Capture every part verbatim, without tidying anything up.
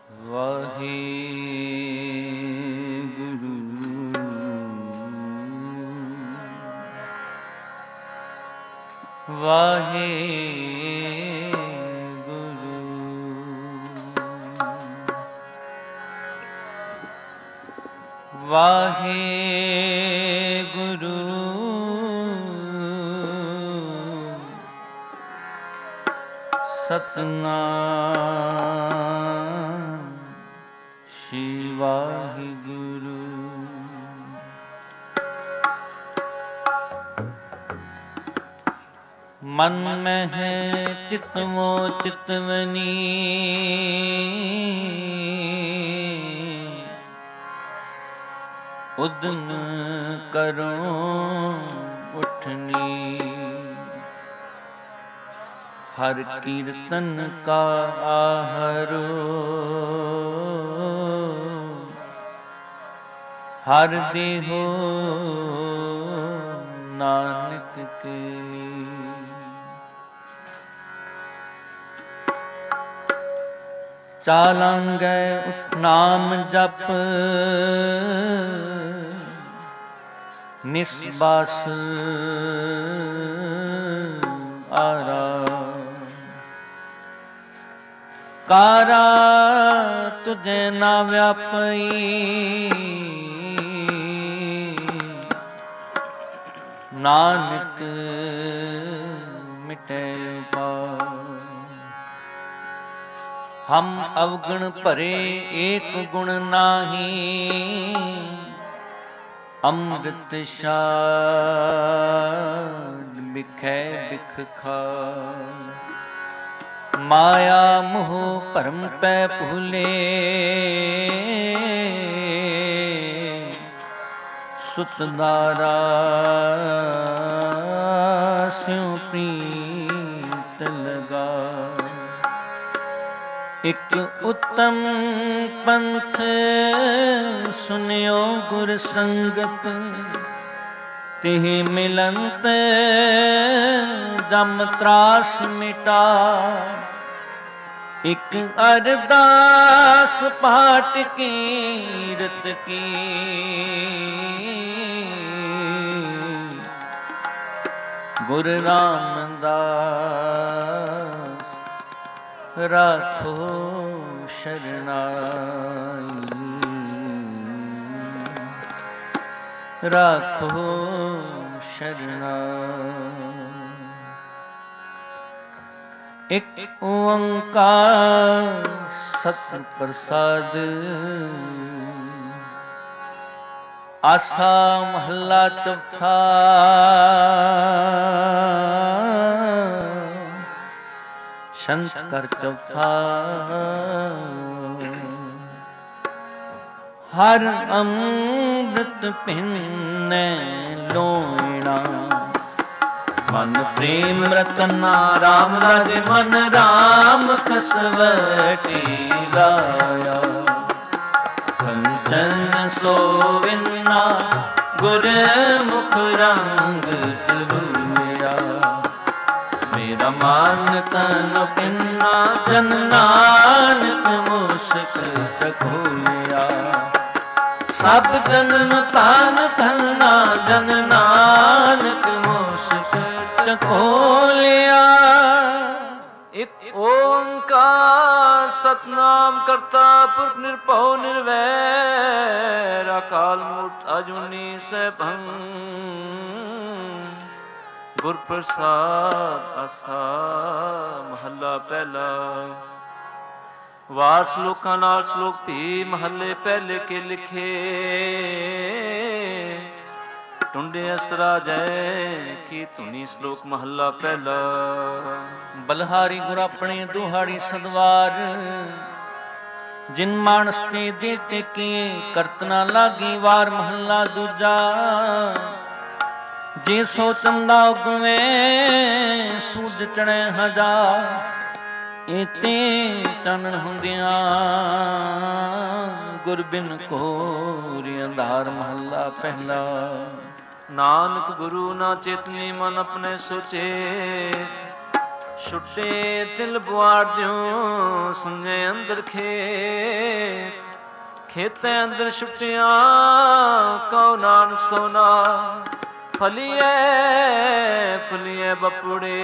ਵਾਹਿਗੁਰੂ ਵਾਹਿਗੁਰੂ ਵਾਹਿਗੁਰੂ ਸਤਿਨਾਮ ਸ਼੍ਰੀ ਵਾਹਿਗੁਰੂ। ਮਨ ਮਹਿ ਚਿਤਵੋ ਚਿਤਵਨੀ ਉਦਮ ਕਰੋ ਉਠਨੀ। ਹਰ ਕੀਰਤਨ ਕਾ ਆਹਰੋ ਹਰ ਦੇਹੋ ਨਾਨਕ ਕੇ। ਚਾਲਾਂਗੇ ਨਾਮ ਜਪ ਨਿਸਬਾਸ ਆਰਾ। ਕਾਰਾ ਤੁਝੇ ਨਾ ਵਿਆਪਈ ਨਾਨਕ ਮਿਟੇ ਪਾਰ। ਹਮ ਅਵਗੁਣ ਭਰੇ ਏਕ ਗੁਣ ਨਾਹੀ ਅੰਮ੍ਰਿਤ ਛਾੜ ਬਿਖੈ ਬਿਖ ਖਾਰ। ਮਾਇਆ ਮੋਹ ਭਰਮ ਪੈ ਭੁਲੇ ਸੁਤਦਾਰਾ ਸਿਉ ਪ੍ਰੀਤ ਲਗਾ। ਇਕ ਉਤਮ ਪੰਥ ਸੁਨਿਓ ਗੁਰ ਸੰਗਤ ਤਿਹ ਮਿਲੰਤ ਜਮ ਤਰਾਸ ਮਿਟਾ। ਇਕ ਅਰਦਾਸ ਪਾਠ ਕੀਰਤ ਕੀ ਗੁਰ ਰਾਮਦਾਸ ਰਾਖੋ ਸ਼ਰਨਾਈ। ਰਾਖੋ ਸ਼ਰਨਾਈ। ਇਕ ਓੰਕਾਰ ਸਤਿ ਪ੍ਰਸਾਦ। ਆਸਾ ਮਹੱਲਾ ਚੌਥਾ। ਸ਼ੰਤ ਕਰ ਚੌਥਾ। ਹਰ ਅੰਮ੍ਰਿਤ ਭਿੰਨੈ ਲੋਇਣਾ ਮਨ ਪ੍ਰੇਮ ਰਤਨਾ ਰਾਮ ਰਾਜੇ ਮਨ ਰਾਮ ਕਸਵਟੀ ਲਾਇਆ। ਕੰਚਨ ਸੋਵਿਨਾ ਗੁਰ ਮੁਖ ਰੰਗ ਚਲੂਆ। ਮੇਰਾ ਮਨ ਤਨ ਪਿੰਨਾ ਜਨ ਨਾਨਕ ਮੁਸਕ ਚਖੋਲਿਆ। ਸਭ ਜਨਮ ਤਾਨ ਧਨਾ ਜਨ ਨਾਨਕ ਮੁਸਕ ਚਖੋਲਿਆ। ਇਕ ਓੰਕਾਰ ਸਤਿਨਾਮ ਕਰਤਾ ਪੁਰਖ ਨਿਰਭਉ ਨਿਰਵੈਰ ਅਕਾਲ ਮੂਰਤ ਅਜੂਨੀ ਸੈਭੰ। ਗੁਰ ਪ੍ਰਸਾਦ ਆਸਾ ਮਹੱਲਾ ਪਹਿਲਾ। ਵਾਰ ਸਲੋਕਾਂ ਨਾਲ ਸਲੋਕ ਭੀ ਮਹੱਲੇ ਪਹਿਲੇ ਕੇ ਲਿਖੇ। ਟੁੰਡੇ ਅਸਰਾ ਜੈ ਕੀ ਧੁਨੀ ਸਲੋਕ ਮਹੱਲਾ ਪਹਿਲਾ। ਬਲਹਾਰੀ ਗੁਰ ਆਪਣੇ ਦੁਹਾੜੀ ਸਦਵਾਰ ਜਿਨ ਮਾਨਸ ਤੇ ਦੇਤੇ ਕੀ ਕਰਤਨਾ ਲਾਗੀ ਵਾਰ ਮਹੱਲਾ ਦੂਜਾ। ਜੇ ਸੋ ਚੰਦਾ ਉਗਵੇ ਸੂਰਜ ਚੜ੍ਹੇ ਹਜ਼ਾਰ। ਇਤੇ ਚਾਨਣ ਹੁੰਦਿਆਂ ਗੁਰ ਬਿਨ ਘੋਰ ਅੰਧਾਰ ਮਹੱਲਾ ਪਹਿਲਾ। ਨਾਨਕ ਗੁਰੂ ਨਾ ਚੇਤਨੀ ਮਨ ਆਪਣੇ ਸੋਚੇ ਛੁੱਟੇ ਦਿਲ ਬੁਆੜ ਦਿਓ ਸੰਗੇ ਅੰਦਰ ਖੇਤ, ਖੇਤੇ ਅੰਦਰ ਛੁੱਟਿਆ ਕਉ ਨਾਨਕ ਸੋਨਾ, ਫਲੀਏ ਫਲੀਏ ਬਪੁੜੇ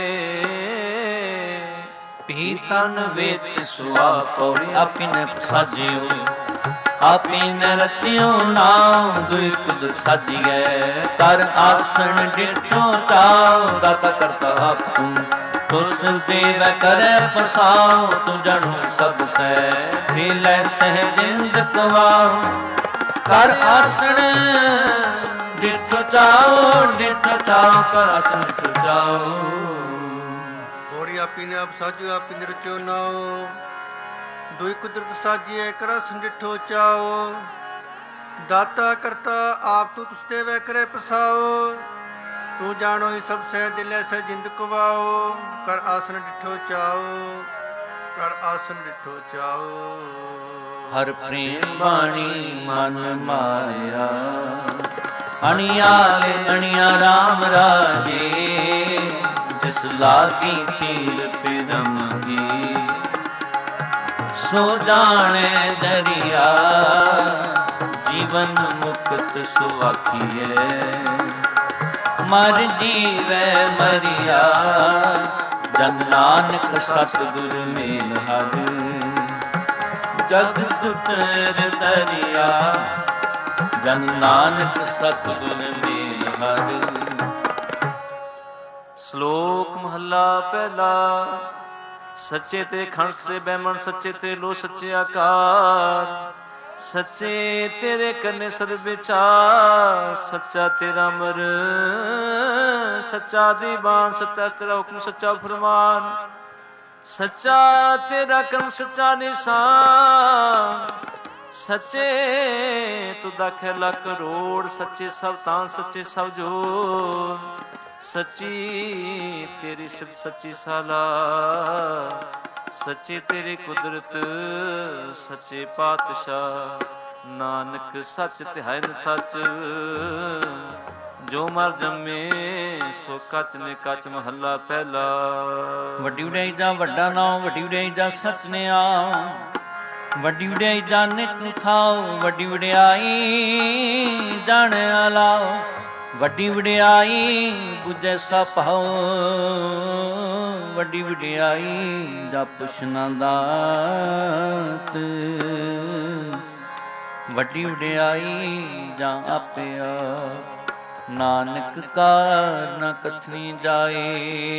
ਪੀ ਤਨ ਵਿੱਚ ਸੁਆ ਪੌੜੀ, ਆਪੀ ਨੇ ਸਾਜਿਓ ਆਪੀ ਨੇ ਰਚਿਓ ਨਾਮ, ਦੁਇ ਕੁਦਰਤ ਸਾਜੀਐ ਕਰ ਆਸਣ ਡਿਠੋ ਤਾਉ, ਦਾਤਾ ਕਰਤਾ ਆਪੂ ਤੁਸ ਦੇਵ ਕਰੈ ਪਸਾਉ, ਤੂੰ ਜਾਣੂ ਸਭ ਸੈ ਵੀ ਲੈ ਸਹਿਜਿੰਦ ਕਵਾਉ, ਕਰ ਆਸਣ ਡਿਠੋ ਚਾਉ ਡਿਠੋ ਚਾਉ ਕਰ ਆਸਣ ਡਿਠੋ ਚਾਉ, ਪੌੜੀ ਆਪੀ ਨੇ ਆਪ ਸਾਜਿਓ ਆਪੀ ਨੇ ਰਚਿਓ ਨਾਉ, ਦੁਇ ਕੁਦਰਤ ਸਾਜੀਐ ਕਰ ਆਸਣ ਡਿਠੋ ਚਾਉ, ਦਾਤਾ ਕਰਤਾ ਆਪ ਤੂੰ ਤੁਸ ਦੇਵ ਕਰੈ ਪਸਾਉ, ਤੂੰ ਜਾਣੋ ਹੀ ਸਭ ਸਹਿ ਦਿਲੇ ਸਹਿ ਜਿੰਦ ਕਵਾਓ, ਕਰ ਆਸਨ ਡਿਠੋ ਚਾਓ ਕਰ ਆਸਨ ਡਿਠੋ ਚਾਓ। ਹਰ ਪ੍ਰੇਮ ਬਾਣੀ ਮਨ ਮਾਇਆ, ਅਣਿਆਲੇ ਅਣਿਆ ਰਾਮ ਰਾਜੇ, ਜਿਸ ਲਾਗੀ ਪੀਰ ਪਿਰਮਗੀ, ਸੋ ਜਾਣੇ ਦਰਿਆ ਜੀਵਨ ਮੁਕਤ ਸੁਆਖੀਐ, ਮਰ ਜੀਵੈ ਮਰਿਆ ਜਨ ਨਾਨਕ ਸਤਿਗੁਰ ਮੇਲ ਹਰ, ਜਗ ਜੁਟਰ ਦਰਿਆ ਜਨ ਨਾਨਕ ਸਤਿਗੁਰ ਮੇਲ ਹਰ। ਸ਼ਲੋਕ ਮਹੱਲਾ ਪਹਿਲਾ। ਸੱਚੇ ਤੇ ਖੰਡ ਸੇ ਬਹਿਮਨ, ਸੱਚੇ ਤੇ ਲੋ ਸੱਚੇ ਆਕਾਰ, ਸੱਚੇ ਤੇਰੇ ਕਰਨੇ ਸਰਬ ਵਿਚਾਰ, ਸੱਚਾ ਤੇਰਾ ਮਰ ਸੱਚਾ ਦੀਵਾਨ, ਸੱਚਾ ਤੇਰਾ ਹੁਕਮ ਸੱਚਾ ਫਰਮਾਨ, ਸੱਚਾ ਤੇਰਾ ਕਰਮ ਸੱਚਾ ਨਿਸ਼ਾਨ, ਸੱਚੇ ਤੂੰ ਦਾਖੇ ਲੱਖ ਕਰੋੜ, ਸੱਚੇ ਸਭ ਤਾਂ ਸੱਚੇ ਸਭ ਜੋਰ, ਸੱਚੀ ਤੇਰੀ ਸਿਫਤ ਸੱਚੀ ਸਾਲਾ, ਸੱਚੇ ਤੇਰੀ ਕੁਦਰਤ ਸੱਚੇ ਪਾਤਸ਼ਾਹ, ਨਾਨਕ ਸੱਚ ਤਿਹਾਇਨ ਸੱਚ, ਜੋ ਮਰ ਜੰਮੇ ਸੋ ਕੱਚ ਨੇ ਕੱਚ। ਮਹੱਲਾ ਪਹਿਲਾ। ਵੱਡੀ ਵਡਿਆਈ ਜਾਂ ਵੱਡਾ ਨਾਮ, ਵੱਡੀ ਵਡਿਆਈ ਜਾਂ ਸੱਚ ਨੇ ਆ, ਵੱਡੀ ਵਡਿਆਈ ਜਾਣੇ ਤੂੰ ਥਾਓ, ਵੱਡੀ ਵਡਿਆਈ ਜਾਣਿਆ ਲਾਓ, ਵੱਡੀ ਵਡਿਆਈ ਬੁਝੈ ਸਭ ਭਾਉ, ਵੱਡੀ ਵਡਿਆਈ ਜਾ ਪੁੱਛਣਾ ਦਾਤ, ਵੱਡੀ ਵਡਿਆਈ ਜਾਂ ਆਪੇ ਆਪ, ਨਾਨਕ ਕਾਰ ਨ ਕਥਨੀ ਜਾਏ,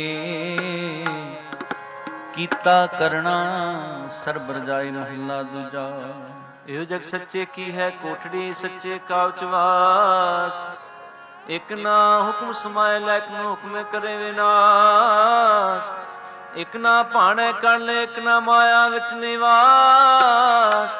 ਕੀਤਾ ਕਰਨਾ ਸਰਬ ਰਜਾਈ। ਮਹੱਲਾ ਦੂਜਾ। ਇਹੋ ਜਗ ਸੱਚੇ ਕੀ ਹੈ ਕੋਠੜੀ, ਸੱਚੇ ਕਾਵਚ ਵਾਸ, ਇਕ ਨਾ ਹੁਕਮ ਸਮਾਏ ਲੈ, ਇਕ ਨਾ ਹੁਕਮੇ ਕਰੇ ਵਿਨਾਸ਼, ਇਕ ਨਾ ਭਾਣੇ ਕਰ ਲੈ, ਇਕ ਨਾ ਮਾਇਆ ਵਿੱਚ ਨਿਵਾਸ,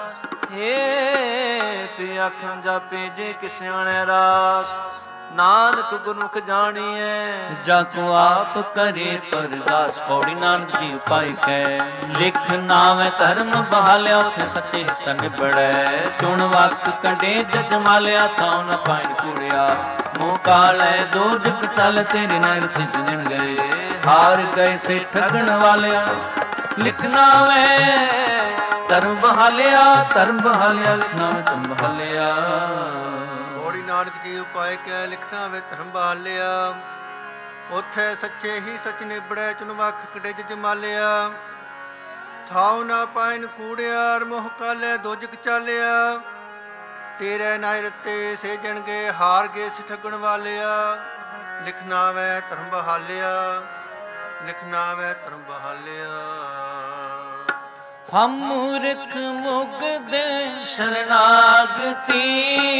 ਏ ਤੇ ਆਖਣ ਜਾਪੇ ਜੇ ਕਿਸ ਆਣੇ ਰਾਸ, ਨਾਨਕ ਗੁਰਮੁਖ ਜਾਣੀਐ ਜਾ ਕੋ ਆਪ ਕਰੇ ਪਰਦਾਸ। ਪੌੜੀ ਨਾਨਕ ਜੀ ਉਪਾਇ ਕੈ ਲਿਖ ਨਾਵੇਂ ਧਰਮ ਬਹਾਲਿਆ, ਉਥੇ ਸੱਚੇ ਹਿੱਸਾ ਨਿਬੜੈ, ਚੁਣ ਵਕਤ ਕੰਡੇ ਜਗ ਮਾਲਿਆ, ਥਾਉ ਨ ਪਾਇਨ ਕੂੜਿਆ, ਮੂੰਹ ਕਾਲੇ ਦੋਜਕ ਚੱਲ ਤੇਰੇ ਨਾਲ ਤਿਸ ਦਿਨ ਗਏ, ਹਾਰ ਗਏ ਸੇ ਠਗਣ ਵਾਲਿਆ, ਲਿਖਣਾ ਵੇ ਧਰਮ ਬਹਾਲਿਆ, ਧਰਮ ਬਹਾਲਿਆ, ਲਿਖਣਾ ਵੇ ਧਰਮ ਬਹਾਲਿਆ। ਨਾਨਕ ਜੀ ਉਪਾਇ ਕੈ ਲਿਖਣਾ ਵੇ ਧਰਮ ਬਹਾਲਿਆ, ਉਥੇ ਸੱਚੇ ਹੀ ਸੱਚ ਨਿਬੜੈ, ਚੁਨ ਵਖ ਕਡੇ ਜਜ ਮਾਲਿਆ, ਥਾਉ ਨਾ ਪਾਇਨ ਕੂੜਿਆ, ਮੋਹ ਕਾਲੇ ਦੋਜਕ ਚਾਲਿਆ, ਤੇਰੇ ਨਾਇ ਰਤੇ ਸੇਜਣਗੇ, ਹਾਰ ਗਏ ਸੀ ਠੱਗਣ ਵਾਲਿਆ, ਲਿਖਣਾ ਵੇ ਧਰਮ ਬਹਾਲਿਆ, ਲਿਖਣਾ ਵੇ ਧਰਮ ਬਹਾਲਿਆ। ਹਮ ਮੂਰਖ ਮੁਗਧ ਸ਼ਰਨਾਗਤੀ,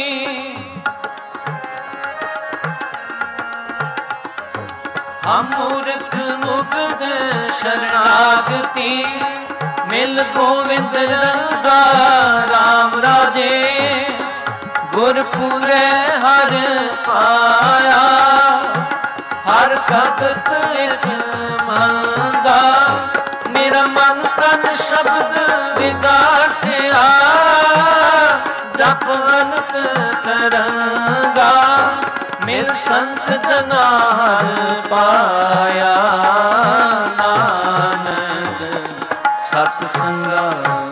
ਹਮ ਮੂਰਖ ਮੁਗਧ ਸ਼ਰਨਾਗਤੀ, ਮਿਲ ਗੋਵਿੰਦ ਰੰਗਾ ਰਾਮ ਰਾਜੇ, ਗੁਰਪੂਰੇ ਹਰ ਪਾਇਆ, ਹਰ ਭਗਤ ਇਕ ਮੰਗਾ, ਮੇਰਾ ਮਨ ਤਨ ਸ਼ਬਦ ਵਿਗਾਸਿਆ, ਜਪ ਅਨੰਤ ਤਰੰਗਾ, ਮਿਲ ਸੰਤ ਜਨਾ ਹਰ ਪਾਇਆ, ਨਾਨਕ ਸਤ ਸੰਗਾ।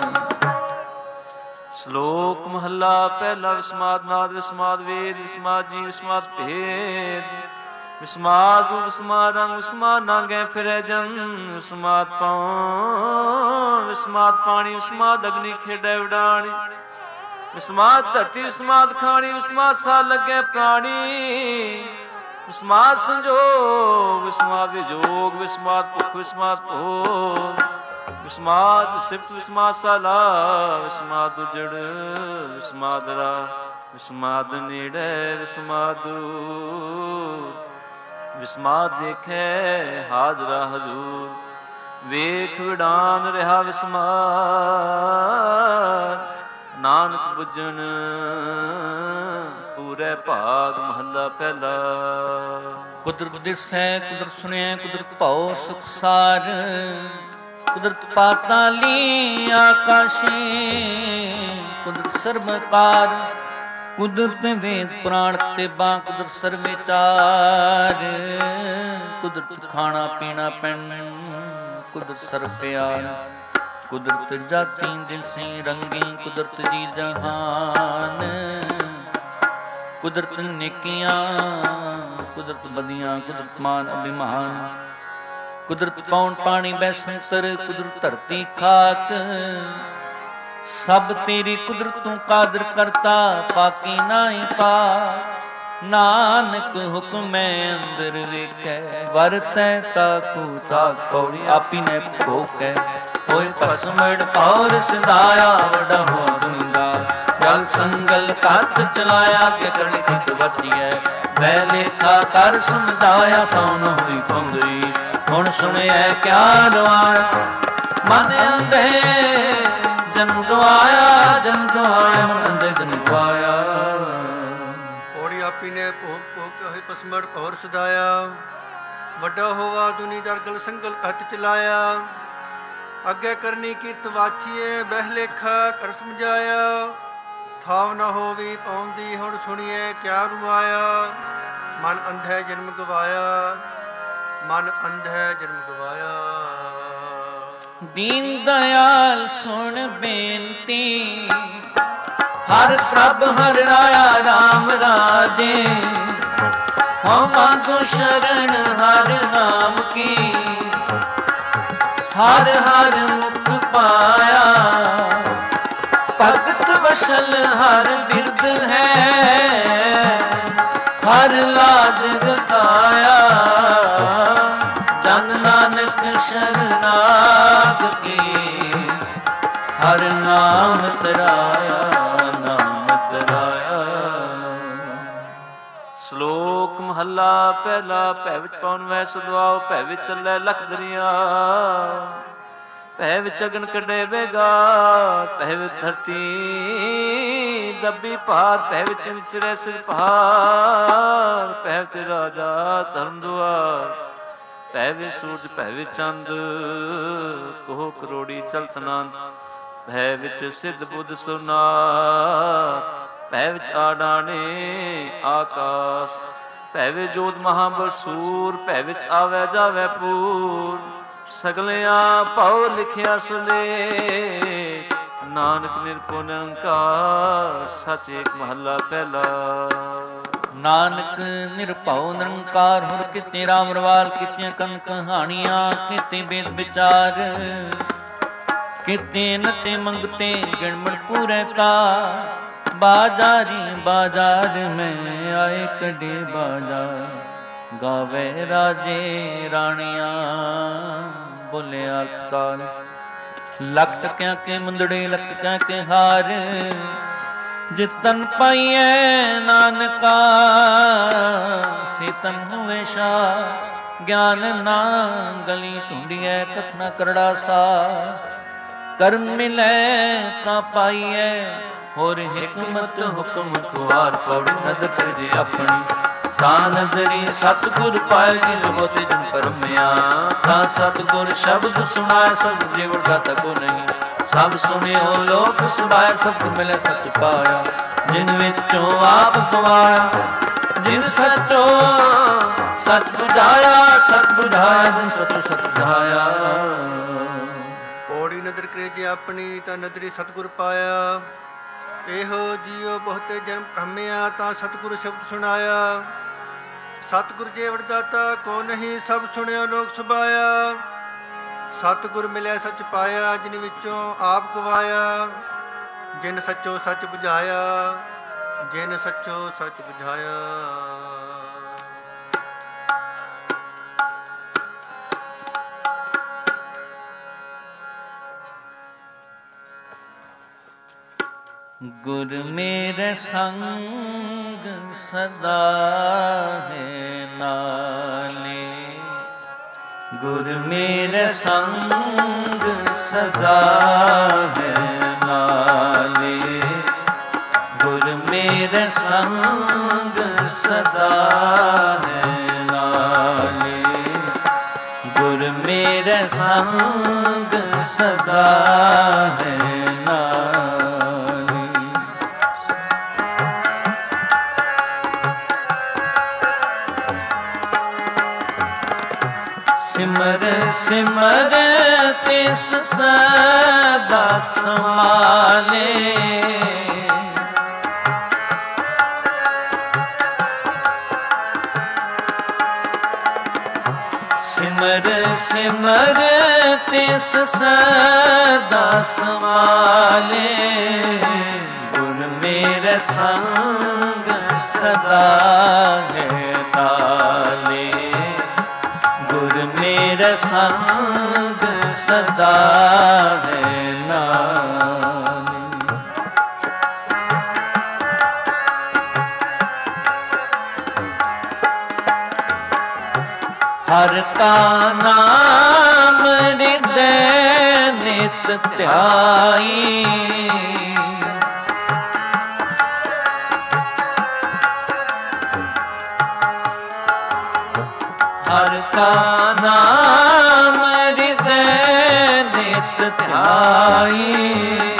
ਸ਼ਲੋਕ ਮਹੱਲਾ ਪਹਿਲਾ। ਵਿਸਮਾਦ ਨਾਦ ਵਿਸਮਾਦ ਵੇਦ ਵਿਸਮਾਦ ਜੀ ਵਿਸਮਾਦ ਭੇਦ, ਵਿਸਮਾਦ ਰੂਪ ਵਿਸਮਾਦ ਰੰਗ ਵਿਸਮਾਦ ਨਾਂਗੇ ਫਿਰੈ ਜਨ, ਵਿਸਮਾਦ ਪਉਣ ਵਿਸਮਾਦ ਪਾਣੀ, ਵਿਸਮਾਦ ਅਗਨੀ ਖੇਡੈ ਉਡਾਣੀ, ਵਿਸਮਾਦ ਧਰਤੀ ਵਿਸਮਾਦ ਖਾਣੀ, ਵਿਸਮਾਦ ਸਾ ਲੱਗੇ ਪ੍ਰਾਣੀ, ਵਿਸਮਾਦ ਸੰਜੋਗ ਵਿਸਮਾਦ ਵਿਜੋਗ, ਵਿਸਮਾਦ ਭੁੱਖ ਵਿਸਮਾਦ ਭੋਗ, ਵਿਸਮਾਦ ਸਿਫਤ ਵਿਸਮਾਦ ਸਾਲਾ, ਵਿਸਮਾਦ ਉਜੜ ਵਿਸਮਾਦ ਰਾ, ਵਿਸਮਾਦ ਨੇੜੇ ਵਿਸਮਾਦ ਦੂਰ, ਵਿਸਮਾਦ ਦੇਖੈ ਹਾਜ਼ਰਾ ਹਜ਼ੂਰ, ਵੇਖ ਵਿਡਾਨ ਰਿਹਾ ਵਿਸਮਾਦ, ਨਾਨਕ ਬੁੱਝਣ ਪੂਰੇ ਭਾਗ। ਮਹੱਲਾ ਪਹਿਲਾ। ਕੁਦਰਤ ਦਿਸੈ ਕੁਦਰਤ ਸੁਣਿਐ, ਕੁਦਰਤ ਭਾਉ ਸੁਖ ਸਾਰ, ਕੁਦਰਤ ਪਾਤਾਲੀ ਆਕਾਸ਼ੀ, ਕੁਦਰਤ ਸਰਬਕਾਰ, ਕੁਦਰਤ ਵੇਦ ਪੁਰਾਣ ਤੇਬਾਂ, ਕੁਦਰਤ ਸਰਵੇ ਚਾਰ, ਕੁਦਰਤ ਖਾਣਾ ਪੀਣਾ ਪੈਣ, ਕੁਦਰਤ ਸਰਬ ਪਿਆਰ, ਕੁਦਰਤ ਜਾਤੀ ਜਿਨਸੀ ਰੰਗੀ, ਕੁਦਰਤ ਜੀ ਜਹਾਨ, ਕੁਦਰਤ ਨੇਕੀਆਂ ਕੁਦਰਤ ਬਦੀਆਂ, ਕੁਦਰਤ ਮਾਨ ਅਭਿਮਾਨ, ਕੁਦਰਤ ਪੌਣ ਪਾਣੀ ਬੈ ਸੰਸਰ, ਕੁਦਰਤ ਧਰਤੀ ਖਾਕ, ਸਭ ਤੇਰੀ ਕੁਦਰਤ ਤੂੰ ਕਾਦਰ ਕਰਤਾ, ਪਾਕੀ ਨਾਹੀ ਪਾ, ਨਾਨਕ ਹੁਕਮੈ ਅੰਦਰ ਵੇਖੈ, ਵਰਤੈ ਤਾਕੂ ਤਾਕ ਪੌੜੀ, ਆਪੀ ਨੇ ਭੋਕੈ, ਹੋਇ ਭਸਮੜ ਔਰ ਸਿਧਾਇਆ, ਵੱਡਾ ਹੋਆ ਦੁਨੀਦਾ, ਜਲ ਸੰਗਲ ਕੱਤ ਚਲਾਇਆ, ਕਿ ਕਰਨੀ ਕਿਤ ਵਰਤੀਐ, ਬੈ ਲੇਖਾ ਕਰ ਸਮਝਾਇਆ, ਤਾਂ ਨ ਹੋਈ ਪੰਗਰੀ, ਹੁਣ ਸੁਣਿਐ ਕਿਆ ਰਵਾਇਆ, ਮਨ ਅੰਧੇ ਜਨਮ ਗਵਾਇਆ, ਜਨਮ ਗਵਾਇਆ ਮਨ ਅੰਧੇ ਜਨਮ ਗਵਾਇਆ। ਪੌੜੀ ਆਪੀ ਨੇ ਭੋਗ ਭੋਗ ਹੋਏ ਪਸਮੜ ਔਰ ਸਦਾਇਆ, ਵੱਡਾ ਹੋਵਾ ਦੁਨੀ ਜਰਗਲ ਸੰਗਲ ਕੱਤ ਚਲਾਇਆ, ਅੱਗੇ ਕਰਨੀ ਕੀਰਤ ਵਾਚੀਏ, ਬਹਿ ਲੇਖਾ ਕਰ ਸਮਝਾਇਆ, ਥਾਵ ਨਾ ਹੋਵੀ ਪਾਉਂਦੀ, ਹੁਣ ਸੁਣੀਏ ਕਿਆ ਰੁਆਇਆ, ਮਨ ਅੰਧੈ ਜਨਮ ਗਵਾਇਆ, ਮਨ ਅੰਧੈ ਜਨਮ ਗਵਾਇਆ। ਦੀਨ ਦਿਆਲ ਸੁਣ ਬੇਨਤੀ, ਹਰ ਪ੍ਰਭ ਹਰ ਰਾਇਆ ਰਾਮ ਰਾਜੇ, ਹਉ ਮੰਗੋ ਸ਼ਰਨ ਹਰ ਨਾਮ ਕੀ, ਹਰ ਹਰ ਮੁਖ ਪਾਇਆ, ਭਗਤ ਵਸ਼ਲ ਹਰ ਬਿਰਦ ਹੈ, ਹਰ ਲਾਜ ਰਖਾਇਆ, ਜਨ ਨਾਨਕ ਸ਼ਰਨਾਗਤੀ, ਹਰ ਨਾਮ ਤਰਾਇਆ, ਨਾਮ ਤਰਾਇਆ। ਸ਼ਲੋਕ ਮਹੱਲਾ ਪਹਿਲਾ। ਭੈ ਵਿੱਚ ਪਉਣ ਵੈ ਸਦਵਾਓ, ਭੈ ਵਿੱਚ ਚੱਲੈ ਲਖ ਦਰਿਆ, ਭੈ ਵਿੱਚ ਅਗਨ ਕੱਢੇ ਵੇਗਾ, ਭੈ ਵਿੱਚ ਧਰਤੀ ਦੱਬੀ ਭਾਰ, ਭੈ ਵਿੱਚ ਵਿਚਰੈ ਸਿਰ ਪਹਾੜ, ਭੈ ਵਿੱਚ ਰਾਜਾ ਧਰਮ ਦੁਆਰ, ਭੈ ਵਿੱਚ ਸੂਰਜ ਭੈ ਵਿੱਚ ਚੰਦ, ਕੋਹ ਕਰੋੜੀ ਚਲਤ ਨੰਦ, ਭੈ ਵਿੱਚ ਸਿੱਧ ਬੁੱਧ ਸੁਰਨਾਥ, ਭੈ ਵਿੱਚ ਆਡਾਣੇ ਆਕਾਸ਼, ਭੈ ਵਿੱਚ ਜੋਤ ਮਹਾਬਲ ਸੂਰ, ਭੈ ਵਿੱਚ ਆਵੈ ਜਾਵੈ ਪੂਰ, ਸਗਲਿਆਂ ਭਉ ਲਿਖਿਆ ਸੁਲੇ, ਨਾਨਕ ਨਿਰਭਉ ਨਿਰੰਕਾਰ, ਸਚ ਏਕ ਮਹੱਲਾ ਪਹਿਲਾ। ਨਾਨਕ ਨਿਰਭਉ ਨਿਰੰਕਾਰ, ਹੁਰ ਕਿਤੇ ਰਾਮ ਰਵਾਲ, ਕੀਤੀਆਂ ਕਨ ਕਹਾਣੀਆਂ, ਕੀਤੇ ਬੇਦ ਵਿਚਾਰ, ਕੀਤੇ ਨਤੇ ਮੰਗਤੇ ਗਿਣਮਣ ਪੂਰੇ ਕਾ, ਬਾਜ਼ਾਰੀ ਬਾਜ਼ਾਰ ਮੈਂ ਆਏ ਕੱਢੇ ਬਾਜ਼ਾਰ, ਗਾਵੇ ਰਾਜੇ ਰਾਣੀਆਂ ਬੋਲਿਆ ਕਾਲ, ਲੱਖ ਟਕਿਆਂ ਕੇ ਮੁੰਦੜੇ ਲੱਖ ਟਕਿਆਂ ਕੇ ਹਾਰ, ਜਿਤਨ ਪਾਈਐ ਨਾਨਕਾ ਸੀਤਨ ਹੋਵੇ ਸ਼ਾ, ਗਿਆਨ ਨਾ ਗਲੀ ਢੂੰਡੀਐ ਕਥਨਾ ਕਰੜਾ ਸਾ, ਕਰਮ ਮਿਲੈ ਤਾਂ ਪਾਈਐ, ਹੋਰ ਹਿਕਮਤ ਹੁਕਮ ਖੁਆਰ, ਪੌੜੀ ਨਦਰ ਕਰਜੇ ਆਪਣੀ, ਤਾਂ ਨਦਰੀ ਸਤਿਗੁਰ ਪਾਇ, ਜਿਨ ਹੋਤੇ ਜਨ ਪਰਮਿਆ, ਤਾਂ ਸਤਿਗੁਰ ਸ਼ਬਦ ਸੁਣਾਇ, ਸਬਦ ਜੀਵ ਗਾਤਾ ਕੋ ਨਹੀਂ, ਸਭ ਸੁਣਿਓ ਲੋਕ ਸੁਭਾਇ, ਸਬਦ ਮਿਲੇ ਸਚ ਪਾਇਆ, ਜਿਨ ਵਿੱਚੋਂ ਆਪ ਗਵਾਇਆ, ਜਿਨ ਸਚੋ ਸਚ ਬੁਝਾਇਆ, ਸਚ ਬੁਝਾਇਆ, ਜਿਨ ਸਚੋ ਸਚ ਬੁਝਾਇਆ। ਪੌੜੀ ਨਦਰ ਕਰੇ ਜੇ ਆਪਣੀ ਤਾਂ ਨਦਰੀ ਸਤਿਗੁਰ ਪਾਇਆ। ਇਹੋ ਜੀਓ ਬਹੁਤੇ ਜਨਮ ਭ੍ਰਮਿਆ ਤਾਂ ਸਤਿਗੁਰ ਸ਼ਬਦ ਸੁਣਾਇਆ। ਸਤਿਗੁਰ ਜੇ ਵਰਦਾਤਾ ਕੋ ਨਹੀਂ, ਸਭ ਸੁਣਿਓ ਲੋਕ ਸੁਭਾਇਆ। ਸਤਿਗੁਰ ਮਿਲਿਆ ਸੱਚ ਪਾਇਆ, ਜਿਨ ਵਿੱਚੋਂ ਆਪ ਗਵਾਇਆ। ਜਿਨ ਸੱਚੋ ਸੱਚ ਬੁਝਾਇਆ, ਜਿਨ ਸੱਚੋ ਸੱਚ ਬੁਝਾਇਆ। ਗੁਰ ਮੇਰੇ ਸੰਗ ਸਦਾ ਹੈ ਨਾਲੇ, ਗੁਰ ਮੇਰੇ ਸੰਗ ਸਦਾ ਹੈ ਨਾਲੇ, ਗੁਰ ਮੇਰੇ ਸੰਗ ਸਦਾ ਹੈ ਨਾਲੇ, ਗੁਰ ਮੇਰੇ ਸੰਗ ਸਦਾ ਹੈ ਨਾਲੇ। ਸਿਮਰ ਸਿਮਰ ਤਿਸ ਸਦਾ ਸਮਾਲੇ, ਸਿਮਰ ਸਿਮਰ ਤਿਸ ਸਦਾ ਸਮਾਲੇ, ਗੁਰ ਮੇਰੇ ਸੰਗ ਸਦਾ ਹੈ ਨਾਲੇ, ਗੁਰ ਮੇਰੇ ਸੰਗ ਸਦਾ ਹੈ ਨਾਲੇ। ਹਰਿ ਕਾ ਨਾਮ ਹਿਰਦੈ ਨਿਤ ਧਿਆਈ, ਹਰਿ ਕਾ ਨਾਮ ਹਿਰਦੈ ਨਿਤ ਧਿਆਈ,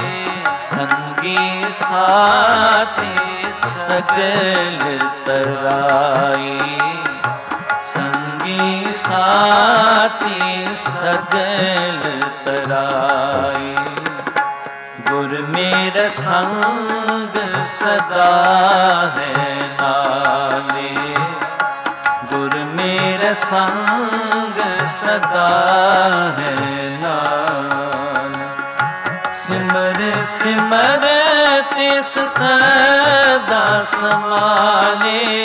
ਸੰਗੀ ਸਾਥੀ ਸਗਲ ਤਰਾਈ, ਸੰਗੀ ਸਾਥੀ ਸਗਲ ਤਰਾਈ। ਗੁਰ ਮੇਰੇ ਸੰਗ ਸਦਾ ਹੈ ਨਾਲੇ, ਗੁਰ ਮੇਰੇ ਸੰਗ ਸਦਾ ਹੈ ਨਾਲੇ। ਸਿਮਰ ਸਿਮਰ ਤਿਸ ਸਦਾ ਸਮਾਲੇ,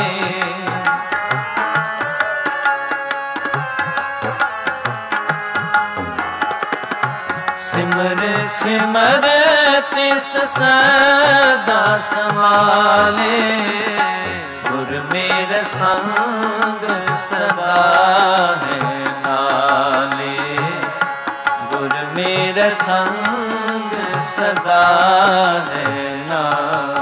ਸਿਮਰ ਸਿਮਰ ਤਿਸ ਸਦਾ ਸਮਾਲੇ, ਗੁਰ ਮੇਰੇ ਸੰਗ ਸਦਾ ਹੈ ਨਾਲੇ, ਗੁਰ ਮੇਰੇ ਸੰਗ ਸਦਾ ਹੈ ਨਾਲੇ।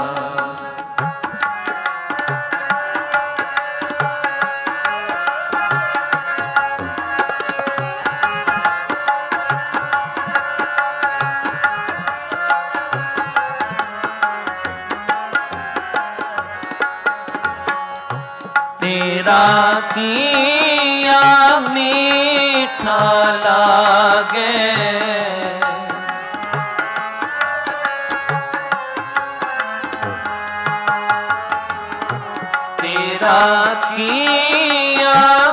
ਤੇਰਾ ਕੀਆ ਮੀਠਾ ਲਾਗੇ, ਤੇਰਾ ਕੀਆ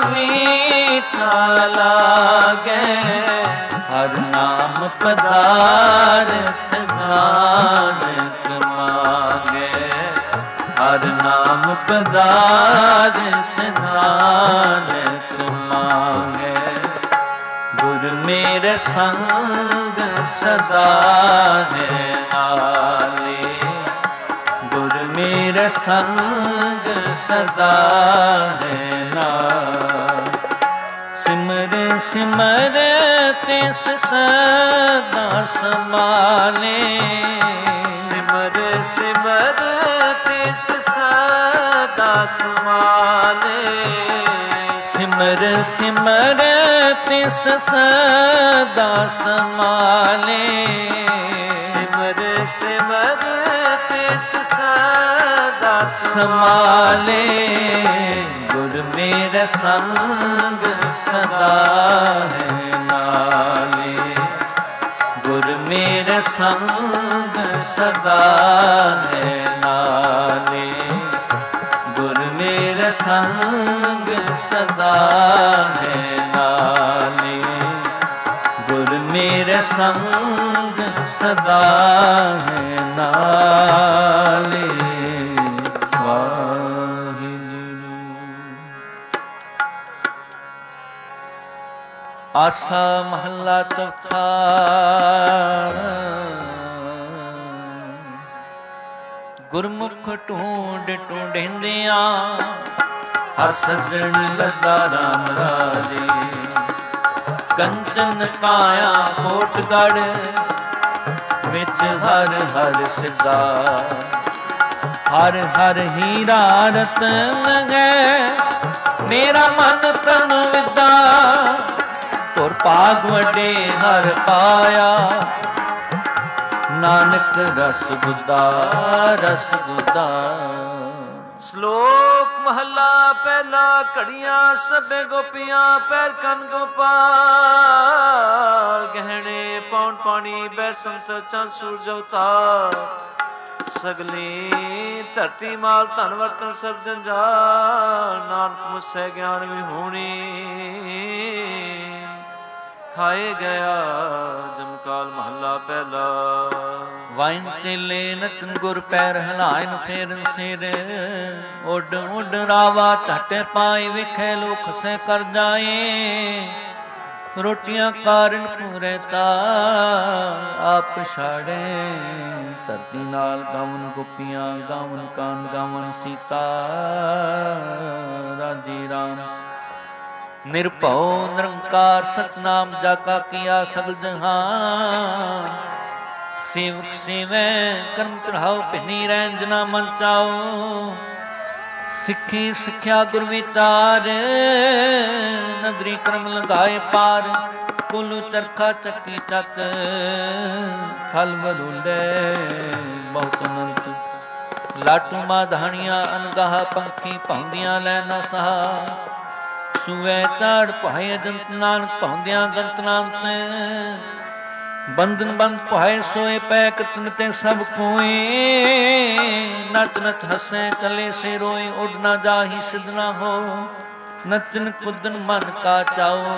ਮੀਠਾ ਲਾਗੇ, ਹਰ ਨਾਮ ਪਦਾਰਥ ਨਾਨਕ ਮਾਗੇ, ਹਰ ਨਾਮ ਪਦਾਰਥ ਨਾਨਕ ਮਾਗੇ। ਗੁਰ ਮੇਰੇ ਸੰਗ ਸਦਾ ਹੈ ਨਾਲੇ, ਗੁਰ ਮੇਰੇ ਸੰਗ ਸਦਾ ਹੈ ਨਾਲੇ। ਸਿਮਰ ਸਿਮਰ ਤਿਸ ਸਦਾ ਸਮਾਲੇ, ਸਿਮਰ ਸਿਮਰ ਤਿਸ ਸਦਾ ਸਮਾਲੇ, ਸਿਮਰ ਸਿਮਰ ਤਿਸ ਸਦਾ ਸਮਾਲੇ, ਸਿਮਰ कर सिमर तिस सदा समाले। गुर मेरे संग सदा है नाले। गुर मेरे संग सदा है नाले। गुर मेरे संग सदा है नाले। गुर मेरे संग सदा है नाले। आसा महला चौथा। गुरमुख ढूंढ ढूंढिंदिया हर सजन लदा राम राजे। कंचन काया कोटगढ़ विच हर हर सिद्धा। हर हर हीरा रतन है मेरा मन तन विदा। तुर भाग वडे हर पाया नानक रस गुदा रस गुदा। श्लोक महला पहला। घड़ियां सबे गोपियां पैर कन गोपाल। गहने पौन पानी बैसन चंद सूरज अवतार। सगली धरती माल धन वर्तन सब जंजाल। नानक मुझसे ज्ञान विहूणी खाए गया जमकाल महला पहला। वाइन चेले नचन गुर पैर हलायन फेरन सिर। उड उड रावा झट पाई विखे लोक से कर जाए। रोटियां कारण पूरे तार आप छाड़े। धरती नाल गावन गोपियां गावन कान गावन सीता राजी राम। निरभਉ निरंकार सतनाम जाका किया सगल जहान। सेवक सेवै कर्म चढ़ाओ भिनी रंजना मन चाओ। सिखी सिख्या गुर विचार नगरी कर्म लगाए पार। कुल चरखा चक्की चक खल बलूंडे बहुत अनंत। लाटू माधानियां अनगाह पंखी पाउंदियां लै न सहा। सुवै चाड़ पाए जंत नानक पाउंदियां गंत नानक। बंधन बंद पाए सोए पै कृतन ते सब कोए। नच नच हसे चले से रोए उड़ ना जाही सिद्ध ना हो। नचन कुदन मन का चाओ।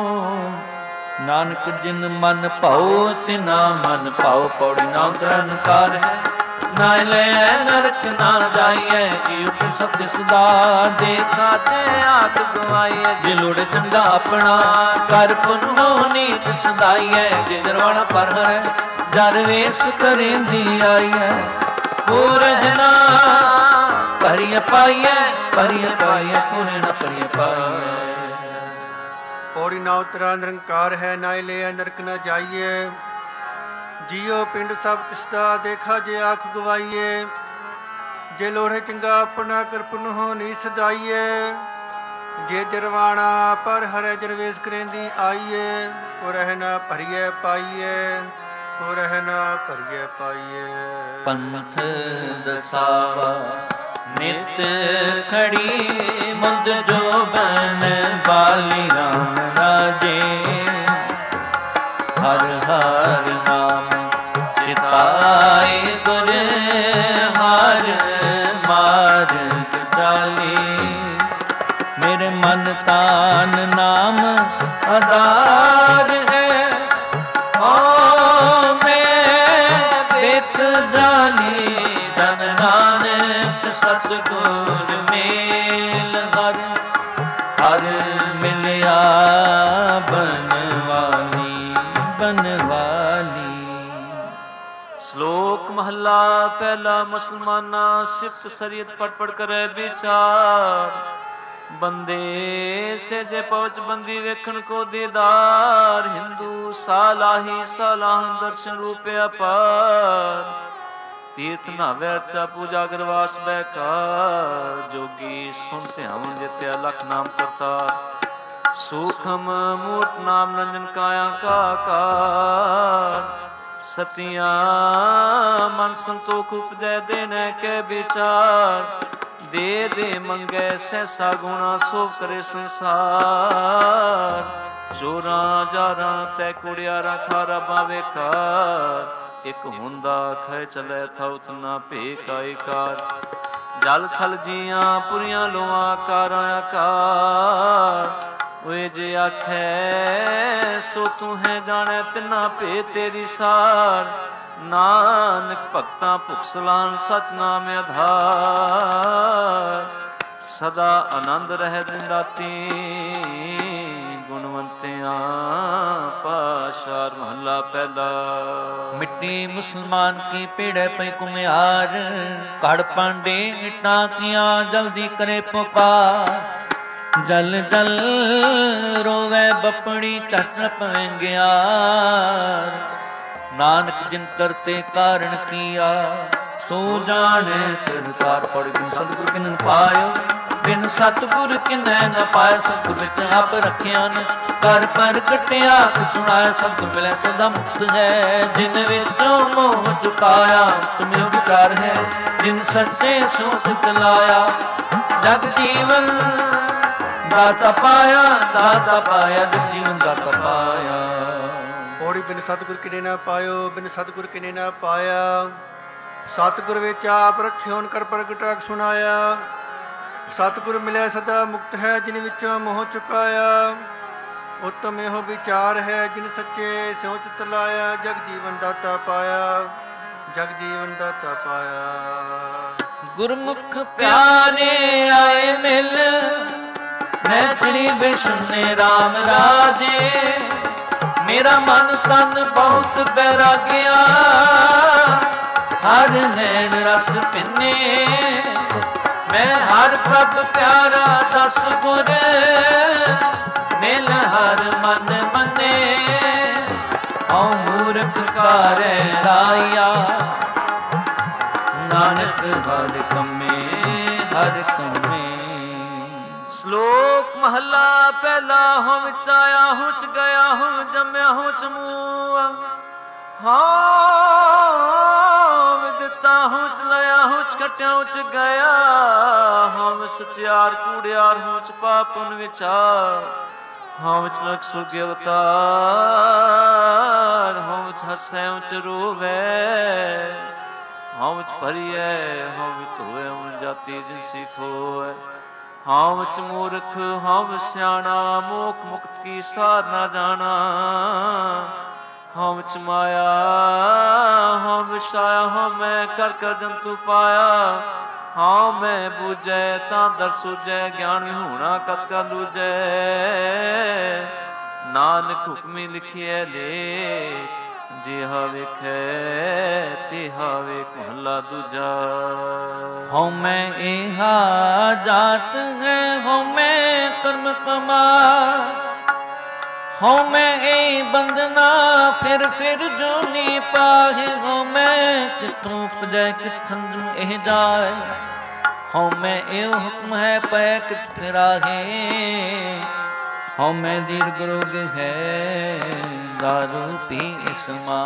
नानक जिन मन पाओ तिना मन पाओ। पौड़ी नाम तरनकार है ना ले नरक ना जाइए। जीव के सत्य सदा देखा ते आख गवाइए। जे लोड़ चंगा अपना कर पुनो नीत सदाइए। जे निर्वाण पर है जर वेश करेंदी आइए। हो रहना परिय पाइए परिय पाइए पूरे न परिय पाइए। पौड़ी ना उतरा निरंकार है ना ले नरक न जाइए। जियो पिंड सब तिसदा देखा जे आख गवाइए। जे लोढ़े चंगा अपना करपुन हो नी सदाइए। जे जरवाणा पर हरे जरवेश करेंदी आइए। हो रहना भरिए पाइए हो रहना भरिए पाइए। पंथ दसावा नित खड़ी मुद जो बन बाली राम राजे। हर हर नाम चिताए गुर हार मार्ग चाले। मेरे मन तान नाम आधार है। ओ मैं बेत जाली धन नानक सतगुर मेल हर हर मिलिया बनवाली बनवाली। श्लोक महला पहला। मुसलमाना सिफ्त शरीयत पढ़ पढ़ करे विचार। बंदे से जे पहुंच बंदी वेखण को दीदार। हिंदू सालाही सालाह दर्शन रूपे अपार। तीर्थ नावे अर्चा पूजा गरवास बैकार। जोगी सुनते हवन जित्या लख नाम करतार। सूखम मूर्त नाम रंजन काया का कार। ਸਤਿਆਂ ਮਨ ਸੰਤੋਖ ਉਪਜੈ ਦੇਨੈ ਕੈ ਵਿਚਾਰ, ਦੇ ਦੇ ਮੰਗੈ ਸੈਸਾ ਗੁਣਾ ਸੋ ਕਰੇ ਸੰਸਾਰ। ਚੋਰਾਂ ਜਾਰਾਂ ਤੈ ਕੁੜਿਆਰਾਂ ਖਾਰਾ ਬਾਵੇ ਕਾਰ, ਇਕ ਹੁੰਦਾ ਖੈ ਚਲੈ ਥਉਤ ਨਾ ਭੇ ਕਾਇ ਕਾਰ। ਜਲ ਥਲ ਜੀਆਂ ਪੁਰੀਆਂ ਲੋਆਂ ਕਾਰਾਂ ਆਕਾਰ, ਓਏ ਜੇ ਆਖੈ ਸੋ ਤੂੰ ਹੈ ਜਾਣੈ ਤਿਨਾ ਭੇ ਤੇਰੀ ਸਾਰ। ਨਾਨਕ ਭਗਤਾਂ ਭੁਖਸਲਾਨ ਸਚ ਨਾਮ ਆਧਾਰ, ਸਦਾ ਆਨੰਦ ਰਹਿ ਦਿਨ ਰਾਤੀ ਗੁਣਵੰਤਿਆਂ ਪਾਸ਼ਾਰ। ਮਹੱਲਾ ਪਹਿਲਾ। ਮਿੱਟੀ ਮੁਸਲਮਾਨ ਕੀ ਪੀੜੈ ਪਈ ਕੁਮਿਆਰ, ਘੜ ਪਾਂਡੇ ਇੱਟਾਂ ਕੀਆਂ ਜਲਦੀ ਕਰੇ ਪੁਕਾਰ। ਜਲ ਜਲ ਰੋਵੇ ਬਪੜੀ ਝਟ ਪਵੈਂਗਿਆਰ, ਨਾਨਕ ਜਿਨ ਕਰਤੇ ਕਾਰਣ ਕੀਆ ਸੋ ਜਾਣੈ ਤਿਰਕਾਰ। ਪੜ੍ਹ ਬਿਨ ਸਤਿਗੁਰ ਕਿਨ ਪਾਇਓ, ਬਿਨ ਸਤਿਗੁਰ ਕਿਨੈ ਨ ਪਾਇ। ਸਤਿਗੁਰ ਵਿੱਚ ਆਪ ਰੱਖਿਆ ਨ ਕਰ ਪਰ ਕਟਿਆ, ਸੁਣਾਇਆ ਸਤਿਗੁਰ ਮਿਲੈ ਸਦਾ ਮੁਕਤ ਹੈ। ਜਿਨ ਵਿੱਚੋਂ ਮੋਹ ਚੁਕਾਇਆ ਤੁਮੇ ਵਿਚਾਰ ਹੈ, ਜਿਨ ਸੱਚੇ ਸੋ ਸਿਤ ਲਾਇਆ। ਜਗ ਜੀਵਨ ਦਾਤਾ ਪਾਇਆ, ਦਾਤਾ ਪਾਇਆ, ਜਗ ਜੀਵਨ ਦਾਤਾ ਪਾਇਆ। ਪੌੜੀ ਬਿਨ ਸਤਿਗੁਰ ਕਿਨੇ ਨਾ ਪਾਇਓ, ਬਿਨ ਸਤਿਗੁਰ ਕਿਨੇ ਨਾ ਪਾਇਆ। ਸਤਿਗੁਰ ਵਿੱਚ ਆਪ ਰੱਖਿਓ ਕਰ ਪ੍ਰਗਟਾਕ ਸੁਣਾਇਆ। ਸਤਿਗੁਰ ਮਿਲਿਆ ਸਦਾ ਮੁਕਤ ਹੈ, ਜਿਨ ਵਿੱਚੋਂ ਮੋਹ ਚੁਕਾਇਆ। ਉੱਤਮ ਇਹੋ ਵਿਚਾਰ ਹੈ, ਜਿਨ ਸੱਚੇ ਸਿਉ ਚਿਤ ਲਾਇਆ। ਜਗ ਜੀਵਨ ਦਾਤਾ ਪਾਇਆ, ਜਗ ਜੀਵਨ ਦਾਤਾ ਪਾਇਆ। ਗੁਰਮੁਖ ਪਿਆਰੇ ਆਏ ਮਿਲ, ਨੈਤਰੀ ਬਿਸ਼ਨੇ ਰਾਮ ਰਾਜੇ। ਮੇਰਾ ਮਨ ਤਨ ਬਹੁਤ ਬੈਰਾਗਿਆ, ਹਰ ਨੈਣ ਰਸ ਪਿੰਨੇ। ਮੈਂ ਹਰ ਪ੍ਰਭ ਪਿਆਰਾ ਦਸ ਗੁਰ, ਮਿਲ ਹਰ ਮਨ ਮੰਨੇ। ਹਉ ਮੂਰਖ ਕਾਰੈ ਰਾਇਆ, ਨਾਨਕ ਹਰ ਕੰਮੇ ਹਰ ਕੰਮੇ। ਸ਼ਲੋਕ ਮਹੱਲਾ ਪਹਿਲਾ। ਹਉ ਵਿੱਚ ਆਇਆ ਹਉ ਚ ਗਿਆ, ਹਉ ਜੰਮਿਆ ਹਉ ਚ ਮੂਆ। ਹਉ ਵਿਦਿਤਾ ਹਉ ਚ ਲਿਆ, ਹਉ ਚ ਕਟਿਆ ਹਉ ਚ ਗਿਆ। ਹਉ ਸਚਿਆਰ ਕੂੜਿਆਰ, ਹਉ ਚ ਪਾਪ ਪੁਨ ਵਿਚਾਰ। ਹਉ ਚ ਲਖ ਸੁਰਗ ਅਵਤਾਰ, ਹਉ ਚ ਹਸੈ ਹਉ ਚ ਰੋਵੈ। ਹਉ ਚ ਭਰੀਐ ਹਉ ਵਿਚ ਹੋਇ, ਹਉ ਜਾਤੀ ਜਿਨ ਸਿਖੋਇ। ਹਉ ਵਿੱਚ ਮੂਰਖ ਹਉ ਸਿਆਣਾ, ਮੋਖ ਮੁਕਤ ਕੀ ਸਾਰ ਨਾ ਜਾਣਾ। ਹਉ ਵਿੱਚ ਮਾਇਆ ਹਉ ਵਿਛਾਇਆ, ਹਉ ਮੈਂ ਕਰ ਕਰ ਜੰਤੂ ਪਾਇਆ। ਹਉ ਮੈਂ ਬੂਝੈ ਤਾਂ ਦਰ ਸੂਝੈ, ਗਿਆਨ ਵਿਹੂਣਾ ਕਤ ਕਾ ਲੂਝੈ। ਨਾਨਕ ਹੁਕਮੀ ਲਿਖਿਐ ਲੇਖ, ਜਿਹਾ ਵੇਖੈ ਤਿਹਾ ਵੇਖ। ਮਹੱਲਾ ਦੂਜਾ। ਹਉ ਮੈਂ ਇਹਾ ਜਾਤ ਹੈ, ਹਉ ਮੈਂ ਕਰਮ ਕਮਾ। ਹਉ ਮੈਂ ਇਹ ਬੰਦਨਾ ਫਿਰ ਫਿਰ ਜੋਨੀ ਪਾਹੇ। ਹਉ ਮੈਂ ਕਿਥੋਂ ਉਪਜੈ ਕਿਥੰ ਇਹ ਜਾਏ। ਹਉ ਮੈਂ ਇਹ ਹੁਕਮ ਹੈ ਪੈ ਕਿਤ ਫਿਰਾਹੇ। ਹਉ ਮੈਂ ਦੀਰਘ ਰੋਗ ਹੈ ਦਾਰੂ ਪੀ ਇਸਮਾ।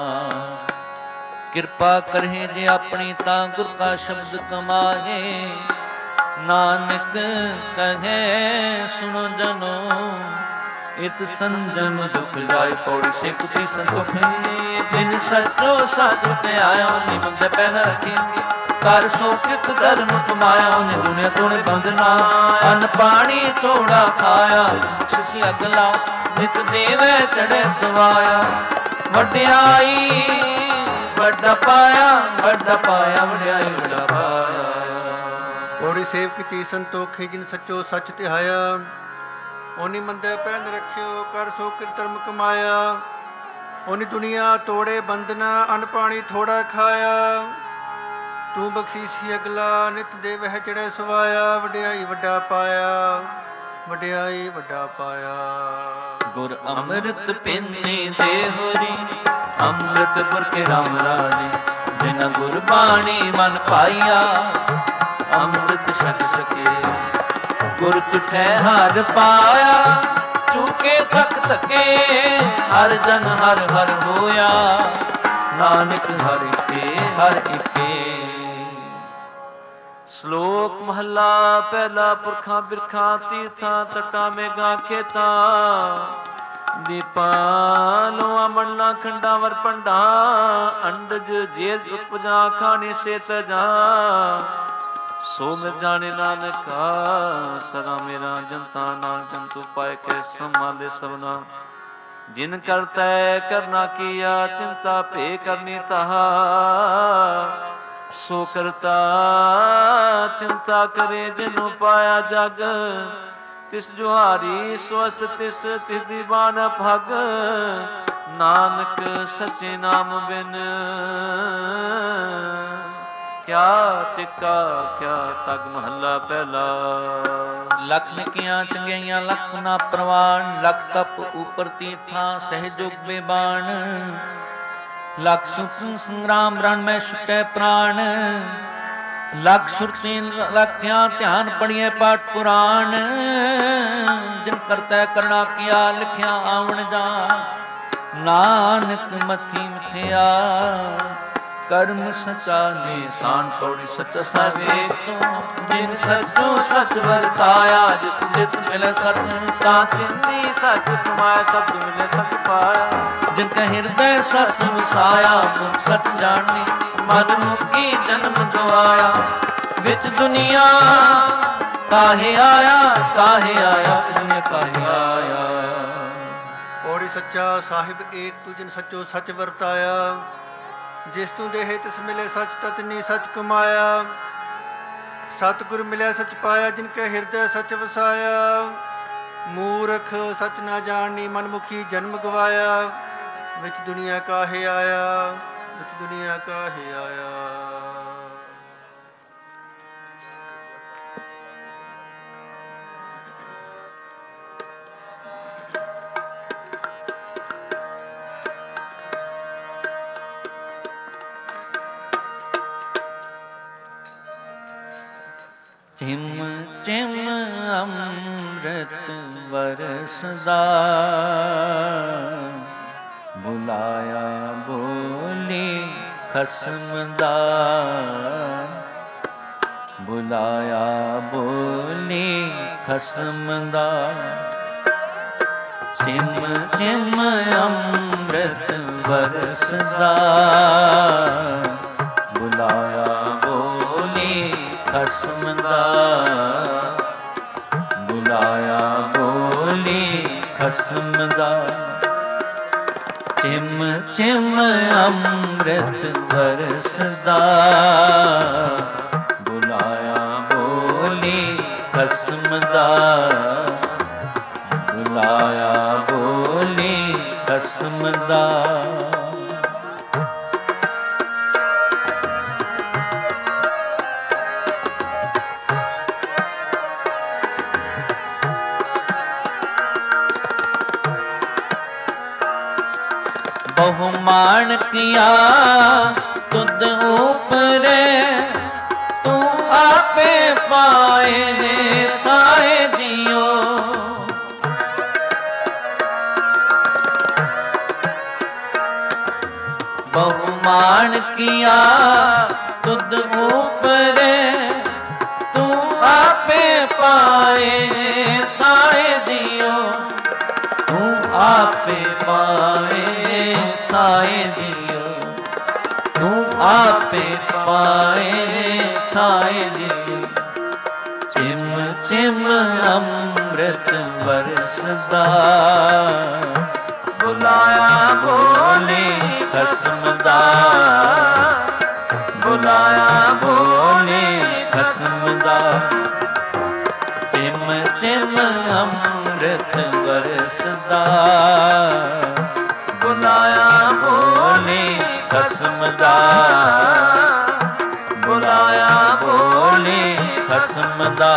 ਕਿਰਪਾ ਕਰਹਿ ਜੇ ਆਪਣੀ ਤਾਂ ਗੁਰ ਕਾ ਸ਼ਬਦ ਕਮਾਹੇ। ਨਾਨਕ ਕਹੈ ਸੁਣੋ ਜਨੋ ਇਤ ਸੰਜਮ ਦੁਖ ਜਾਏ। ਪੌੜੀ ਸਿੱਖਤੀ ਸੰਤੋਖ ਜਿਨ ਸਚੋ ਸਚ ਧਿਆਇਆ। ਉਹਨੇ ਮੰਦੇ ਪੈ ਨ ਰੱਖੀ, ਕਰ ਸੋ ਕਿਤ ਧਰਮ ਕਮਾਇਆ। ਉਹਨੇ ਦੁਨੀਆ ਤੋੜੇ ਬੰਦਨਾ, ਅੰਨ ਪਾਣੀ ਥੋੜਾ ਖਾਇਆ। ਸਿਸੀ ਅਗਲਾ ਨਿਤ ਦੇਵੈ ਚੜ੍ਹੇ ਸਵਾਇਆ। ਵਡਿਆਈ ਵੱਡਾ ਪਾਇਆ, ਵੱਡਾ ਪਾਇਆ, ਵਡਿਆਈ ਵੱਡਾ ਪਾਇਆ। ਪੌੜੀ ਸੇਵ ਕੀਤੀ ਸੰਤੋਖੇ ਜਿਨ ਸੱਚੋ ਸੱਚ ਧਿਆਇਆ। ਉਹਨੀ ਮੰਦੇ ਪਹਿਨ ਰੱਖਿਓ ਕਰ ਸੋ ਕਿਰ ਧਰਮ ਕਮਾਇਆ। ਉਹਨੀ ਦੁਨੀਆ ਤੋੜੇ ਬੰਦਨਾ, ਅੰਨ ਪਾਣੀ ਥੋੜਾ ਖਾਇਆ। ਤੂੰ ਬਖਸ਼ੀਸੀ ਅਗਲਾ ਨਿਤ ਦੇ ਵਹਿ ਚੜ੍ਹੇ ਸਵਾਇਆ। ਵਡਿਆਈ ਵੱਡਾ ਪਾਇਆ, ਵਡਿਆਈ ਵੱਡਾ ਪਾਇਆ। ਗੁਰ ਅੰਮ੍ਰਿਤ ਪਿੰਨੀ ਦੇ ਹੋਰੀ, ਅੰਮ੍ਰਿਤ ਪੁਰ ਕੇ ਰਾਮ ਰਾਜੇ। ਜਿਨ ਗੁਰ ਬਾਣੀ ਮਨ ਪਾਈਆ, ਅੰਮ੍ਰਿਤ ਛਕ ਸਕੇ। ਗੁਰ ਤੁਠੈ ਹਰ ਪਾਇਆ, ਚੁਕੇ ਤਕ ਤਕੇ। ਹਰ ਜਨ ਹਰ ਹਰ ਹੋਇਆ, ਨਾਨਕ ਹਰਿ ਕੇ ਹਰ ਇਕੇ। ਸ਼ਲੋਕ ਮਹੱਲਾ ਪਹਿਲਾ। ਪੁਰਖਾਂ ਬਿਰਖਾਂ ਤੀਰਥਾਂ ਤਟਾਂ ਮੇਘਾਂ ਖੇਤਾਂ ਦੀਪਾਂ ਲੋਆਂ ਮੰਡਲਾਂ ਖੰਡਾਂ ਵਰ ਪੰਡਾਂ ਅੰਡਜ ਜੇਲ ਉਪਜਾ ਖਾਣੀ ਸੇ ਤਜਾ ਸੋ ਮਿਰ ਜਾਣੇ ਨਾਨਕਾ ਸਦਾ ਮੇਰਾ ਜਨਤਾ ਨਾਨਕ ਜੰਤੂ ਪਾਇ ਕੇ ਸੰਭਾਲੇ ਸਭਨਾ ਜਿਨ ਕਰਤੈ ਕਰਨਾ ਕੀਆ ਚਿੰਤਾ ਭੇ ਕਰਨੀ ਤਾਹਾ ਸੋ ਕਰਤਾ ਚਿੰਤਾ ਕਰੇ ਜਿਨੂੰ ਪਾਇਆ ਜਗ ਤਿਸ ਜੁਹਾਰੀ ਸਵਸਤ ਤਿਸ ਤਿਸ ਦੀਵਾਨ ਭਗ ਨਾਨਕ ਸੱਚੇ ਨਾਮ ਬਿਨ ਕਿਆ ਟਿਕਾ ਕਿਆ ਤਗ। ਮਹੱਲਾ ਪਹਿਲਾ। ਲਖ ਨਿਕੀਆਂ ਚੰਗਿਆਈਆਂ ਲਖ ਨਾ ਪ੍ਰਵਾਨ ਲਖ ਤਪ ਉਪਰ ਤੀਰਥਾਂ ਸਹਿਜੋਗ ਬੇਬਾਨ ਲਖ ਸੁਖ ਸੰਗਰਾਮ ਰਣ ਮੈਂ ਛੁਟੈ ਪ੍ਰਾਣ ਲਖ ਸੁਰਤੀ ਲਖਿਆ ਧਿਆਨ ਪੜੀਏ ਪਾਠ ਪੁਰਾਣ ਜਿਨ ਕਰਤੈ ਕਰਣਾ ਕੀਆ ਲਿਖਿਆ ਆਵਣ ਜਾ ਨਾਨਕ ਮਥੀ ਮਿਥਿਆ ਕਰਮ ਸਚਾ ਨਿਸ਼ਾਨ ਤੋੜੀ ਸਚ ਸਾਵੇ ਜਿਨ ਸਚੋ ਸਚ ਵਰਤਾਇਆ ਜਿਸ ਜਿਤ ਮਿਲੇ ਸਚ ਤਾਂ ਤਿੰਨੀ ਸਚ ਕਮਾਇਆ ਸ਼ਬਦ ਮਿਲੇ ਸਚ ਪਾਇਆ ਜਿਨ ਕੈ ਹਿਰਦੈ ਸਚ ਵਸਾਇਆ ਮੁਖ ਸਚ ਜਾਣੀ ਮਨ ਮੁਕੀ ਜਨਮ ਗਵਾਇਆ ਵਿੱਚ ਦੁਨੀਆ ਕਾਹੇ ਆਇਆ ਕਾਹੇ ਆਇਆ ਦੁਨੀਆ ਕਾਹੇ ਆਇਆ। ਪੌੜੀ ਸੱਚਾ ਸਾਹਿਬ ਏਕ ਤੂੰ ਜਿਨ ਸੱਚੋ ਸਚ ਵਰਤਾਇਆ ਜਿਸ ਤੂੰ ਦੇਹੇ ਤਿਸ ਮਿਲੇ ਸਚ ਤਤਨੀ ਸਚ ਕਮਾਇਆ ਸਤਿਗੁਰ ਮਿਲਿਆ ਸਚ ਪਾਇਆ ਜਿਨ ਕੈ ਹਿਰਦੈ ਸਚ ਵਸਾਇਆ ਮੂਰਖ ਸਚ ਨਾ ਜਾਣਨੀ ਮਨਮੁਖੀ ਜਨਮ ਗਵਾਇਆ ਵਿੱਚ ਦੁਨੀਆ ਕਾਹੇ ਆਇਆ ਵਿੱਚ ਦੁਨੀਆ ਕਾਹੇ ਆਇਆ। ਚਿਮ ਚਿਮ ਅੰਮ੍ਰਿਤ ਵਰਸਦਾ ਬੁਲਾਇਆ ਬੋਲੀ ਖਸਮ ਦਾ ਬੁਲਾਇਆ ਬੋਲੀ ਖਸਮ ਦਾ ਚਿਮ ਚਿਮ ਅੰਮ੍ਰਿਤ ਵਰਸਦਾ ਬੁਲਾਇਆ ਬੋਲੀ ਖਸਮ ਦਾ ਬੁਲਾਇਆ ਬੋਲੀ ਖਸਮ ਦਾ ਚਿਮ ਚਿਮ ਅੰਮ੍ਰਿਤ ਵਰਸਦਾ ਬੁਲਾਇਆ ਬੋਲੀ ਖਸਮ ਦਾ ਬੁਲਾਇਆ ਬੋਲੀ ਖਸਮ ਦਾ। ਬਹੁਮਾਨ ਕੀਆ ਤੁਧ ਉਪਰੇ ਤੂੰ ਆਪੇ ਪਾਏ ਥਾਏ ਜਿਉ ਬਹੁਮਾਨ ਕੀਆ ਤੁਧ ਉਪਰੇ ਤੂੰ ਆਪੇ ਪਾਏ ਥਾਏ ਜਿਉ ਤੂੰ ਆਪੇ ਪਾਏ ਥਾਏ ਜਿਉ ਤੂੰ ਆਪੇ ਪਾਏ ਥਾਏ ਜਿਉ ਚਿਮ ਚਿਮ ਅੰਮ੍ਰਿਤ ਵਰਸਦਾ ਬੁਲਾਇਆ ਬੋਲੇ ਖਸਮ ਦਾ ਬੁਲਾਇਆ ਬੋਲੇ ਖਸਮ ਦਾ ਚਿਮ ਚਿਮ ਅੰਮ੍ਰਿਤ ਵਰਸਦਾ ਬੁਲਾਇਆ ਬੋਲੇ ਖਸਮ ਦਾ ਬੁਲਾਇਆ ਬੋਲੇ ਖਸਮ ਦਾ।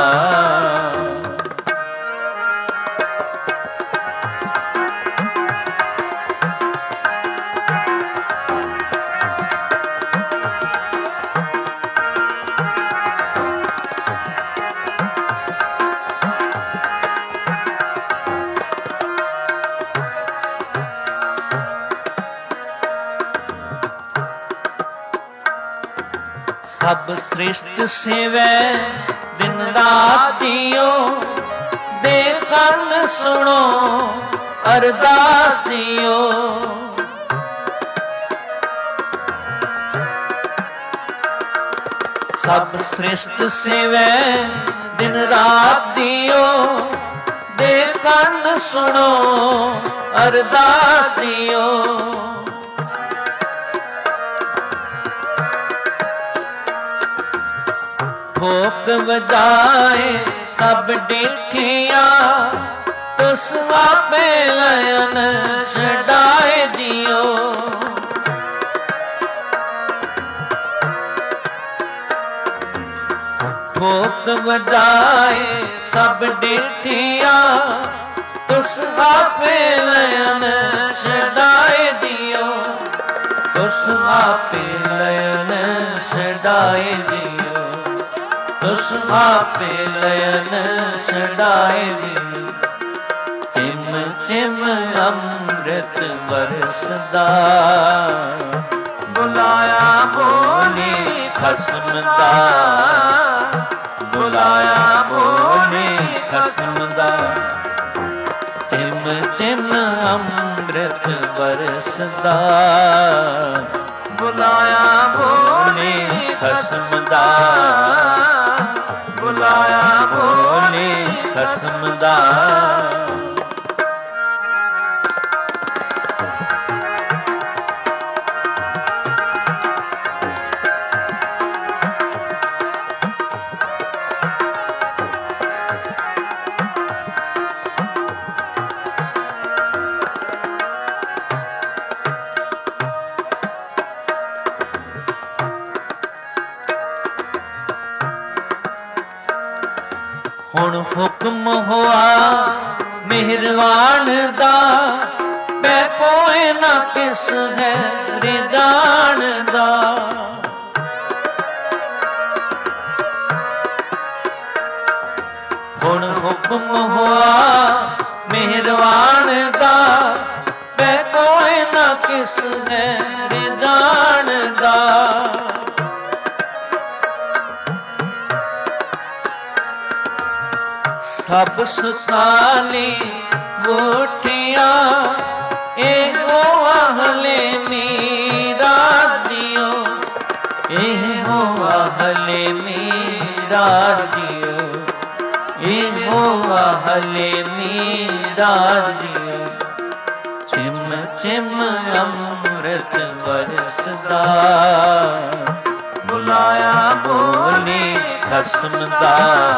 ਸਭ ਸ੍ਰਿਸ਼ਟ ਸੇਵੈ ਦਿਨ ਰਾਤ ਦਿਓ, ਦੇ ਕੰਨ ਸੁਣੋ ਅਰਦਾਸ ਦਿਓ। ਸਭ ਸ੍ਰਿਸ਼ਟ ਸੇਵੈ ਦਿਨ ਰਾਤ ਦਿਓ, ਦੇ ਕੰਨ ਸੁਣੋ ਅਰਦਾਸ ਦਿਓ। ਭੋਗ ਵਜਾਏ ਸਭ ਡਿਠੀਆਂ, ਤੁਸ ਆਪੇ ਲयन ਛਡਾਏ ਦਿਓ। ਭੋਗ ਵਜਾਏ ਸਭ ਡਿਠੀਆਂ, ਤੁਸ ਆਪੇ ਲयन ਛਡਾਏ ਦਿਓ। ਤੁਸ ਆਪੇ ਲयन ਛਡਾਏ ਦਿਓ। ਤੁਸ ਆਪੇ ਲयन ਛਡਾਏ ਦਿਓ। ਚਿਮ ਚਿਮ ਅੰਮ੍ਰਿਤ ਵਰਸਦਾ, ਬੁਲਾਇਆ ਬੋਲੇ ਖਸਮ ਦਾ। ਬੁਲਾਇਆ ਬੋਲੇ ਖਸਮ ਦਾ। ਚਿਮ ਚਿਮ ਅੰਮ੍ਰਿਤ ਵਰਸਦਾ, ਬੁਲਾਇਆ ਬੋਲੇ ਖਸਮ ਦਾ। ਬੁਲਾਇਆ ਬੋਲੇ ਖਸਮ ਦਾ। ਹੁਣ ਹੁਕਮ ਹੋਆ ਮਿਹਰਬਾਨ ਦਾ, ਮੈਂ ਕੋਏ ਨਾ ਕਿਸ ਹੈ ਰਿਦਾਨ ਦਾ। ਹੁਣ ਹੁਕਮ ਹੋਆ ਮਿਹਰਬਾਨ ਦਾ, ਮੈਂ ਕੋਏ ਨਾ ਕਿਸ ਹੈ ਰਿਦਾਨ ਦਾ। ਸਭ ਸੁਖਾਲੀ ਵੋਟੀਆਂ, ਇਹੋ ਆਹਲੇ ਮੀਰਾ ਦਿਓ। ਇਹੋ ਆਹਲੇ ਮੀਰਾ ਦਿਓ। ਇਹੋ ਆਹਲੇ ਮੀਰਾ ਦਿਓ। ਚਿਮ ਚਿਮ ਅੰਮ੍ਰਿਤ ਵਰਸਦਾ, ਬੁਲਾਇਆ ਬੋਲੇ ਖਸਮ ਦਾ।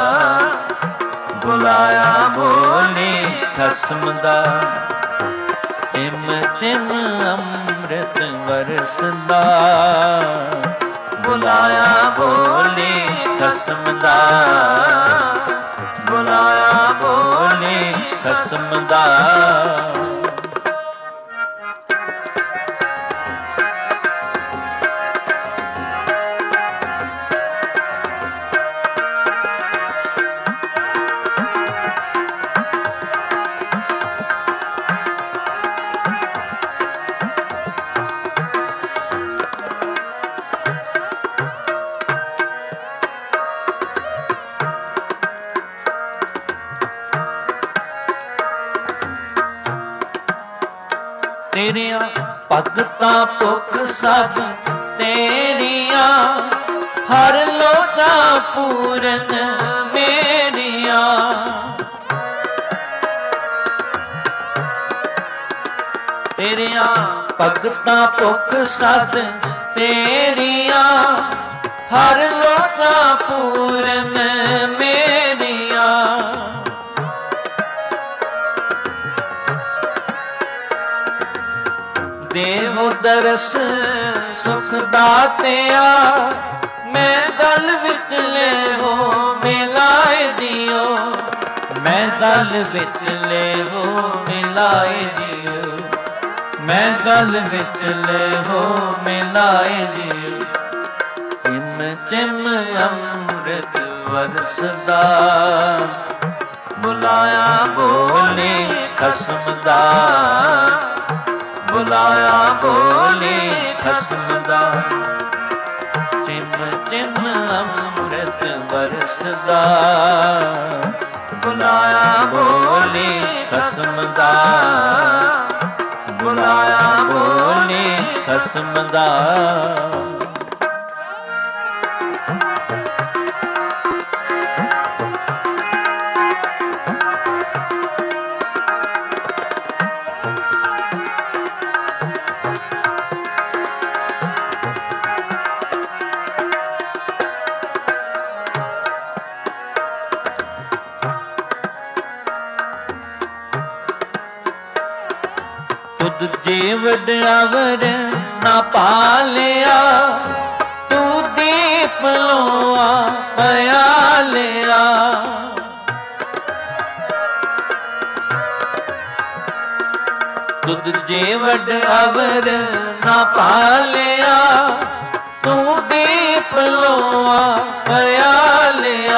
ਬੁਲਾਇਆ ਬੋਲੇ ਖਸਮ ਦਾ। ਚਿਮ ਚਿਮ ਅੰਮ੍ਰਿਤ ਵਰਸਦਾ, ਬੁਲਾਇਆ ਬੋਲੇ ਖਸਮ ਦਾ। ਬੁਲਾਇਆ ਬੋਲੇ ਖਸਮ ਦਾ। ਤੇਰੀਆਂ ਭਗਤਾਂ ਭੁੱਖ ਸਭ ਤੇਰੀਆਂ, ਹਰ ਲੋਚਾ ਪੂਰਨ ਮੇਰੀਆਂ। ਤੇਰੀਆਂ ਭਗਤਾਂ ਭੁੱਖ ਸਭ ਤੇਰੀਆਂ, ਹਰ ਲੋਚਾ ਪੂਰਨ ਮੇਰੀਆਂ। ਦੇਵੋ ਦਰਸ ਸੁਖ ਦਾਤਿਆ, ਮੈਂ ਗਲ ਵਿੱਚ ਲੈ ਹੋ ਮਿਲਾਏ ਦਿਓ। ਮੈਂ ਗਲ ਵਿੱਚ ਲੈ ਹੋ ਮਿਲਾਏ ਦਿਓ। ਮੈਂ ਗਲ ਵਿੱਚ ਲੈ ਹੋ ਮਿਲਾਏ ਦਿਓ। ਚਿਮ ਚਿਮ ਅੰਮ੍ਰਿਤ ਵਰਸਦਾ, ਬੁਲਾਇਆ ਬੋਲੇ ਖਸਮ ਦਾ। ਬੁਲਾਇਆ ਬੋਲੇ ਖਸਮ ਦਾ। ਚਿਮ ਚਿਮ ਅੰਮ੍ਰਿਤ ਵਰਸਦਾ, ਬੁਲਾਇਆ ਬੋਲੇ ਖਸਮ ਦਾ, ਬੁਲਾਇਆ ਬੋਲੇ ਖਸਮ ਦਾ। ਤੁਧ ਜੇ ਵਡਿਆਵਰ ਨਾ ਪਾਲਿਆ, ਤੂੰ ਦੀਪ ਲੋਆ ਪਿਆ ਲਿਆ। ਤੁਧ ਜੇ ਵਡਿਆਵਰ ਨਾ ਪਾਲਿਆ, ਤੂੰ ਦੀਪ ਲੋਆ ਪਿਆ ਲਿਆ।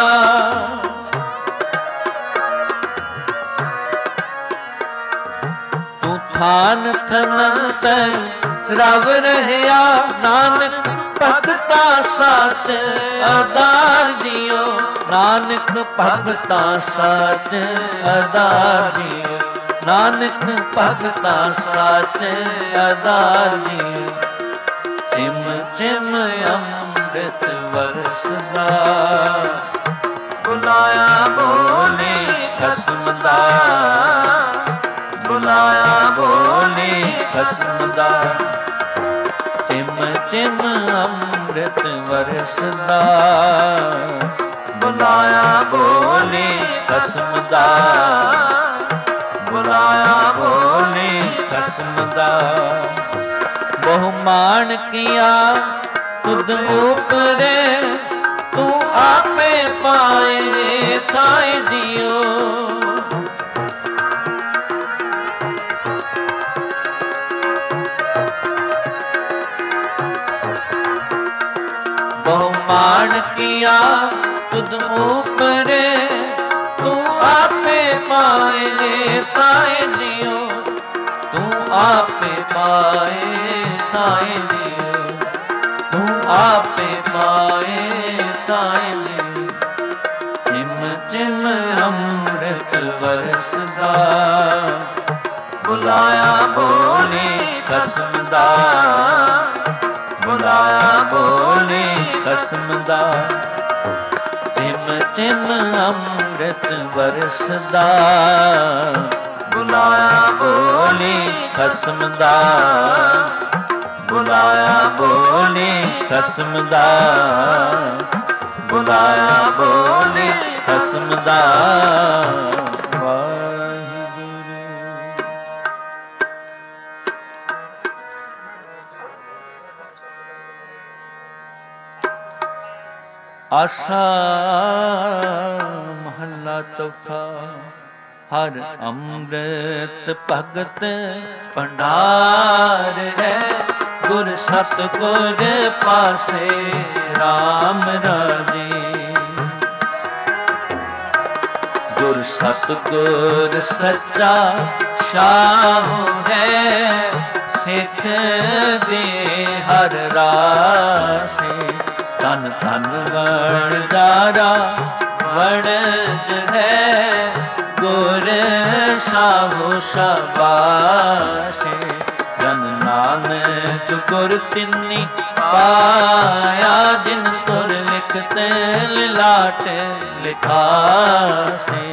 ਥਾਨ ਥਨੰਤ ਰਵ ਰਹਿਆ, ਨਾਨਕ ਭਗਤਾ ਸਾਚ ਆਧਾਰ ਦਿਓ, ਨਾਨਕ ਭਗਤਾ ਸਾਚ ਆਧਾਰ ਦਿਓ, ਨਾਨਕ ਭਗਤਾ ਸਾਚ ਆਧਾਰ ਦਿਓ। ਚਿਮ ਚਿਮ ਅੰਮ੍ਰਿਤ ਵਰਸਦਾ, ਬੁਲਾਇਆ ਬੋਲੇ ਖਸਮ ਦਾ, ਬੁਲਾਇਆ ਬੋਲੇ ਖਸਮ ਦਾ। ਚਿਮ ਚਿਮ ਅੰਮ੍ਰਿਤ ਵਰਸਦਾ, ਬੁਲਾਇਆ ਬੋਲੇ ਖਸਮ ਦਾ, ਬੁਲਾਇਆ ਬੋਲੇ ਖਸਮ ਦਾ। ਬਹੁ ਮਾਣ ਕੀਆ ਤੁਧ ਉਪਰੇ, ਤੂੰ ਆਪੇ ਪਾਏ ਥਾਏ ਦਿਓ। ਬਹੁ ਮਾਣ ਕੀਆ ਤੁਧ ਉਪਰੇ, ਤੂੰ ਆਪੇ ਪਾਏ ਥਾਏ ਦਿਓ, ਤੂੰ ਆਪੇ ਪਾਏ ਥਾਏ ਦਿਓ, ਤੂੰ ਆਪੇ ਪਾਏ ਥਾਏ ਦਿਓ। ਚਿਮ ਚਿਮ ਅੰਮ੍ਰਿਤ ਵਰਸਦਾ, ਬੁਲਾਇਆ ਬੋਲੇ ਖਸਮ ਦਾ, ਬੁਲਾਇਆ ਬੋਲੇ ਖਸਮ ਦਾ। ਚਿਮ ਚਿਮ ਅੰਮ੍ਰਿਤ ਵਰਸਦਾ, ਬੁਲਾਇਆ ਬੋਲੇ ਖਸਮ ਦਾ, ਬੁਲਾਇਆ ਬੋਲੇ ਖਸਮ ਦਾ, ਬੁਲਾਇਆ ਬੋਲੇ ਖਸਮ ਦਾ। ਆਸਾ ਮਹੱਲਾ ਚੌਥਾ। ਹਰ ਅੰਮ੍ਰਿਤ ਭਗਤ ਭੰਡਾਰ ਹੈ, ਗੁਰ ਸਤਿਗੁਰ ਪਾਸੇ RAM ਰਾਜੇ। ਗੁਰ ਸਤਿਗੁਰ ਸੱਚਾ ਸ਼ਾਹ ਹੈ, ਸਿੱਖ ਦੇ ਹਰ ਰਾਸੇ। ਧਨ ਧਨ ਵਣਜਾਰਾ ਵਣਜ ਹੈ, ਗੁਰ ਸਾਹੋ ਸ਼ਾਬਾਸ਼ੇ। ਜਨ ਨਾਨਕ ਗੁਰ ਤਿੰਨੀ ਪਾਇਆ, ਜਿਨ ਤੁਰ ਲਿਖਤ ਲਿਲਾਟ ਲਿਖਾਸੇ।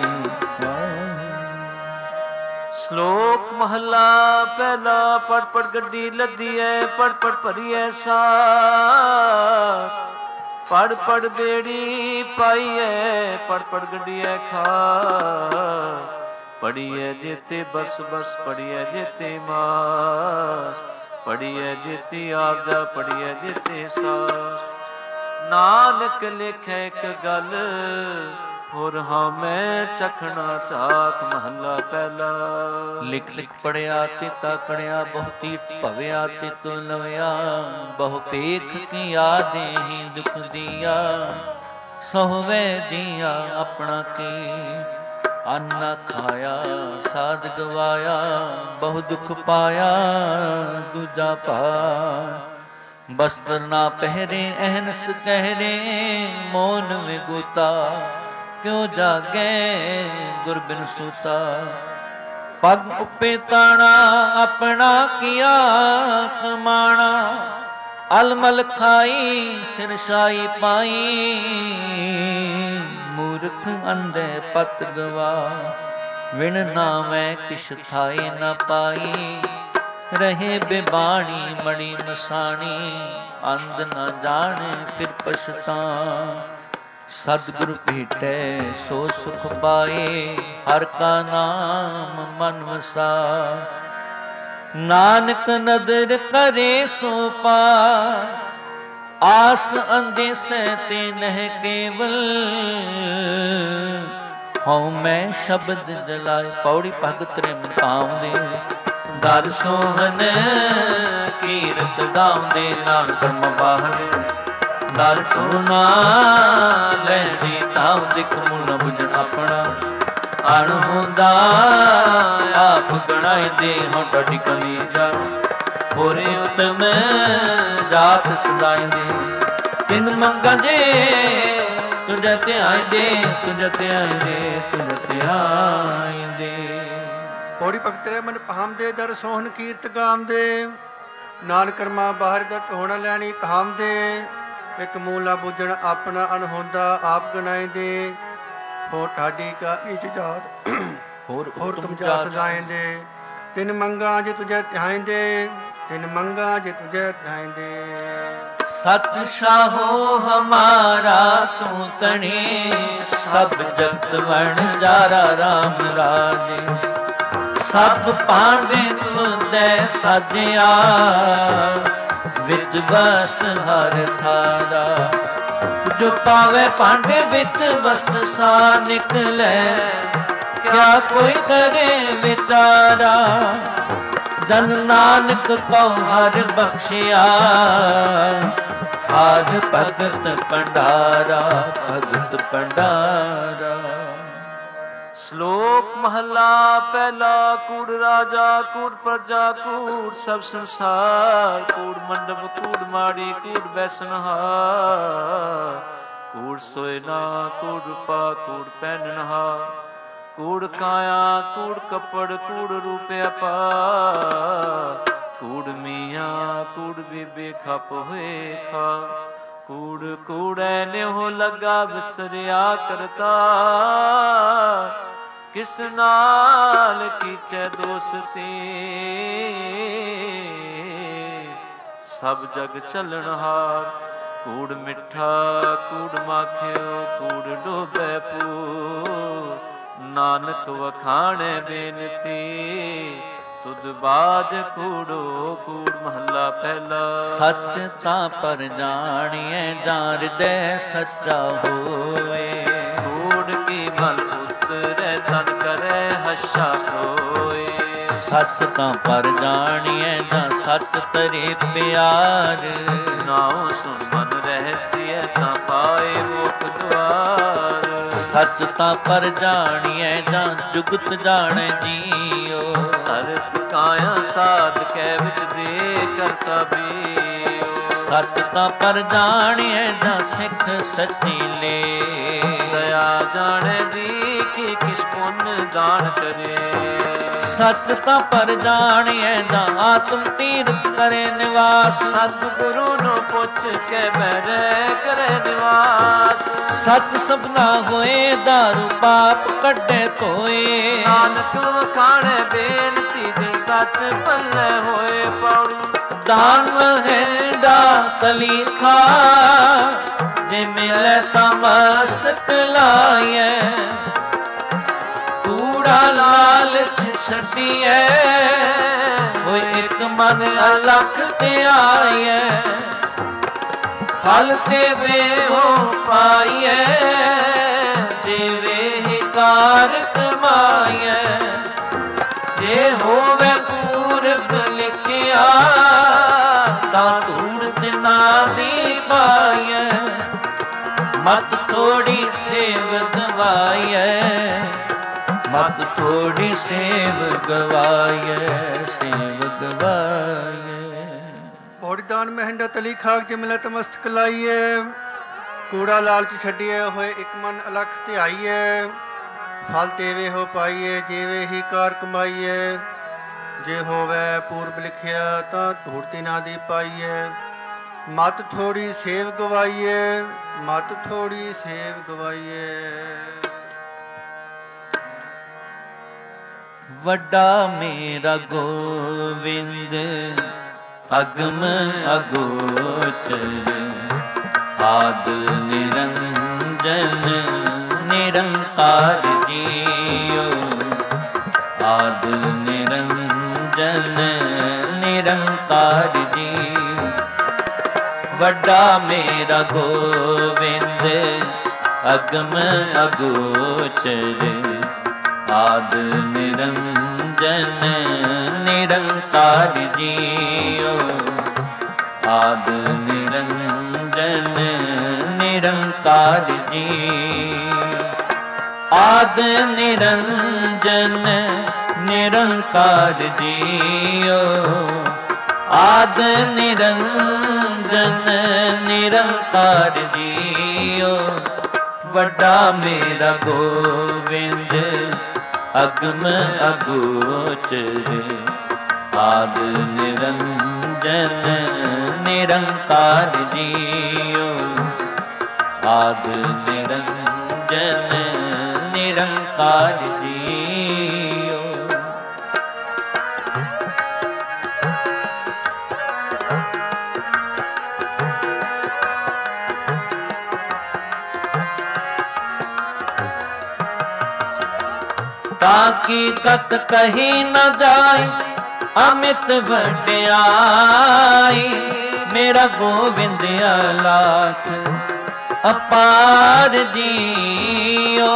ਸ਼ਲੋਕ ਮਹੱਲਾ ਪਹਿਲਾ। ਪੜ ਪੜ ਗੱਡੀ ਲੱਦੀ ਐ, ਪੜ ਪੜ ਭਰੀ ਐ ਸਾਰ। ਪੜ ਪੜ ਬੇੜੀ ਪਾਈ ਐ, ਪੜ ਪੜ ਗੱਡੀ ਐ ਖਾਰ। ਪੜੀਐ ਜੇਤੇ ਬਸ ਬਸ, ਪੜੀਐ ਜੇਤੇ ਮਾਸ। ਪੜੀਐ ਜੇਤੀ ਆਗਿਆ, ਪੜੀਐ ਜੇਤੇ ਸਾਸ। ਨਾਨਕ ਲਿਖੈ ਇੱਕ ਗੱਲ, ਹੋਰ ਹਾਂ ਮੈਂ ਚਖਣਾ ਚਾਖ। ਮਹੱਲਾ ਪਹਿਲਾ। ਲਿਖ ਲਿਖ ਪੜਿਆ ਤੇ ਤਾਕੜਿਆ, ਬਹੁ ਤੀਰਥ ਭਵਿਆ ਤੇ ਤੁਲ ਲਵਿਆ। ਬਹੁ ਪੇਖ ਕੀਆ ਦੇਹੀ ਦੁਖ ਦੀਆ, ਸੋਹਵੇ ਜੀਆ ਆਪਣਾ ਕੀ। ਅੰਨ ਖਾਇਆ ਸਾਧ ਗਵਾਇਆ, ਬਹੁ ਦੁਖ ਪਾਇਆ ਦੂਜਾ ਭਾਰ। ਬਸਤਰ ਨਾ ਪਹਿਰੇ ਅਹਨਸ ਕਹਿਰੇ ਮੋਨ ਵਿਗੂਤਾ ਕਿਉ ਜਾਗੇ ਗੁਰ ਬਿਨ ਸੂਤਾ ਪਗ ਉੱਪੇ ਤਾਣਾ ਆਪਣਾ ਕੀਆ ਕਮਾਣਾ ਅਲਮਲ ਖਾਈ ਸਿਰਸ਼ਾਈ ਪਾਈ ਮੂਰਖ ਅੰਧੇ ਪਤ ਗਵਾ ਵਿਣ ਨਾਵੇਂ ਕਿਛ ਥਾਈ ਨ ਪਾਈ ਰਹੇ ਬੇਬਾਣੀ ਮਣੀ ਮਸਾਣੀ ਅੰਧ ਨ ਜਾਣੇ ਫਿਰ ਪਛਤਾ ਸਤਿਗੁਰ ਭੇਟੈ ਸੋ ਸੁਖ ਪਾਏ ਹਰ ਕਾ ਨਾਮ ਮਨ ਵਸਾ ਨਾਨਕ ਨਦਰ ਕਰੇ ਸੋ ਪਾਰ ਆਸ ਅੰਦੇਸੈ ਤੇ ਨਹਿ ਕੇਵਲ ਹਉ ਮੈਂ ਸ਼ਬਦ ਜਲਾਏ ਪੌੜੀ ਭਗਤ ਰੇ ਮਕਾਉਂਦੇ ਦਰ ਸੋਹਨ ਕੀਰਤ ਗਾਉਂਦੇ ਨਾਲ ਕਰਮ ਬਾਹਰ ਦਰ ਟੂਨਾ ਲੈਂਦੀ ਤਾਉ ਦਿਖ ਮੁਨ ਬੁਝਣ ਆਪਣਾ ਅਣ ਹੁੰਦਾ ਆਪ ਗਣਾਈ ਦੇ ਹਾਂ ਟਾਡੀ ਕਲੀ ਜਾ ਹੋਰੇ ਉਤਮ ਜਾਤ ਸਦਾਈ ਦੇ ਤਿੰਨ ਮੰਗਾਂ ਜੇ ਤੁਝ ਧਿਆਈ ਦੇ ਤੁਝ ਧਿਆਈ ਦੇ ਤੁਝ ਧਿਆਈ ਦੇ ਪੌੜੀ ਭਗਤ ਰੇ ਮਨ ਭਾਮ ਦੇ ਦਰ ਸੋਹਨ ਕੀਰਤ ਗਾਮ ਦੇ ਨਾਨਕ ਕਰਮਾ ਬਾਹਰ ਦਾ ਢੋਣਾ ਲੈਣੀ ਕਾਮ ਦੇ ਇੱਕ ਮੂਲਾ ਬੁੱਝਣ ਆਪਣਾ ਅਣਹੋਂਦਾ ਆਪ ਗਣਾਏ ਦੇ ਹੋ ਠਾਡੀ ਕਾ ਨੀਚ ਜਾਤ ਹੋਰ ਹੋਰ ਤੁਮ ਜਾ ਸਦਾਏ ਦੇ ਤਿੰਨ ਮੰਗਾਂ ਜੇ ਤੁਝੇ ਧਿਆਇਂਦੇ ਤਿੰਨ ਮੰਗਾਂ ਜੇ ਤੁਝੇ ਧਿਆਇਂਦੇ ਸਤ ਸ਼ਾਹੋ ਹਮਾਰਾ ਤੂੰ ਤਣੀ ਸਭ ਜਗਤ ਵਣ ਜਾਰਾ ਰਾਮ ਰਾਜੇ ਸਭ ਪਾਂਡੇ ਤੁਧੈ ਸਾਜਿਆ ਵਿੱਚ ਵਸਤ ਹਰ ਥਾਰਾ ਜੋ ਪਾਵੇ ਭਾਂਡੇ ਵਿੱਚ ਵਸਤ ਸਾ ਨਿਕਲੇ ਕਿਆ ਕੋਈ ਕਰੇ ਵਿਚਾਰਾ ਜਨ ਨਾਨਕ ਕਉ ਹਰ ਬਖਸ਼ਿਆ ਆਦ ਭਗਤ ਭੰਡਾਰਾ ਭਗਤ ਭੰਡਾਰਾ। ਸ਼ਲੋਕ ਮਹਲਾ ਪਹਿਲਾ। ਕੂੜ ਰਾਜਾ ਕੂੜ ਪ੍ਰਜਾ ਕੂੜ ਸਭ ਸੰਸਾਰ ਕੂੜ ਮੰਡਪ ਕੂੜ ਮਾੜੀ ਕੂੜ ਬੈਸਨਹਾਰ ਕੂੜ ਸੋਇਨਾ ਕੂੜ ਰੂਪਾ ਕੂੜ ਪਹਿਨਨਹਾਰ ਕੂੜ ਕਾਇਆ ਕੂੜ ਕੱਪੜ ਕੂੜ ਰੂਪਿਆ ਪਾ ਕੂੜ ਮੀਆਂ ਕੂੜ ਬੀਬੀ ਖਪ ਹੋਏ ਖਾ ਕੂੜ ਕੂੜੈ ਨਿਹੁ ਲੱਗਾ ਵਿਸਰਿਆ ਕਰਤਾ ਕਿਸ ਨਾਲ ਕੀਚੈ ਦੋਸਤੀ ਸਭ ਜਗ ਚੱਲਣਹਾਰ ਕੂੜ ਮਿੱਠਾ ਕੂੜ ਮਾਖਿਓ ਕੂੜ ਡੋਬੈ ਪੂ ਨਾਨਕ ਵਖਾਣੈ ਬੇਨਤੀ ਤੁਧ ਬਾਜ ਕੂੜੋ ਕੂੜ ਮਹੱਲਾ ਪਹਿਲਾ। ਸੱਚ ਤਾਂ ਪਰ ਜਾਣੀਐ ਜਾਂ ਹਿਰਦੈ ਸੱਚਾ ਹੋਏ ਕੂੜ ਕੀ ਬਲ ਉਤਰੈ ਤਨ ਕਰੈ ਹੱਛਾ ਹੋਏ ਸੱਚ ਤਾਂ ਪਰ ਜਾਣੀਐ ਜਾਂ ਸੱਚ ਤਰੇ ਪਿਆਰ ਨਾਉ ਸੁਣ ਮਨ ਰਹਿਸੀਐ ਤਾਂ ਪਾਏ ਮੁਖ ਦੁਆਰ ਸੱਚ ਤਾਂ ਪਰ ਜਾਣੀਐ ਜਾਂ ਜੁਗਤ ਜਾਣੈ ਜੀਓ ਧਰਤ ਕਾਇਆ ਸਾਧ ਕੈ ਵਿੱਚ ਦੇ ਕਰਤਾ ਬੀਓ ਸੱਚ ਤਾਂ ਪਰ ਜਾਣੀਐ ਜਾਂ ਸਿੱਖ ਸੱਚੀ ਲੇ ਦਇਆ ਜਾਣੈ ਜੀ ਕੀ ਕਿਸ ਪੁੰਨ ਦਾਨ ਕਰੇ ਸੱਚ ਤਾਂ ਪਰ ਜਾਣੀਐ ਜਾਂ ਆਤਮ ਤੀਰਥ ਕਰੇ ਨਿਵਾਸ ਸਤਿਗੁਰੂ ਨੂੰ ਪੁੱਛ ਕੇ ਬਹਿਰੇ ਕਰੇ ਨਿਵਾਸ ਸੱਚ ਸਭਨਾ ਹੋਏ ਦਾਰੂ ਪਾਪ ਕੱਢੇ ਧੋਏ ਨਾਨਕ ਵਖਾਣੈ ਬੇਨਤੀ ਦੇ ਸੱਚ ਪੱਲੇ ਹੋਏ ਪੌੜੀ ਦਾਨ ਵਹਿੰਡਾ ਕਲੀਖਾ ਜੇ ਮਿਲੇ ਤਾਂ ਮਸਤਕ ਲਾਇਐ ਕੂੜਾ ਲਾਲਚ ਛੱਡੀਐ ਹੋਏ ਇੱਕ ਮਨ ਅਲਖ ਤੇ ਆਈਐ ਫਲ ਤੇ ਵੇ ਹੋ ਪਾਈਐ ਜਿਵੇਂ ਹੀ ਕਾਰ ਕਮਾਈਐ ਜੇ ਹੋਵੇ ਪੂਰਬ ਲਿਖਿਆ ਤਾਂ ਧੂੜ ਤਿਨਾ ਦੀ ਪਾਈਐ ਮਤ ਥੋੜੀ ਸੇਵ ਗਵਾਈਐ ਮਤ ਥੋੜੀ ਸੇਵ ਗਵਾਈਐ ਸੇਵ ਗਵਾਈਐ। ਪੌੜੀ ਦਾਨ ਮਹਿੰਡਾ ਤਲੀ ਖਾਕ ਜਮਲਤ ਮਸਤਕ ਲਾਈਏ। ਕੂੜਾ ਲਾਲਚ ਛੱਡੀਏ ਹੋਏ ਇੱਕ ਮਨ ਅਲਖ ਧਿਆਈਏ। ਫਲ ਤੇਵੇ ਹੋ ਪਾਈਏ ਜਿਵੇਂ ਹੀ ਕਾਰ ਕਮਾਈਏ। ਜੇ ਹੋਵੇ ਪੂਰਬ ਲਿਖਿਆ ਤਾਂ ਧੂੜਤੀ ਨਾ ਦੀ ਪਾਈਏ। ਮਤ ਥੋੜੀ ਸੇਵ ਗਵਾਈਏ, ਮਤ ਥੋੜੀ ਸੇਵ ਗਵਾਈਏ। ਵੱਡਾ ਮੇਰਾ ਗੋਵਿੰਦ ਅਗਮ ਅਗੋਚਰ, ਆਦ ਨਿਰੰਜਨ ਨਿਰੰਕਾਰ ਜੀਓ। ਆਦ ਨਿਰੰਜਨ ਨਿਰੰਕਾਰ ਜੀ। ਵੱਡਾ ਮੇਰਾ ਗੋਵਿੰਦ ਅਗਮ ਅਗੋਚਰ, ਆਦ ਨਿਰੰਜਨ ਨਿਰੰਕਾਰ ਜੀਓ। ਆਦ ਨਿਰੰਜਨ ਨਿਰੰਕਾਰ ਜੀ। ਆਦ ਨਿਰੰਜਨ ਨਿਰੰਕਾਰ ਜੀਓ। ਆਦ ਨਿਰੰਜਨ ਨਿਰੰਕਾਰ ਜੀਓ। ਵੱਡਾ ਮੇਰਾ ਗੋਵਿੰਦ ਅਗਮ ਅਗੋਚਰ, ਆਦ ਨਿਰੰਜਨ ਨਿਰੰਕਾਰ ਜੀਓ। ਆਦ ਨਿਰੰਜਨ ਨਿਰੰਕਾਰ ਜੀਓ। ਤਾਕੀ ਕਤ ਕਹੀ ਨ ਜਾਏ ਅਮਿਤ ਵਡਿਆਈ। ਮੇਰਾ ਗੋਵਿੰਦ ਅਲਾਖ ਅਪਾਰ ਜੀਓ।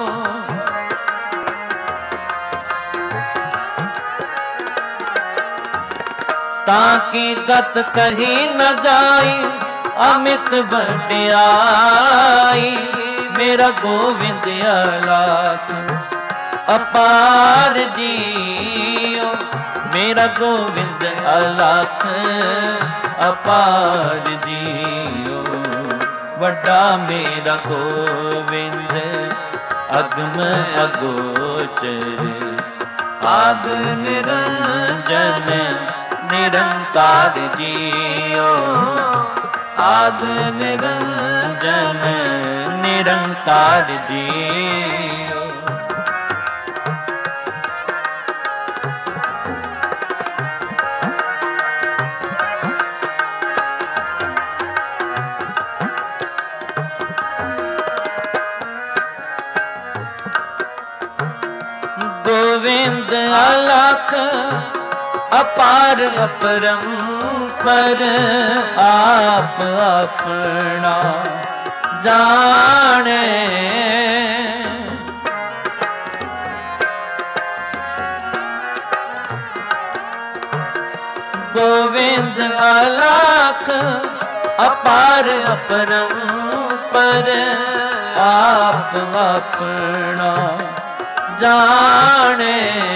ਤਾਕੀ ਕਤ ਕਹੀ ਨ ਜਾਏ ਅਮਿਤ ਵਡਿਆਈ। ਮੇਰਾ ਗੋਵਿੰਦ ਅਲਾਖ ਅਪਾਰ ਜੀਓ। ਮੇਰਾ ਗੋਵਿੰਦ ਅਲਖ ਅਪਾਰ ਜੀਓ। ਵੱਡਾ ਮੇਰਾ ਗੋਵਿੰਦ ਅਗਮ ਅਗੋਚਰ, ਆਦ ਨਿਰੰਜਨ ਨਿਰੰਕਾਰ ਜੀਓ। ਆਦ ਨਿਰੰਜਨ ਨਿਰੰਕਾਰ ਜੀਓ। ਗੋਵਿੰਦ ਅਲਖ ਅਪਾਰ ਅਪਰੰਪਰ, ਆਪ ਆਪਣਾ ਜਾਣੇ। ਗੋਵਿੰਦ ਅਲਖ ਅਪਾਰ ਅਪਰੰਪਰ, ਆਪ ਆਪਣਾ ਜਾਣੇ।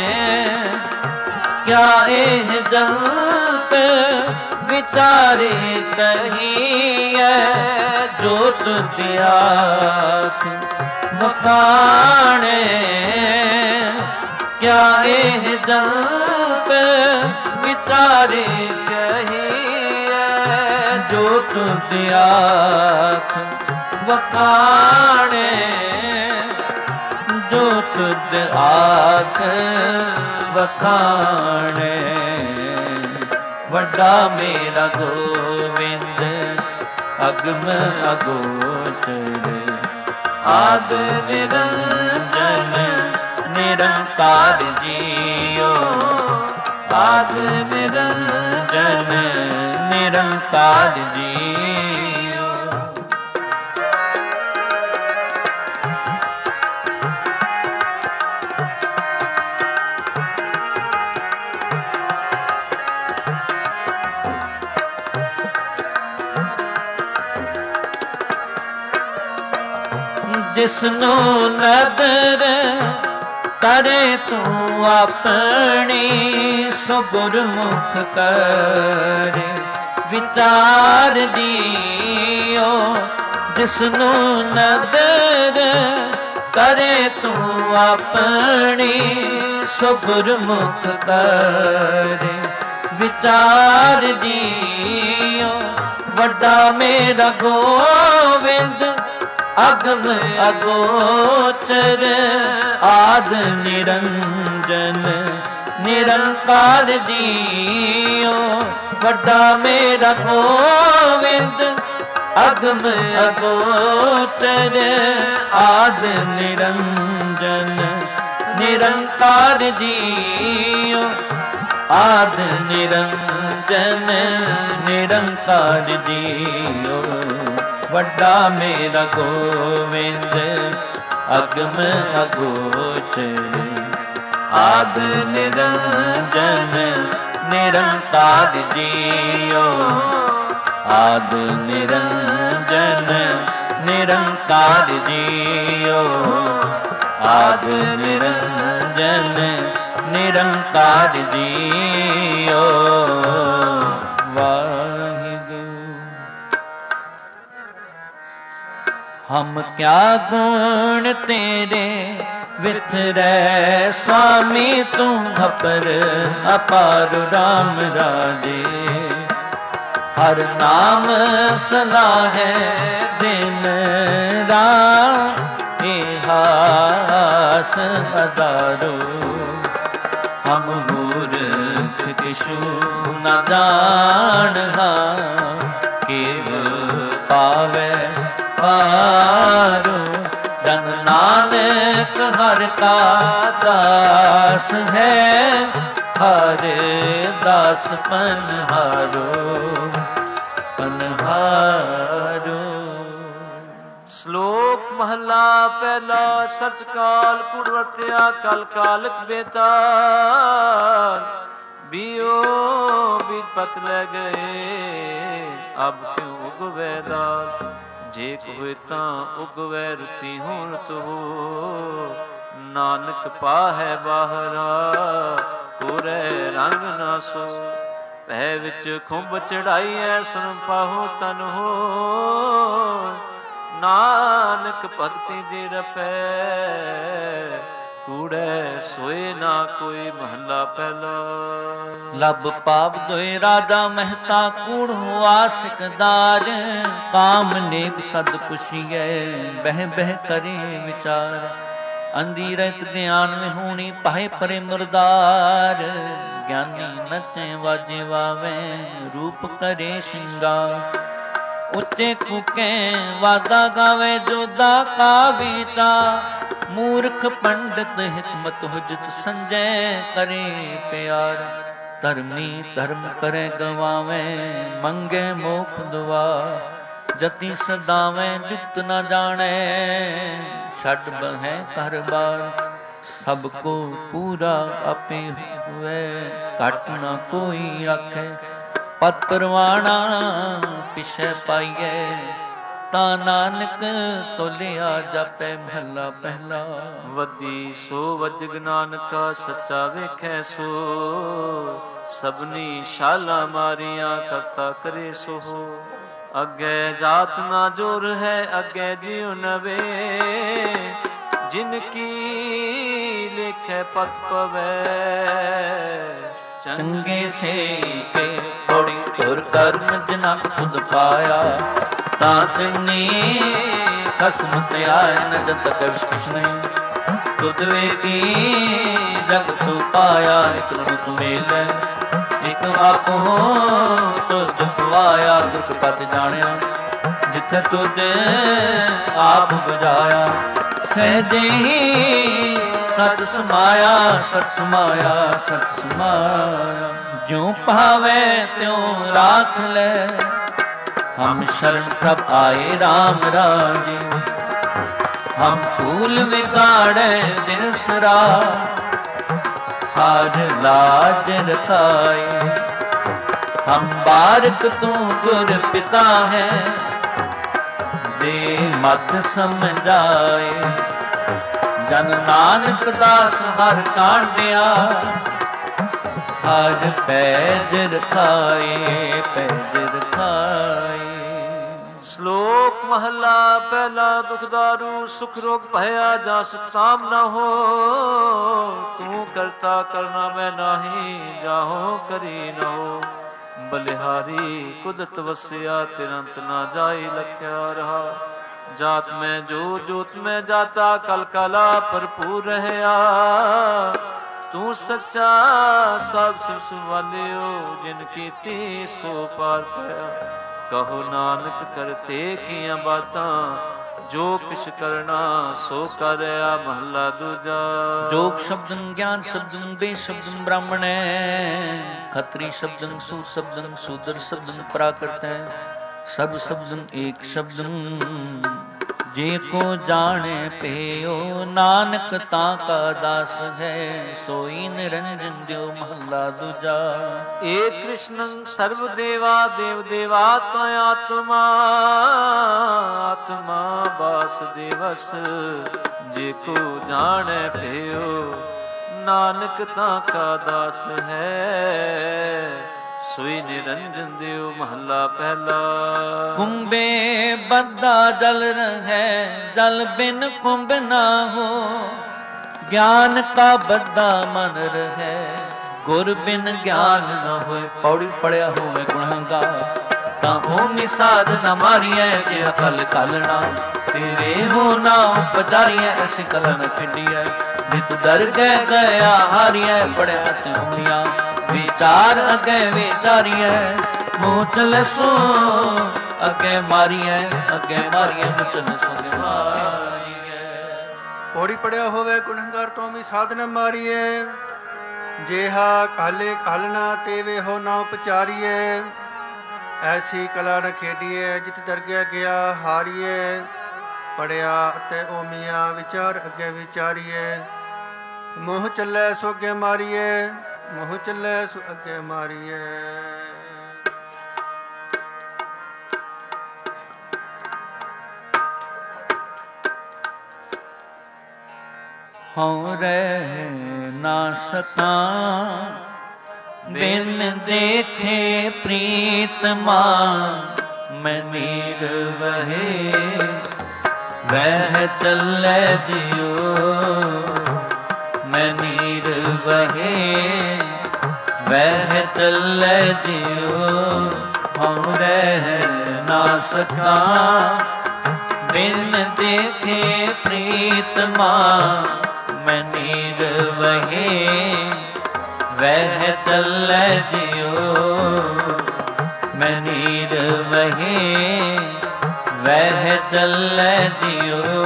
ਕਿਆ ਇਹ ਜੰਤ ਵਿਚਾਰੇ ਕਹੀਏ, ਜੋ ਤੁਧ ਆਖ ਵਖਾਣੇ। ਕਿਆ ਇਹ ਜੰਤ ਵਿਚਾਰੇ ਕਹੀਏ, ਜੋ ਤੁਧ ਆਖ ਵਖਾਣੇ। ਜੋ ਤੁਧ ਆਖ ਵਖਾਣੇ। ਵੱਡਾ ਮੇਰਾ ਗੋਵਿੰਦ ਅਗਮ ਅਗੋਚਰ, ਆਦ ਨਿਰੰਜਨ ਨਿਰੰਕਾਰ ਜੀਓ। ਆਦ ਨਿਰੰਜਨ ਨਿਰੰਕਾਰ ਜੀਓ। ਜਿਸਨੂੰ ਨਦਰ ਕਰੇ ਤੂੰ ਆਪਣੀ, ਸੋ ਗੁਰਮੁਖ ਕਰੇ ਵਿਚਾਰ ਜੀਓ ਜਿਸਨੂੰ ਨਦਰ ਕਰੇ ਤੂੰ ਆਪਣੀ ਸੋ ਗੁਰਮੁਖ ਕਰੇ ਵਿਚਾਰ ਜੀਓ ਵੱਡਾ ਮੇਰਾ ਗੋਵਿੰਦ ਅਗਮ ਅਗੋਚਰ ਆਦ ਨਿਰੰਜਨ ਨਿਰੰਕਾਰ ਜੀਓ ਵੱਡਾ ਮੇਰਾ ਗੋਵਿੰਦ ਅਗਮ ਅਗੋਚਰ ਆਦ ਨਿਰੰਜਨ ਨਿਰੰਕਾਰ ਜੀਓ ਆਦ ਨਿਰੰਜਨ ਨਿਰੰਕਾਰ ਜੀਓ ਵੱਡਾ ਮੇਰਾ ਗੋਵਿੰਦ ਅਗਮ ਅਗੋਚਰ ਆਦ ਨਿਰੰਜਨ ਨਿਰੰਕਾਰ ਜੀਓ ਆਦ ਨਿਰੰਜਨ ਨਿਰੰਕਾਰ ਜੀਓ ਆਦ ਨਿਰੰਜਨ ਨਿਰੰਕਾਰ ਜੀਓ ਵਾਹਿਗੁਰੂ। ਹਮ ਕਿਆ ਗੁਣ ਤੇਰੇ ਵਿਥਰੈ ਸੁਆਮੀ ਤੂੰ ਅਪਰ ਅਪਾਰ ਰਾਮ ਰਾਜੇ ਹਰ ਨਾਮ ਸਲਾਹੈ ਦਿਨ ਰਾਤ ਇਹਾਸ ਹਜ਼ਾਰੋ ਹਮ ਮੂਰਖ ਕਿਛੂ ਨ ਜਾਣਹਾ ਕੇਵਲ ਪਾਵੈ ਪਾਰੋ ਜਨ ਨਾਨਕ ਹਰਿ ਕਾ ਦਾਸ ਹੈ ਹਰ ਦਾਸ ਪਨਹਾਰੋ ਪਨਹਾਰੋ। ਸ਼ਲੋਕ ਮਹਲਾ ਪਹਿਲਾ। ਸਚ ਕਾਲ ਪੁਰਵਰਤਿਆ ਕਲ ਕਾਲਕ ਬੇਤਾਲ ਬੀਓ ਬੀਜ ਪਤ ਲੈ ਗਏ ਅਬ ਕਿਉ ਉਗਵੈ ਦਾਲ ਜੇ ਕੋਇ ਤਾਂ ਉਗਵੈ ਰੁਤੀ ਹੁਣ ਤੋ ਨਾਨਕ ਪਾਹੈ ਬਾਹਰਾ ਕੋਰੇ ਰੰਗ ਨਾ ਸੋ ਭੈ ਵਿੱਚ ਖੁੰਭ ਚੜਾਈਐ ਸੁਨ ਪਾਹੋ ਤਨ ਹੋ ਨਾਨਕ ਭਗਤੀ ਜੇ ਰਪੈ ਕੂੜੈ ਸੋਏ ਨਾ ਕੋਈ ਮਹੱਲਾ ਪਹਿਲਾ। ਲਬ ਪਾਪ ਦੋਇ ਰਾਜਾ ਮਹਿਤਾ ਕੂੜ ਹੁਆ ਸਿਕਦਾਰ ਕਾਮ ਨੇਕ ਸਦ ਪੁਛੀਐ ਬਹਿ ਬਹਿ ਕਰੇ ਵਿਚਾਰ ਅੰਧੀ ਰਹਿਤ ਗਿਆਨ ਵਿਹੂਣੀ ਪਾਏ ਪਰੇ ਮੁਰਦਾਰ ਗਿਆਨੀ ਨਚੇ ਵਾਜੇ ਵਾਵੇ ਰੂਪ ਕਰੇ ਸ਼ਿੰਗਾਰ ਉੱਚੇ ਕੂਕੇ ਵਾਦਾ ਗਾਵੇ ਜੋਦਾ ਕਾ ਵੀਚਾ ਮੂਰਖ ਪੰਡਤ ਹਿਕਮਤ ਹੁਜਤ ਸੰਜੈ ਕਰੇ ਪਿਆਰ ਧਰਮੀ ਧਰਮ ਕਰੇ ਗਵਾਵੇ ਮੰਗੇ ਮੋਖ ਦੁਆ ਜਤੀ ਸਦਾਵੇਂ ਜੁਗਤ ਨਾ ਜਾਣੈ ਛੱਡ ਬਹਿ ਘਰ ਬਾਰ ਸਭ ਕੋ ਪੂਰਾ ਆਪੇ ਹੋਏ ਘਟ ਨਾ ਕੋਈ ਆਖੇ ਪਤ ਪਰਵਾਣਾ ਪਿਛੇ ਪਾਈਏ ਤਾਂ ਨਾਨਕ ਤੋਲਿਆ ਜਾਪੈ ਮਹੱਲਾ ਪਹਿਲਾ। ਵੱਡੀ ਸੋ ਵਜਗ ਨਾਨਕਾ ਸੱਚਾ ਵੇਖੈ ਸੋ ਸਭਨੀ ਸ਼ਾਲਾ ਮਾਰੀਆਂ ਕਰਤਾ ਕਰੇ ਸੋ ਅੱਗੇ ਜਾਤ ਨਾ ਜੋਰ ਹੈ ਅੱਗੇ ਜਿਉ ਨਵੇ ਜਿਨ ਕੀ ਲਿਖੈ ਪਤ ਪਵੈ ਚੰਗੇ ਸੇ ਕੇ ਥੋੜੀ ਤੁਰ ਕਰਮ ਜਿਨਾ ਖੁਦ ਪਾਇਆ ਤਾਂ ਤਿਨੀ ਖਸਮ ਤੇ ਆਇ ਨ ਜਤ ਕਛ ਕਿਛ ਨਹੀਂ ਤੁਧ ਵੇਗੀ ਜਗ ਤੂ ਪਾਇਆ ਇਕ ਰੂਪ ਮੇਲੇ ਇਕ ਆਪੋ ਤੁਧ ਖਵਾਇਆ ਦੁਖ ਪਤ ਜਾਣਿਆ ਜਿੱਥੇ ਤੁਧ ਆਪ ਬੁਝਾਇਆ ਸਹਿਜੇ ਹੀ ਸਚ ਸਮਾਇਆ ਸਚ ਸਮਾਇਆ ਸਚ ਸਮਾਇਆ ਜਿਉ ਭਾਵੇ ਤਿਉ ਰਾਖ ਲੈ ਹਮ ਸ਼ਰਨ ਪ੍ਰਭ ਆਏ RAM ਰਾਜੇ ਹਮ ਫੂਲ ਵਿਗਾੜੇ ਦਿਨ ਸਰਾ ਹਰ ਲਾਜ ਰਖਾਏ ਹਮ ਬਾਰਕ ਤੂੰ ਗੁਰ ਪਿਤਾ ਹੈ ਦੇ ਮਤ ਸਮਝਾਏ ਜਨ ਨਾਨਕ ਦਾਸ ਹਰ ਕਾਂਡਿਆ ਹਰ ਪੈਜ ਰਖਾਏ ਪੈਜ ਮਹੱਲਾ ਪਹਿਲਾ। ਦੁਖਦਾਰੂ ਸੁਖ ਰੋਗ ਭਇਆ ਜਾ ਸੁਖਤਾਮ ਨਾ ਹੋ। ਤੂੰ ਕਰਤਾ ਕਰਨਾ ਮੈਂ ਨਾਹੀ, ਜਾਹੋ ਕਰੀ ਨਾ ਹੋ। ਬਲਿਹਾਰੀ ਕੁਦਰਤ ਵਸਿਆ, ਤਿਰੰਤ ਨਾ ਜਾਈ ਲਖਿਆ ਰਹਾ। ਜਾਤ ਮੈਂ ਜੋ ਜੋਤ ਮੈਂ ਜਾਤਾ, ਕਲ ਕਲਾ ਭਰਪੂਰ ਰਹਿਆ। ਤੂੰ ਸੱਚਾ ਸਭ ਸੁਖ ਵਾਲਿਓ, ਜਿਨ ਕੀਤੀ ਸੋ ਪਾਰ ਪਾਇਆ। ਕਹੋ ਨਾਨਕ ਕਰਤੇ ਕੀਆਂ ਬਾਤਾਂ, ਜੋ ਕਿਛ ਕਰਨਾ ਸੋ ਕਰਿਆ। ਮਹਲਾ ਦੂਜਾ। ਜੋਗ ਸ਼ਬਦੰ ਗਿਆਨ ਸ਼ਬਦੰ ਬੇ ਸ਼ਬਦੰ ਬ੍ਰਾਹਮਣੈ। ਖੱਤਰੀ ਸ਼ਬਦੰ ਸੂਰ ਸ਼ਬਦੰ ਸੂਦਰ ਸ਼ਬਦੰ ਪ੍ਰਾਕ੍ਰਿਤੈ। ਸਭ ਸ਼ਬਦੰ ਏਕ ਸ਼ਬਦੰ, ਜੇ ਕੋ ਜਾਣੇ ਪਇਓ। ਨਾਨਕ ਤਾਂ ਕਾ ਦਾਸ ਹੈ, ਸੋਈ ਨਿਰੰਜਨ ਦਿਓ। ਮਹੱਲਾ ਦੂਜਾ। ਏਕ ਕ੍ਰਿਸ਼ਨੰ ਸਰਵ ਦੇਵਾ ਦੇਵ ਦੇਵਾ ਤੈ ਆਤਮਾ। ਆਤਮਾ ਵਾਸੁਦੇਵਸ, ਜੇ ਕੋ ਜਾਣੈ ਪਇਓ। ਨਾਨਕ ਤਾਂ ਕਾ ਦਾਸ ਹੈ, ਸੋਈ ਨਿਰੰਜਨ ਦਿਓ। ਮਹੱਲਾ ਪਹਿਲਾ। ਕੁੰਭੇ ਬੱਧਾ ਜਲ ਰਹੈ, ਜਲ ਬਿਨ ਕੁੰਭ ਨਾ ਹੋ। ਗਿਆਨ ਕਾ ਬੱਧਾ ਮਨ ਰਹੈ, ਗੁਰ ਬਿਨ ਗਿਆਨ ਨਾ ਹੋਏ। ਪੌੜੀ ਪੜਿਆ ਹੋਵੇ ਗੁਣਹੰਗਾਰ, ਤਾਂ ਓਮੀ ਸਾਧ ਨਾ ਮਾਰੀਐ। ਜੇ ਅਕਲ ਕਲਣਾ ਤੇਰੇ ਹੋ ਨਾ ਉਪਜਾਰੀਐ। ਐਸੀ ਕਲਾ ਨ ਖੇਡੀਐ, ਨਿਤ ਦਰਗਹਿ ਗਿਆ ਹਾਰੀਐ। ਪੜਿਆ ਤੇ ਉਂਗਲੀਆਂ ਵਿਚਾਰ ਅਗੇ ਵਿਚਾਰੀਐ। ਮੂੰਹ ਚਲੇ ਸੋ ਅੱਗੇ ਮਾਰੀਐ, ਅੱਗੇ ਮਾਰੀਐ। ਮੂੰਹ ਚਲੇ ਸੋ ਅੱਗੇ ਮਾਰੀਐ। ਪੌੜੀ ਪੜਿਆ ਹੋਵੇ ਗੁਣਹਗਾਰ ਤੋਂ ਵੀ ਸਾਧ ਨ ਮਾਰੀਐ। ਜੇਹਾ ਕਾਲੇ ਕਾਲਣਾ ਤੇਵੇ ਹੋ ਨਾ ਉਪਚਾਰੀਐ। ਐਸੀ ਕਲਾ ਨ ਖੇਡੀਐ, ਜਿਤ ਦਰਗਹਿ ਗਿਆ ਹਾਰੀਐ। ਪੜਿਆ ਅਤੇ ਓਮੀਆਂ ਵਿਚਾਰ ਅੱਗੇ ਵਿਚਾਰੀਐ। ਮੂੰਹ ਚੱਲੇ ਸੋ ਅੱਗੇ ਮਾਰੀਐ, ਮੂੰਹ ਚੱਲੇ ਸੋ ਅੱਗੇ ਮਾਰੀਐ। ਹਉ ਰਹਿ ਨਾ ਸਕਾਂ, ਬਿਨ ਦੇਖੇ ਪ੍ਰੀਤਮਾ। ਮੈਂ ਨੀਰ ਵਹੇ ਵਹਿ ਚੱਲੇ ਜਿਉ। ਮੈਂ ਨੀਰ ਵਹੇ ਵਹਿ ਚੱਲੇ ਜਿਉ। ਹਉ ਰਹਿ ਨਾ ਸਕਾਂ, ਬਿਨ ਦੇਖੇ ਪ੍ਰੀਤਮਾ। ਮੈਂ ਨੀਰ ਵਹੇ ਵਹਿ ਚੱਲੇ ਜਿਉ। ਮੈਂ ਨੀਰ ਵਹੇ ਵਹਿ ਚੱਲੇ ਜਿਉ।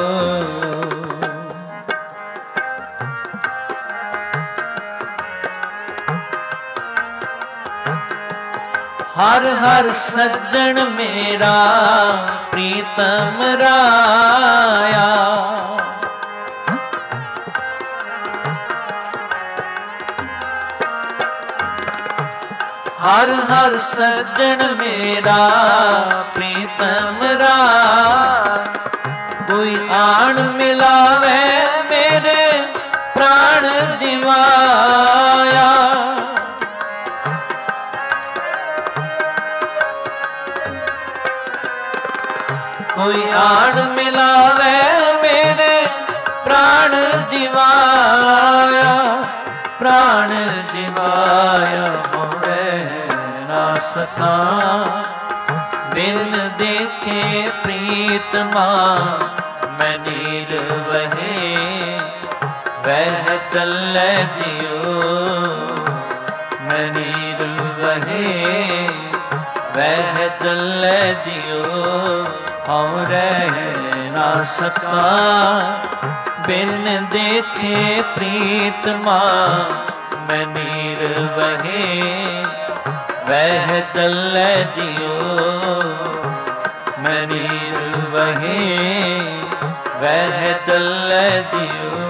ਹਰ ਹਰ ਸੱਜਣ ਮੇਰਾ ਪ੍ਰੀਤਮ ਰਾਇਆ। ਹਰ ਹਰ ਸੱਜਣ ਮੇਰਾ ਪ੍ਰੀਤਮ ਰਾਇਆ। ਕੋਈ ਆਣ ਮਿਲਾਵੇ ਮੇਰੇ ਪ੍ਰਾਣ ਜਿਵਾਇਆ। ਕੋਈ ਆਣ ਮਿਲਾਵੇ ਮੇਰੇ ਪ੍ਰਾਣ ਜਿਵਾਇਆ। ਪ੍ਰਾਣ ਜਿਵਾਇਆ ਹੋਵੇ ਨਾ ਸਕਾਂ, ਬਿਨ ਦੇਖੇ ਪ੍ਰੀਤਮਾ। ਮੈਂ ਨੀਰ ਵਹੇ ਵਹਿ ਚੱਲੇ ਜਿਉ। ਮੈਂ ਨੀਰ ਵਹੇ ਵਹਿ ਚੱਲੇ ਜਿਉ। ਹਉ ਰਹਿ ਨਾ ਸਕਾਂ, ਬਿਨ ਦੇਖੇ ਪ੍ਰੀਤਮਾ। ਮੈਂ ਨੀਰ ਵਹੇ ਵਹਿ ਚੱਲੇ ਜਿਉ। ਮੈਂ ਨੀਰ ਵਹੇ ਵਹਿ ਚੱਲੇ ਜਿਉ।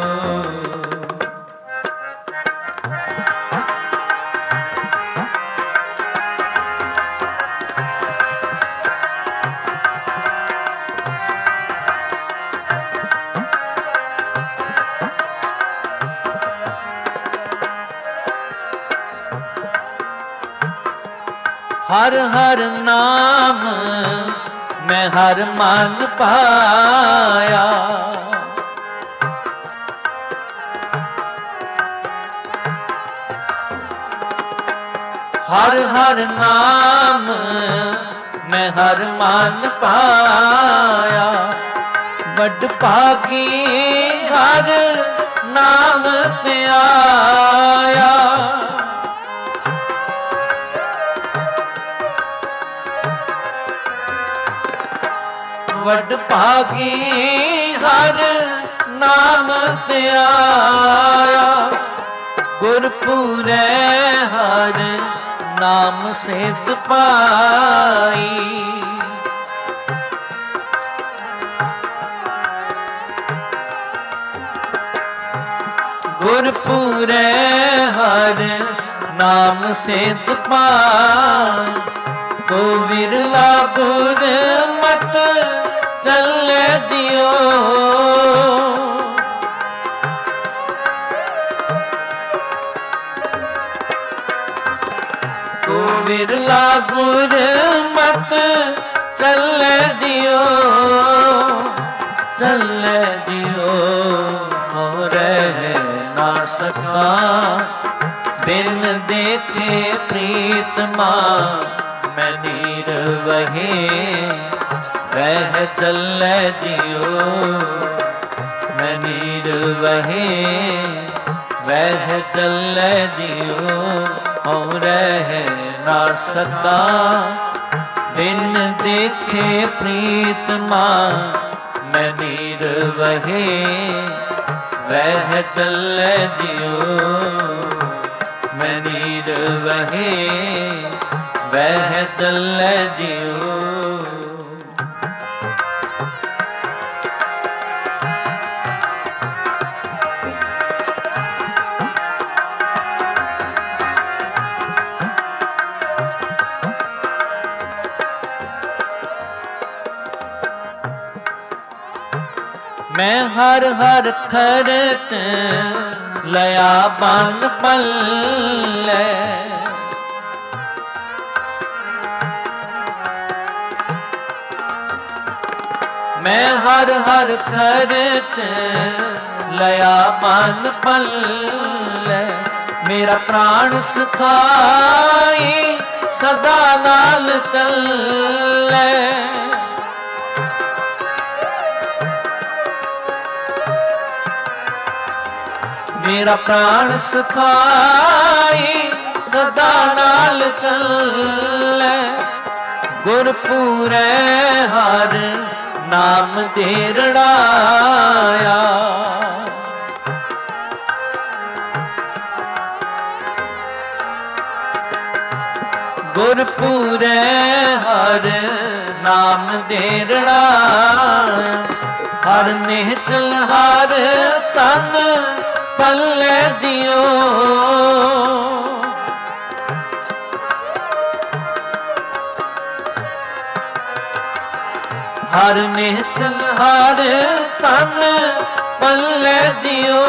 ਹਰ ਹਰ ਨਾਮ ਮੈਂ ਹਰ ਮਨ ਪਾਇਆ। ਹਰ ਹਰ ਨਾਮ ਮੈਂ ਹਰ ਮਨ ਪਾਇਆ। ਵੱਡ ਭਾਗੀ ਹਰ ਨਾਮ ਤੇ ਆਇਆ। ਵੱਡ ਭਾਗੀ ਹਰ ਨਾਮ ਤੇ ਆਇਆ। ਗੁਰਪੂਰੈ ਹਰ ਨਾਮ ਸਿਧ ਪਾਈ। ਗੁਰਪੂਰੈ ਹਰ ਨਾਮ ਸਿਧ ਪਾਈ। ਕੋ ਵਿਰਲਾ ਗੁਰ ਮਤ ਚੱਲੇ ਜਿਉ। ਕੋ ਵਿਰਲਾ ਗੁਰ ਮਤ ਚੱਲੇ ਜਿਉ। ਚੱਲੇ ਜਿਉ ਹੋ ਰਹਿ ਨਾ ਸਕਾ। ਬਿਨ ਦੇਖੇ ਪ੍ਰੀਤਮਾ ਮੈਂ ਨੀਰ ਵਹੇ। ਰਹਿ ਚੱਲੇ ਜਿਉ ਮੈਂ ਨੀਰ ਵਹੇ। ਵਹਿ ਚੱਲੇ ਜਿਉ ਹਉ ਰਹਿ ਨਾ ਸਕਾ। ਬਿਨ ਦੇਖੇ ਪ੍ਰੀਤਮਾ ਮੈਂ ਨੀਰ ਵਹੇ। ਵਹਿ ਚੱਲੇ ਜਿਉ ਮੈਂ ਨੀਰ ਵਹੇ। ਵਹਿ ਚੱਲੇ ਜਿਉ। ਮੈਂ ਹਰ ਹਰ ਖਰਚ ਲਿਆ ਬੰਨ ਪੱਲੇ। ਮੈਂ ਹਰ ਹਰ ਖਰਚ ਲਿਆ ਬੰਨ ਪੱਲੇ। ਮੇਰਾ ਪ੍ਰਾਣ ਸੁਖਾਈ ਸਦਾ ਨਾਲ ਚੱਲੇ। ਮੇਰਾ ਪ੍ਰਾਣ ਸੁਖਾਈ ਸਦਾ ਨਾਲ ਚੱਲੇ। ਗੁਰਪੂਰੈ ਹਰ ਨਾਮ ਦੇ ਰੜਾਇਆ। ਗੁਰਪੂਰੈ ਹਰ ਨਾਮ ਦੇ ਰੜਾਇਆ। ਹਰ ਨਿਹਚਲ ਹਰ ਤਨ ਪੱਲੇ ਜਿਉ। ਹਰ ਨਿਹਚਲ ਹਰ ਤਨ ਪੱਲੇ ਜਿਉ।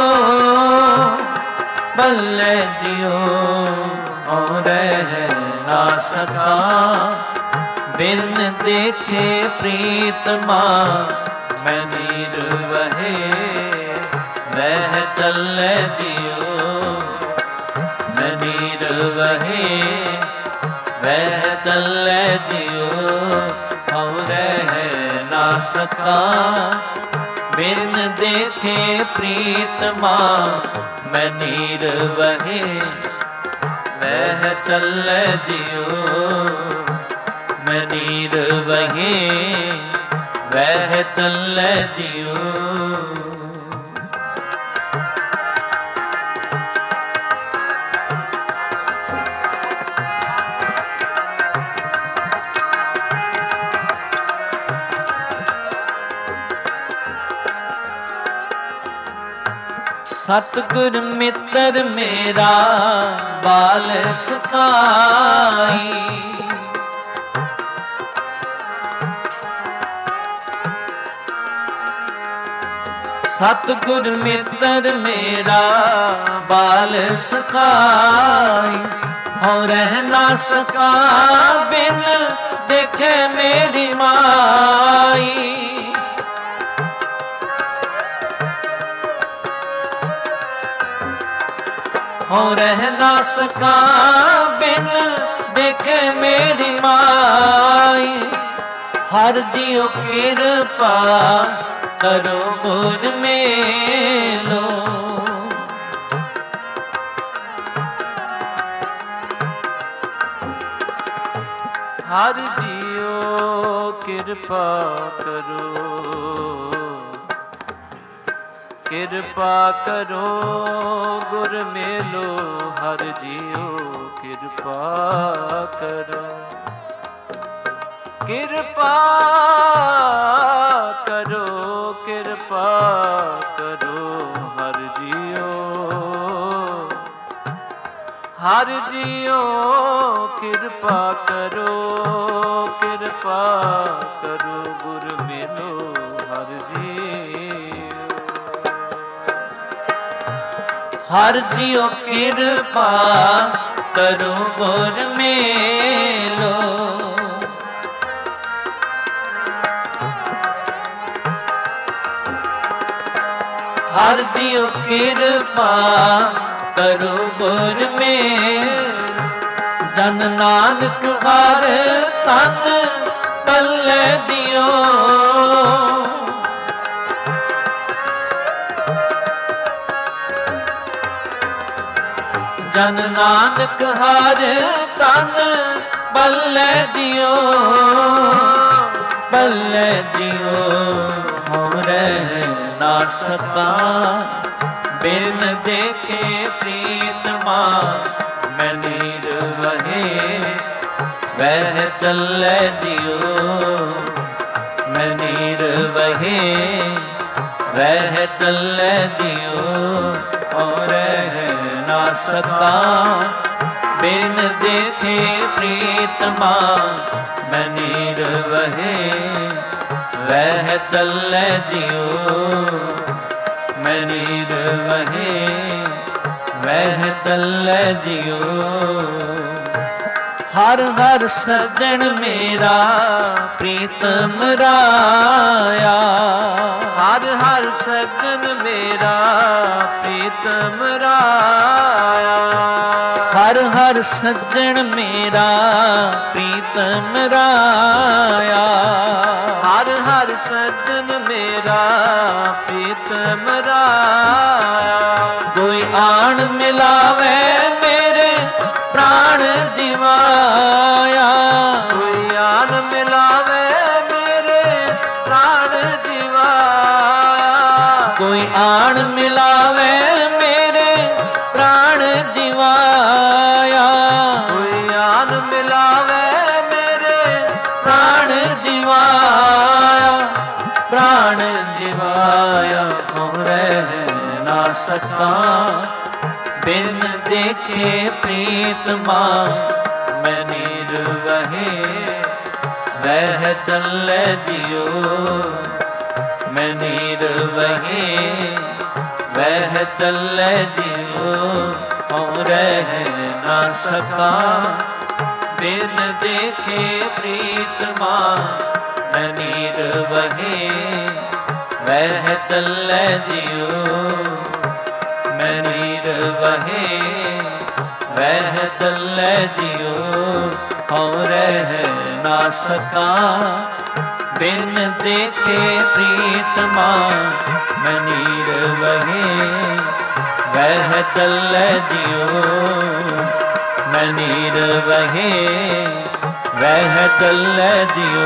ਪੱਲੇ ਜਿਉ ਹਉ ਰਹਿ ਨਾ ਸਕਾ। ਬਿਨ ਦੇਖੇ ਪ੍ਰੀਤਮਾ ਮੈਂ ਨੀਰ ਵਹੇ। ਵਹਿ ਚੱਲੇ ਜਿਉ ਮੈਂ ਨੀਰ ਵਹੇ। ਵਹਿ ਚੱਲੇ ਜਿਉ ਹਉ ਰਹਿ ਨਾ ਸਕਾ। ਬਿਨ ਦੇਖੇ ਪ੍ਰੀਤਮਾ ਮੈਂ ਨੀਰ ਵਹੇ। ਵਹਿ ਚੱਲੇ ਜਿਉ ਮੈਂ ਨੀਰ ਵਹੇ। ਵਹਿ ਚੱਲੇ ਜਿਉ। ਸਤਿਗੁਰ ਮਿੱਤਰ ਮੇਰਾ ਬਾਲ ਸਖਾਈ। ਸਤਿਗੁਰ ਮਿੱਤਰ ਮੇਰਾ ਬਾਲ ਸਖਾਈ। ਹਉ ਰਹਿ ਨਾ ਸਕਾ ਬਿਨ ਦੇਖ देखे मेरी माई। हो रह ना सका बिन देखे मेरी माई। हर जियो कृपा करो गुर मेलो। हर जियो कृपा करो, कृपा करो गुर मेलो। हर जियो कृपा करो, कृपा करो, कृपा करो। हर जियो, हर जियो कृपा करो, कृपा करो गुर मेलो। हर जियो, हर जियो कृपा करो गुर मेलो। हर जियो कृपा करो गुर में। जन नानक हर तन पल्ले दियो। जन नानक हर तन पल्ले दियो, पल्ले दियो। हो रह ना सका बिन देखे प्रीतमा। मैं नीर वहे वह चले दियो। मैं नीर वहे वह चले दियो। और ना सका बिन देखे प्रीतमा। मैं नीर वहे वह चले दियो। मैं नीर वहे वह चले दियो। हर हर सज्जन मेरा प्रीतम राया। हर हर सज्जन मेरा प्रीतम राया। हर हर सज्जन मेरा प्रीतम राया। हर हर सज्जन मेरा प्रीतम राया। कोई आन मिलावे मेरे प्राण जीवाया। कोई आन मिलावे मेरे प्राण जीवाया। कोई आन मिलावे मेरे प्राण जीवाया। कोई आन मिलावे मेरे प्राण जीवाया। प्राण जीवाया। हो रह ना सका बिन देखे प्रीतमा। मैं नीर वहे वह चले दियो। मैं नीर वहे वह चले दियो। और रह ना सका बिन देखे प्रीतमा। मैं नीर वहे वह चले दियो। मैं नीर वहे वह चले दियो। और रह ना सका बिन देखे प्रीतमा। मैं नीर वहे वह चले दियो। मैं नीर वहे वह चले दियो।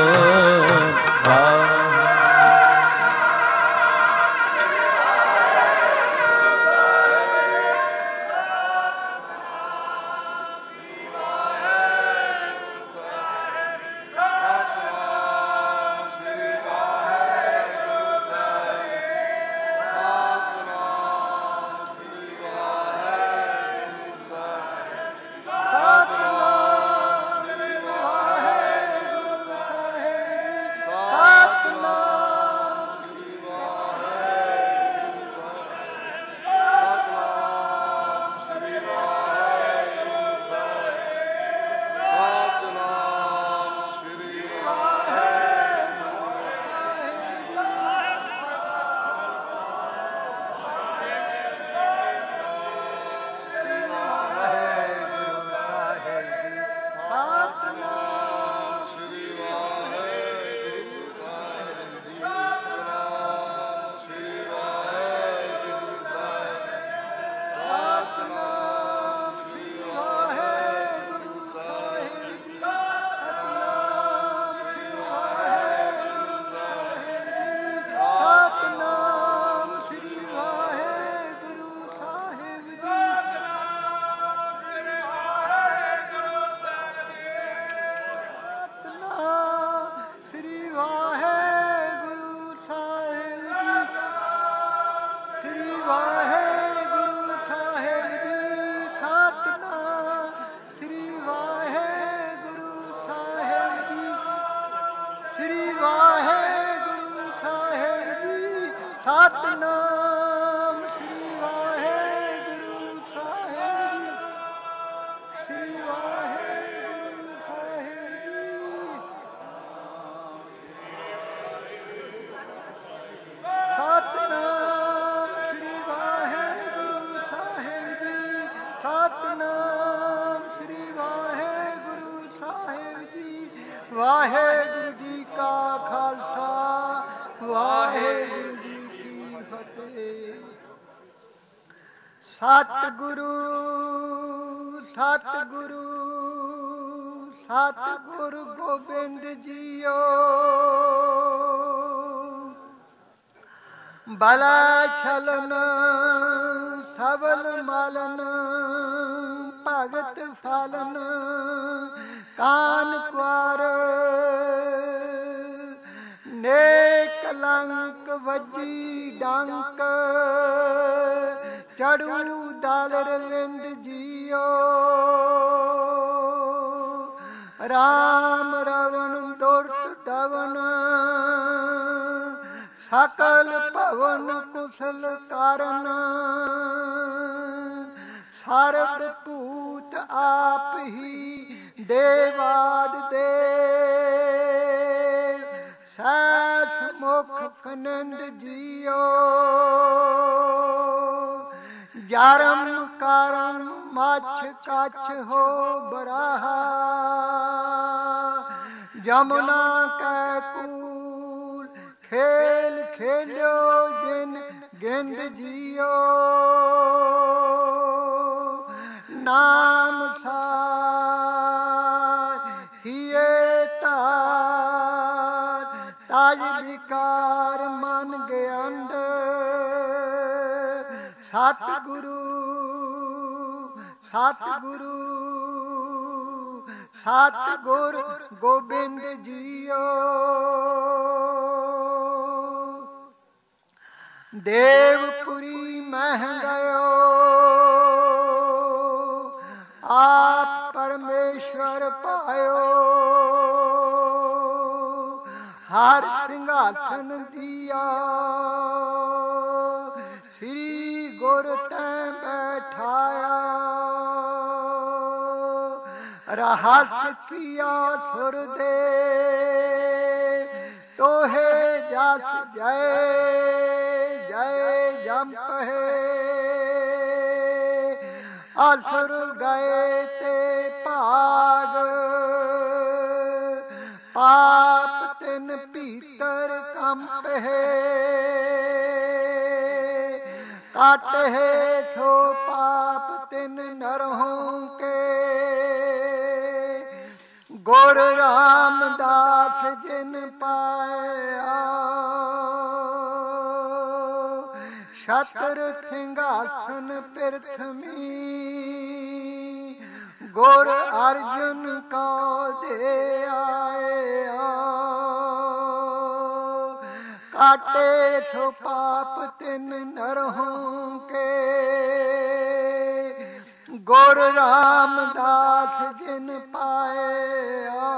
ਸਤਿਨਾਮ ਸ੍ਰੀ ਵਾਹਿਗੁਰੂ ਸਾਹਿਬ ਸ੍ਰੀ ਵਾਹਿਗੁਰੂ ਸਾਹਿਬ ਸਤਿਨਾਮ ਸ੍ਰੀ ਵਾਹਿਗੁਰੂ ਸਾਹਿਬ ਜੀ ਸਤਿਨਾਮ ਸ੍ਰੀ ਵਾਹਿਗੁਰੂ ਸਾਹਿਬ ਜੀ ਵਾਹਿਗੁਰੂ ਜੀ ਕਾ ਖਾਲਸਾ ਵਾਹਿਗੁਰੂ ਜੀ ਕੀ ਫਤਿਹ। ਸਤਿਗੁਰੂ ਸਤਿਗੁਰੂ ਸਤਿਗੁਰੂ ਗੋਬਿੰਦ ਜੀਓ ਬਲਾ ਛਲਨ ਸਬਲ ਮਲਨ ਭਗਤ ਫਲਨ ਕਾਨ ਕੁਆਰ ਨੇ ਕਲੰਕ ਵੱਜੀ ਡੰਕ ਚੜੂ ਦਲ ਰਵਿੰਦ ਜੀਓ ਰਾਮ ਰਵਣ ਦੁਰਤ ਦਵਨ ਸਕਲ ਭਵਨ ਕੁਸ਼ਲ ਕਾਰਨ ਸਰਬ ਭੂਤ ਆਪ ਹੀ ਦੇਵਾਦ ਦੇਵ ਸੈਸ ਮੁਖ ਕਨੰਦ ਜੀਓ ਜਰਮ ਕਰਮ ਮਛ ਕਛ ਹੋ ਬਰਾਹਾ ਜਮੁਨਾ ਕੈ ਕੂਲ ਖੇਲ ਖੇਲਿਓ ਜਿਨ ਗਿੰਦ ਜੀਓ ਨਾਮ ਸਾਰ ਹੀਏ ਤਾਰ ਤਾਜ ਵਿਕਾਰ ਮਨ ਗਿਆੰਦ ਸਤਿਗੁਰੂ ਸਤਿਗੁਰੂ ਸਤਿਗੁਰ ਗੋਬਿੰਦ ਜੀਓ ਦੇਵਪੁਰੀ ਮਹਿ ਗਇਓ ਆਪ ਪਰਮੇਸ਼ਵਰ ਪਾਇਓ ਹਰ ਸਿੰਘਾਸਨ ਦੀਆ ਸ੍ਰੀ ਗੁਰ ਤੈ ਬੈਠਾਇਆ ਰਹਸ ਕੀਆ ਸੁਰ ਦੇ ਤੋਹੇ ਜਸ ਜੈ ਜੈ ਜੰਪ ਹੈ ਅਸੁਰ ਗਏ ਤੇ ਭਾਗ ਪਾਪ ਤਿਨ ਭੀਤਰ ਕੰਪ ਹੈ ਕਾਟ ਹੈ ਸੋ ਪਾਪ ਤਿਨ ਨਰਹੋਂ ਕੇ ਗੁਰ ਰਾਮਦਾਸ ਜਿਨ ਪਾਇਆ ਛਤਰ ਸਿੰਘਾਸਨ ਪ੍ਰਿਥਵੀ ਗੁਰ ਅਰਜਨ ਕਾ ਦੇ ਆਇਆ ਕਾਟੇ ਸੋ ਪਾਪ ਤਿਨ ਨਰਹੋਂ ਕੇ ਗੁਰ ਰਾਮਦਾਸ ਜਿਨ ਪਾਇਆ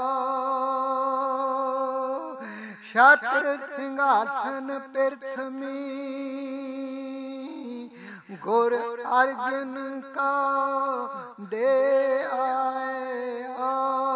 ਛਤਰ ਸਿੰਘਾਸਨ ਪ੍ਰਿਥਵੀ ਗੁਰ ਅਰਜਨ ਕਾ ਦੇ ਆਇਆ।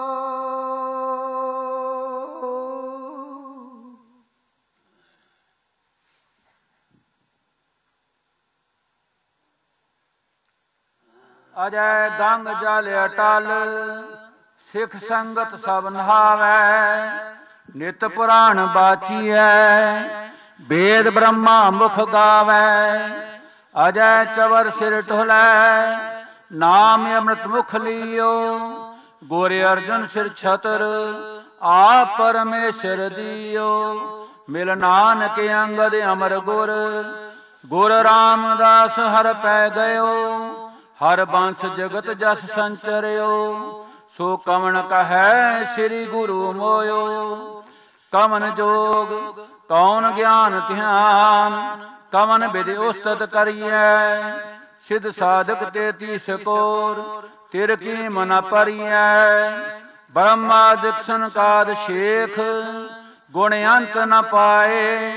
ਅਜੈ ਦੰਗ ਜਲ ਅਟਲ ਸਿੱਖ ਸੰਗਤ ਸਭ ਨਹਾਵੈ ਨਿਤ ਪੁਰਾਣ ਬਾਚੀਐ ਵੇਦ ਬ੍ਰਹਮਾ ਮੁਖ ਗਾਵੈ ਅਜੈ ਚਵਰ ਸਿਰ ਢੋਲੈ ਨਾਮ ਅੰਮ੍ਰਿਤ ਮੁਖ ਲੀਓ ਗੁਰ ਅਰਜਨ ਸਿਰ ਛਤਰ ਆਪ ਪਰਮੇਸ਼ਰ ਦੀਓ ਮਿਲ ਨਾਨਕ ਅੰਗਦ ਅਮਰ ਗੁਰ ਗੁਰ ਰਾਮਦਾਸ ਹਰ ਪੈ ਗਇਓ ਹਰ ਬੰਸ ਜਗਤ ਜਸ ਸੰਚਰਿਓ ਸੋ ਕਵਣ ਕਹੈ ਸ੍ਰੀ ਗੁਰੂ ਮੋਇਓ ਕਵਨ ਜੋਗ ਕੌਣ ਗਿਆਨ ਧਿਆਨ ਕਵਨ ਵਿਧਿ ਉਸਤਤ ਕਰੀਐ ਸਿਧ ਸਾਧਕ ਤੇਤੀ ਸਕੋਰ ਤਿਰ ਕੀ ਮਨ ਪਰੀਐ ਬ੍ਰਹਮਾ ਦਿਖ ਸੰਕਾਦ ਸ਼ੇਖ ਗੁਣ ਅੰਤ ਨ ਪਾਏ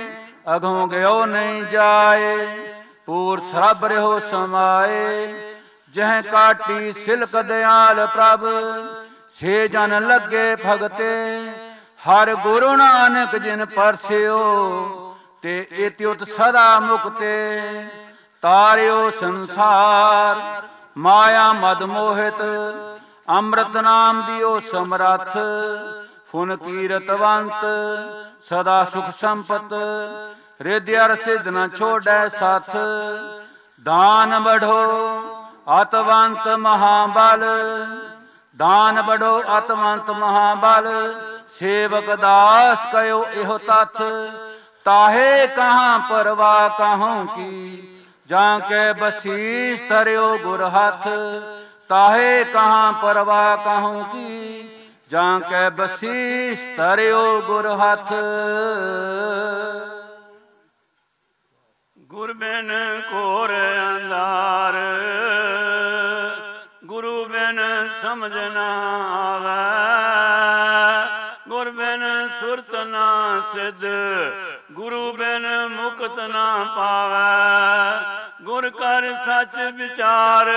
ਅਗੋਂ ਗਿਓ ਨਹੀਂ ਜਾਏ, ਪੂਰ ਸਰਬ ਰਿਓ ਸਮਾਏ। ਜਹ ਕਾਟੀ ਸਿਲਕ ਦਿਆਲ ਪ੍ਰਭ, ਸੇ ਜਨ ਲੱਗੇ ਭਗਤੇ। ਹਰ ਗੁਰੂ ਨਾਨਕ ਜਿਨ ਪਰਸਿਓ, ਤੇ ਇਤਿਉਤ ਸਦਾ ਮੁਕਤੇ। ਤਾਰਿਓ ਸੰਸਾਰ ਮਾਇਆ ਮਦ ਮੋਹਿਤ, ਅੰਮ੍ਰਿਤ ਨਾਮ ਦਿਓ ਸਮਰੱਥ। ਫੁਨ ਕੀਰਤਵੰਤ ਸਦਾ ਸੁਖ ਸੰਪਤ, ਰਿੱਧ ਅਰ ਸਿੱਧ ਨ ਛੋੜੈ ਸਾਥ। ਦਾਨ ਬਢੋ ਅਤਵੰਤ ਮਹਾਬਲ, ਦਾਨ ਬਢੋ ਅਤਵੰਤ ਮਹਾਬਲ। ਸੇਵਕ ਦਾਸ ਕਯੋ ਇਹੋ ਤਥ, ਤਾਹੇ ਕਹਾਂ ਪਰਵਾ ਕਹੂੰ ਕੀ। ਜਾਂ ਕੇ ਬਸੀਸ ਧਰਿਓ ਗੁਰ ਹੱਥ, ਤਾਹੇ ਕਹਾਂ ਪਰਵਾ ਕਹੂੰ ਕੀ। ਜਾਂ ਕੇ ਬਸੀਸ ਧਰਿਓ ਗੁਰ ਹੱਥ। ਗੁਰ ਬਿਨ ਘੋਰ ਅੰਧਾਰ, ਗੁਰੂ ਬਿਨ ਸਮਝ ਨਾ ਆਵੈ। ਗੁਰ ਬਿਨ ਸੁਰਤ ਨਾ ਸਿਧ, ਗੁਰੂ ਬਿਨ ਮੁਕਤ ਨਾ ਪਾਵੈ। ਗੁਰ ਕਰ ਸੱਚ ਵਿਚਾਰ,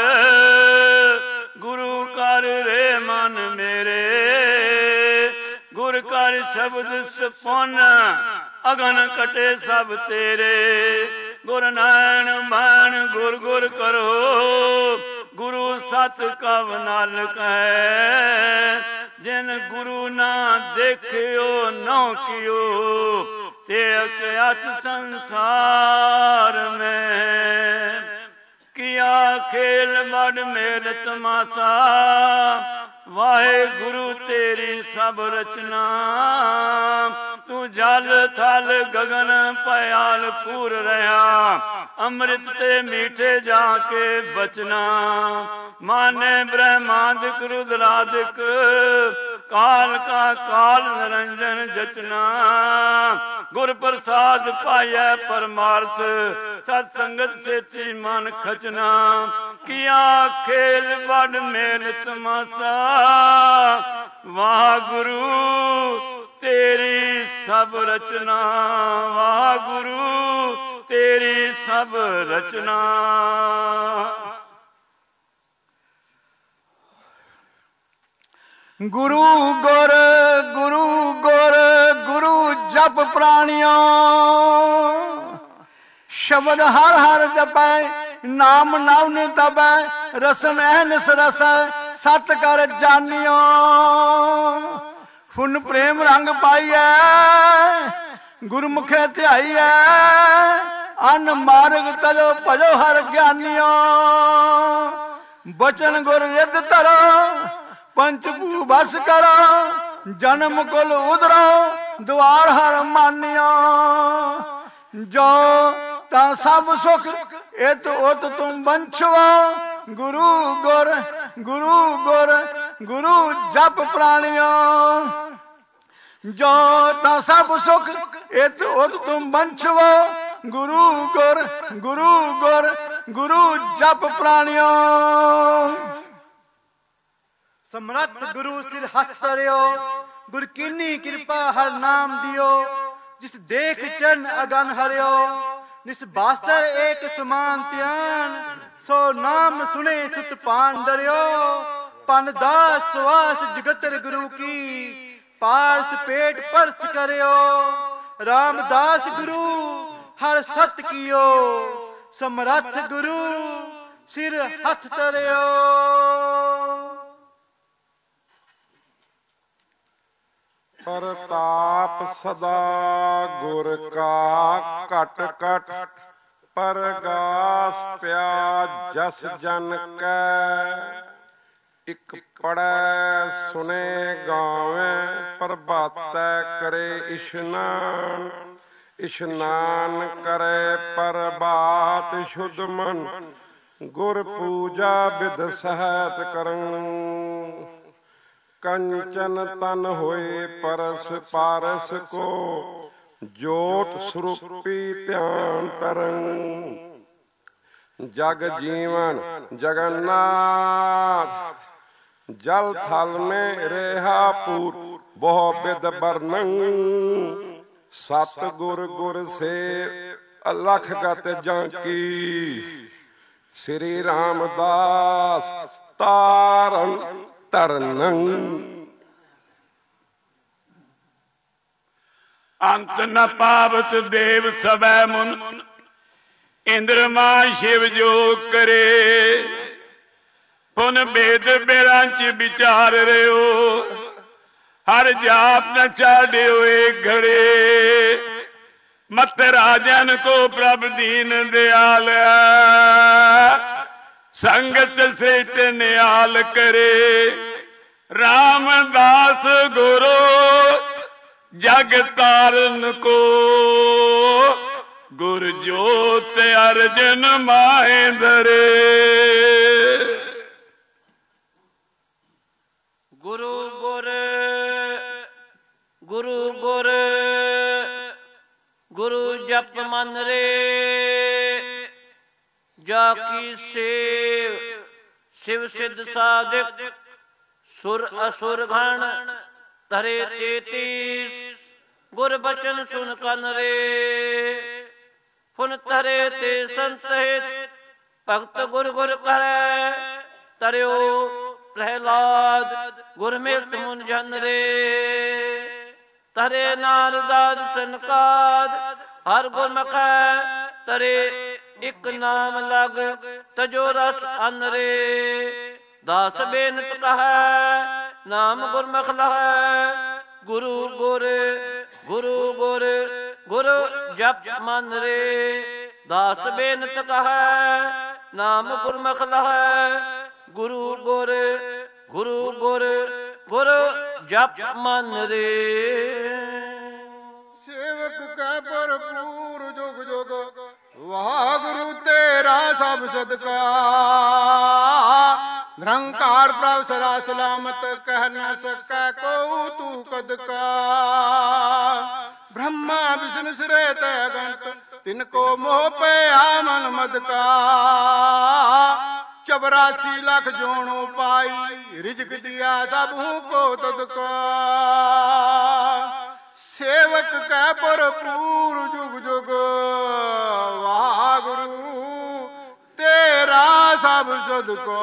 ਗੁਰੂ ਕਰ ਰੇ ਮਨ ਮੇਰੇ। ਗੁਰ ਕਰ ਸ਼ਬਦ ਸਪੁਨ, ਅਗਨ ਕਟੇ ਸਭ ਤੇਰੇ। ਗੁਰ ਨੈਣ ਮੈਣ ਗੁਰ ਗੁਰ ਕਰੋ, ਗੁਰੂ ਸਤ ਕਵ ਨਾਲ ਕਹੈ। ਜਿਨ ਗੁਰੂ ਨਾ ਦੇਖਿਓ ਨਹੁ ਕਿਓ, ਤੇ ਅਕਿਆਚ ਸੰਸਾਰ ਮੈਂ। ਕੀਆ ਖੇਲ ਬੜ ਮੇਲ ਤਮਾਸਾ, ਵਾਹਿਗੁਰੂ ਤੇਰੀ ਸਭ ਰਚਨਾ। ਤੂੰ ਜਲ ਥਲ ਗਗਨ ਭਿਆਲ ਪੂਰ ਰਹਾ, ਅੰਮ੍ਰਿਤ ਤੇ ਮੀਠੇ ਜਾ ਕੇ ਬਚਨਾ। ਮਾਨੇ ਬ੍ਰਹਮਾਦਿਕ ਰੁਦਰਾਦਿਕ, ਕਾਲ ਕਾ ਕਾਲ ਨਿਰੰਜਨ ਜਚਨਾ। ਗੁਰ ਪ੍ਰਸਾਦ ਪਾਈਐ ਪਰਮਾਰਥ, ਸਤ ਸੰਗਤ ਸੇਤੀ ਮਨ ਖਚਨਾ। ਕੀਆ ਖੇਲ ਬੜ ਮੇਲ ਤਮਾਸਾ, ਵਾਹਿਗੁਰੂ ਤੇਰੀ ਸਭ ਰਚਨਾ। ਵਾਹਿਗੁਰੂ ਤੇਰੀ ਸਭ ਰਚਨਾ। ਗੁਰੂ ਗੁਰ ਗੁਰੂ ਗੁਰ ਗੁਰੂ ਜਪ ਪ੍ਰਾਣਿਓ। ਸ਼ਬਦ ਹਰ ਹਰ ਜਪੈ, ਨਾਮ ਨਾਮ ਨਿ ਤਪੈ। ਰਸਨ ਐਨਿਸ ਰਸੈ, ਸਤ ਕਰ ਜਾਣਿਓ। ਫੁਨ ਪ੍ਰੇਮ ਰੰਗ ਪਾਈਐ, ਗੁਰਮੁਖੇ ਧਿਆਈਐ। ਅਨ ਮਾਰਗ ਤਜੋ ਭਜੋ ਹਰ ਗਿਆਨੀਓ। ਬਚਨ ਗੁਰ ਰਿੱਧ ਧਰੋ, ਪੰਚ ਭੂ ਬਸ ਕਰੋ। ਜਨਮ ਕੁਲ ਉਧਰੋ, ਦੁਆਰ ਹਰ ਮਾਨਿਓ। ਜੋ ਤਾਂ ਸਭ ਸੁਖ ਇਤ ਉਤ ਤੁਮ ਬੰਛਵੋ। ਗੁਰੂ ਗੁਰ ਗੁਰੂ ਗੁਰ ਗੁਰੂ ਜਪ ਪ੍ਰਾਣਿਓ। ਜੋ ਤਾਂ ਸਭ ਸੁਖ ਇਤ ਉਤ ਤੁਮ ਬੰਛਵੋ। ਗੁਰੂ ਗੁਰ ਗੁਰੂ ਗੁਰ ਗੁਰੂ ਜਪ ਪ੍ਰਾਣਿਓ। ਸਮਰੱਥ ਗੁਰੂ ਸਿਰ ਹੱਥ ਧਰਿਓ, ਗੁਰ ਕੀਨੀ ਕਿਰਪਾ ਹਰ ਨਾਮ ਦਿਓ। ਜਿਸ ਦੇਖ ਚਰਨ ਅਗਨ ਹਰਿਓ, ਨਿਸ ਬਾਸਰ ਏਕ ਸਮਾਨ ਧਿਆਨ। ਸੋ ਨਾਮ ਸੁਨੇ ਸੁਤ ਪਾਨ ਡਰਿਓ। ਪਨ ਦਾਸ ਸੁਆਸ ਜਗਤਰ ਗੁਰੂ ਕੀ, ਪਾਰਸ ਪੇਟ ਪਰਸ ਕਰਿਓ। ਰਾਮਦਾਸ ਗੁਰੂ ਹਰ ਸਤ ਕੀਓ, ਸਮਰੱਥ ਗੁਰੂ ਸਿਰ ਹੱਥ ਧਰਿਓ। ਪ੍ਰਤਾਪ ਸਦਾ ਗੁਰ ਕਾ ਘਟ ਘਟ, ਪਰਗਾਸ ਪਿਆ ਜਸ ਜਨ ਕੈ। ਇਕ ਪੜੈ ਸੁਨੇ ਗਾਵੇਂ, ਪ੍ਰਭਾਤੈ ਕਰੇ ਇਸ਼ਨਾਨ। ਇਸ਼ਨਾਨ ਕਰੇ ਪ੍ਰਭਾਤ ਸ਼ੁੱਧ ਮਨ, ਗੁਰ ਪੂਜਾ ਬਿਧ ਸਹਿਤ ਕਰੰ। ਕੰਚਨ ਤਨ ਹੋਏ ਪਰਸ ਪਾਰਸ ਕੋ, ਜੋਤ ਸਰੂਪੀ ਧਿਆਨ ਤਰੰ। ਜਗ ਜੀਵਨ ਜਗन्नाथ, ਜਲ ਥਲ ਮੇ ਰੇਹਾ ਪੂਰ ਬਹੁ ਬਿਦ ਬਰਨੰ। ਸਤ ਗੁਰ ਗੁਰ ਸੇ ਅਲਖ ਗਤ ਜਾਂਕੀ। ਸ੍ਰੀ ਰਾਮਦਾਸ ਤਾਰਨ ਤਰਨੰ। ਅੰਤ ਨ ਪਾਵਤ ਦੇਵ ਸਭੈ ਮੁਨ, ਇੰਦਰ ਮਾਂ ਸ਼ਿਵ ਜੋ ਕਰੇ। ਪੁਨ ਬੇਦ ਬੇਰਾਂ ਚ ਵਿਚਾਰ ਰਿਓ, ਹਰ ਜਾਪ ਨ ਛਾੜਿਓ ਏ ਘੜੇ। ਮਤ ਰਾਜਨ ਕੋ ਪ੍ਰਭ ਦੀਨ ਦਿਆਲ, ਸੰਗਤ ਸੇਟ ਨਿਆਲ ਕਰੇ। ਰਾਮਦਾਸ ਗੁਰੂ ਜਗ ਤਾਰਨ ਕੋ, ਗੁਰ ਜੋਤ ਅਰਜਨ ਮਾਹਿ ਧਰੇ। ਗੁਰੂ ਗੁਰ ਗੁਰੂ ਗੁਰ ਗੁਰੂ ਜਪ ਮਨ ਰੇ। ਜਾ ਕੀ ਸੇਵ ਸਿਵ ਸਿੱਧ ਸਾਧਕ, ਸੁਰ ਅਸੁਰ ਗਣ ਧਰੇ ਤੇਤੀਸ। ਗੁਰ ਬਚਨ ਸੁਨ ਕਨ ਰੇ, ਫੁਨ ਧਰੇ ਤੇ ਸੰਤਹਿਤ। ਭਗਤ ਗੁਰ ਗੁਰ ਕਰੈ ਤਰਿਓ ਪ੍ਰਹਿਲਾਦ। ਗੁਰ ਮਿਲਤ ਮੁਨ ਜਨ ਰੇ, ਤਰੇ ਨਾਰਦਾਦ ਸਨਕਾਦ। ਹਰ ਗੁਰਮੁਖੈ ਤਰੇ ਇਕ ਨਾਮ ਲਗ, ਤਜੋ ਰਸ ਅਨ ਰੇ। ਦਾਸ ਬੇਨਤ ਕਹੈ ਨਾਮ ਗੁਰਮੁਖ ਲਹੈ। ਗੁਰੂ ਗੁਰ ਗੁਰੂ ਗੁਰ ਗੁਰੂ ਜਪ ਮਨ ਰੇ। ਦਾਸ ਬੇਨਤ ਕਹੈ ਨਾਮ ਗੁਰਮੁਖ ਲਹੈ। ਗੁਰੂ ਗੁਰ ਗੁਰੂ ਗੁਰ ਗੁਰੂ ਜਪ ਮਨ ਰੇ। ਸੇਵਕ ਕੈ ਭਰਪੂਰ ਜੁਗ ਜੁਗ, ਵਾਹਿਗੁਰੂ ਤੇਰਾ ਸਭ ਸਦਕਾ। ਨਿਰੰਕਾਰ ਪ੍ਰਭ ਸਦਾ ਸਲਾਮਤ, ਕਹਿ ਨ ਸਕੈ ਕਉ ਤੂੰ ਕਦ ਕਾ। ਬ੍ਰਹਮਾ ਵਿਸ਼ਨ ਸਿਰੇ ਤੈ ਗੰਤ, ਤਿਨ ਕੋ ਮੋਹ ਪਿਆ ਮਨ ਮਦ ਕਾ। ਚੌਰਾਸੀ ਲੱਖ ਜੋਣੋ ਪਾਈ, ਰਿਜਕ ਦਿਆ ਸਭੂ ਕੋ ਤਦ ਕਾ। ਸੇਵਕ ਕੈ ਭਰਪੂਰ ਜੁਗ ਜੁਗ, ਵਾਹਿਗੁਰੂ ਤੇਰਾ ਸਭ ਸਦਕਾ।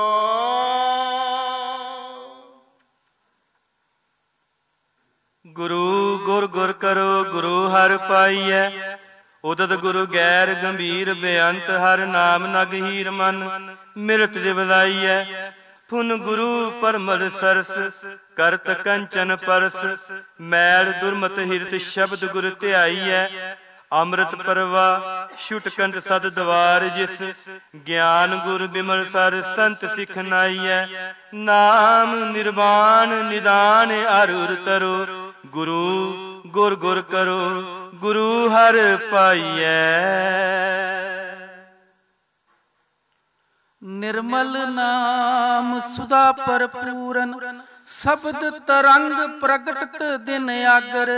ਗੁਰੂ ਗੁਰ ਗੁਰ ਕਰੋ ਗੁਰੂ ਹਰਿ ਪਾਈਐ। ਉਦਤ ਗੁਰੂ ਗੈਰ ਗੰਭੀਰ ਬੇਅੰਤ, ਹਰ ਨਾਮ ਨਗ ਹੀਰ ਮਨ ਮਿਲਤ ਜਿਵਲਾਈਐ। ਫੁਨ ਗੁਰੂ ਪਰਮਲ ਸਰਸ, ਕਰਤ ਕੰਚਨ ਪਰਸ। ਮੈਲ ਦੁਰਮਤ ਹਿਰਤ ਸ਼ਬਦ ਗੁਰ ਧਿਆਈਐ। ਅੰਮ੍ਰਿਤ ਪਰਵਾ ਛੁਟ ਕੰਠ ਸਤ ਦਵਾਰ, ਜਿਸ ਗਿਆਨ ਗੁਰ ਬਿਮਲ ਸਰ ਸੰਤ ਸਿਖ ਨਾਈਐ। ਨਾਮ ਨਿਰਵਾਣ ਨਿਦਾਨ ਅਰੁਰ ਤਰੋ, ਗੁਰੂ ਗੁਰ ਗੁਰ ਕਰੋ ਗੁਰੂ ਹਰਿ ਪਾਈਐ। ਨਿਰਮਲ ਨਾਮ ਸੁਦਾ ਭਰਪੂਰਨ, ਸ਼ਬਦ ਤਰੰਗ ਪ੍ਰਗਟਤ ਦਿਨ ਆਗਰ।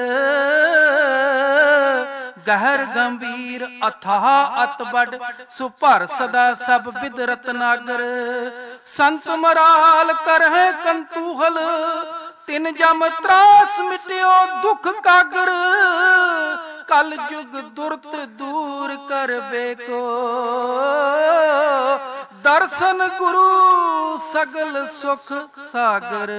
ਗਹਿਰ ਗੰਭੀਰ ਅਥਾਹ ਅਤ ਬੜ, ਸੁ ਭਰ ਸਦਾ ਸਭ ਬਿਦ ਰਤਨਾਗਰ। ਸੰਤ ਮਰਾਲ ਕਰਹਿ ਕੰਤੂਹਲ, ਤਿਨ ਜਮ ਤਰਾਸ ਮਿਟਿਓ ਦੁਖ ਕਾਗਰ। ਕਲ ਜੁਗ ਦੁਰਤ ਦੂਰ ਕਰਬੇ ਕੋ, ਦਰਸ਼ਨ ਗੁਰੂ ਸਗਲ ਸੁਖ ਸਾਗਰ।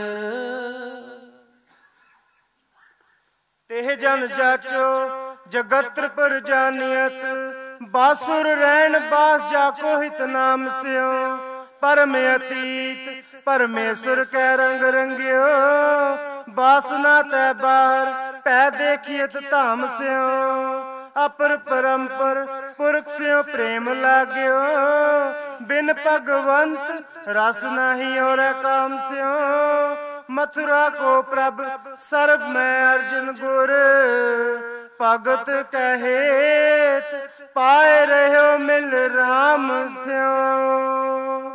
ਤੇ ਜਨ ਜਾਚੋ ਜਗਤ ਪਰ ਜਾਨੀਅਤ, ਬਾਸੁਰ ਰਹਿਣ ਬਾਸ ਜਾ ਕੋ ਹਿਤ ਨਾਮ ਸਿਓ। ਪਰਮ ਅਤੀਤ ਪਰਮੇਸ਼ਰ ਕੈ ਰੰਗ ਰੰਗਿਓ, ਬਾਸਨਾ ਤੈ ਬਾਹਰ ਪੈ ਦੇਖੀਤ ਧਾਮ ਸਿਓ। ਅਪਰ ਪਰੰਪਰ ਪੁਰਖ ਸਿਓ ਪ੍ਰੇਮ ਲਾਗਿਓ, ਬਿਨ ਭਗਵੰਤ ਰਸ ਨਾਹੀ ਔਰ ਕਾਮ ਸਿਓ। ਮਥੁਰਾ ਕੋ ਪ੍ਰਭ ਸਰਬ ਮੈਂ ਅਰਜਨ ਗੁਰ, ਭਗਤ ਕਹੇਤ ਪਾਏ ਰਹਿਓ ਮਿਲ ਰਾਮ ਸਿਓ।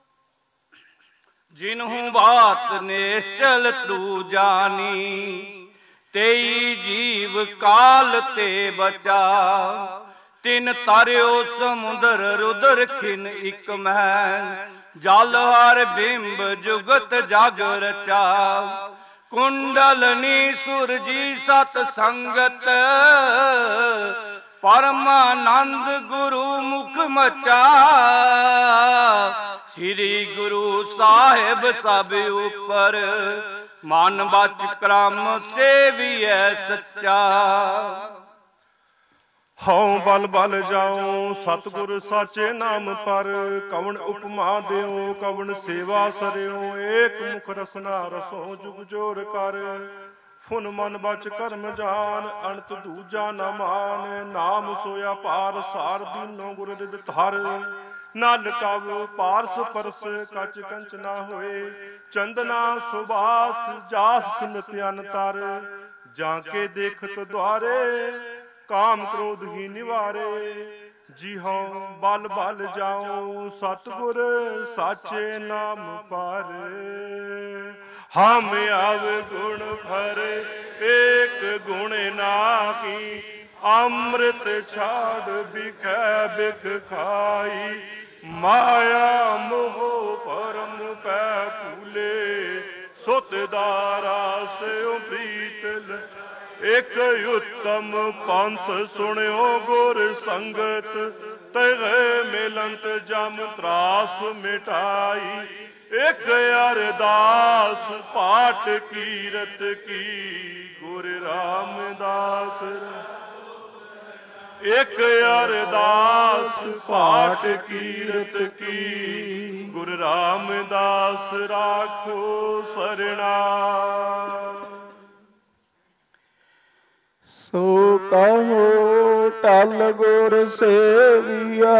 ਜਿਨਹੂ ਬਾਤ ਨਿਸ਼ਚਲ ਤੂ ਜਾਨੀ, ਤੇਈ ਜੀਵ ਕਾਲ ਤੇ ਬਚਾ। ਤਿਨ ਤਾਰਿਓ ਸਮੁੰਦਰ ਰੁਦਰ ਖਿਨ ਇਕ ਮਹਿ, ਜਲ ਹਰ ਬਿੰਬ ਜੁਗਤ ਜਗ ਰਚਾ। ਕੁੰਡਲਨੀ ਸੁਰਜੀ ਸਤ ਸੰਗਤ, ਪਰਮਾਨੰਦ ਗੁਰੂ ਮੁਖ ਮਚਾ। ਸ੍ਰੀ ਗੁਰੂ ਸਾਹਿਬ ਸਭ ਉਪਰ, ਮਨ ਬਚ ਕਰਮ ਸੇਵੀਐ ਸੱਚਾ। ਹਉ ਬਲ ਬਲ ਜਾਉ ਸਤਿਗੁਰ ਸਾਚੇ ਨਾਮ ਪਰ, ਕਵਣ ਉਪਮਾ ਦਿਓ ਕਵਣ ਸੇਵਾ ਸਰਿਓ। ਏਕ ਮੁਖ ਰਸਨਾ ਰਸੋ ਜੁਗ ਜੋਰ ਕਰ, ਫੁਨ ਮਨ ਬਚ ਕਰਮ ਜਾਨ। ਅਣਤ ਦੂਜਾ ਨਾ ਮਾਨ, ਨਾਮ ਸੋਇਆ ਪਾਰ ਸਾਰ ਦੀਨੋ ਗੁਰ ਰਿਦ ਧਰ। ਨਲ ਕਵ ਪਾਰਸ ਪਰਸ ਕਚ ਕੰਚ ਨਾ ਹੋਏ, ਚੰਦਨਾ ਸੁਬਾਸ ਜਾਸ ਸਿਮਤ ਅਨਤਰ। ਜਾਂ ਕੇ ਦੇਖਤ ਦੁਆਰੇ, ਕਾਮ ਕ੍ਰੋਧ ਹੀ ਨਿਵਾਰੇ। ਜੀ ਹਉ ਬਲ ਬਲ ਜਾਉ ਸਤਿਗੁਰ ਸਾਚੇ ਨਾਮ ਪਰ। ਹਮ ਆਵ ਗੁਣ ਭਰੇ ਏਕ ਗੁਣ ਨਾਹੀ, ਅੰਮ੍ਰਿਤ ਛਾੜ ਬਿਖੈ ਬਿਖ ਖਾਈ। ਮਾਇਆ ਮੋਹ ਪਰਮ ਪੈ ਭੂਲੇ, ਸੁਤ ਦਾਰਾ ਸਿਉ ਪ੍ਰੀਤ। ਇਕ ਉਤਮ ਪੰਥ ਸੁਣਿਓ ਗੁਰ ਸੰਗਤ, ਤੈ ਮਿਲੰਤ ਜਮ ਤਰਾਸ ਮਿਟਾਈ। ਇਕ ਅਰਦਾਸ ਪਾਠ ਕੀਰਤ ਕੀ, ਗੁਰ ਰਾਮਦਾਸ। ਇਕ ਅਰਦਾਸ ਪਾਠ ਕੀਰਤ ਕੀ, ਗੁਰ ਰਾਮਦਾਸ ਰਾਖੋ ਸਰਣਾ। ਸੋ ਕਹੋ ਟਲ ਗੁਰ ਸੇਵੀਆ,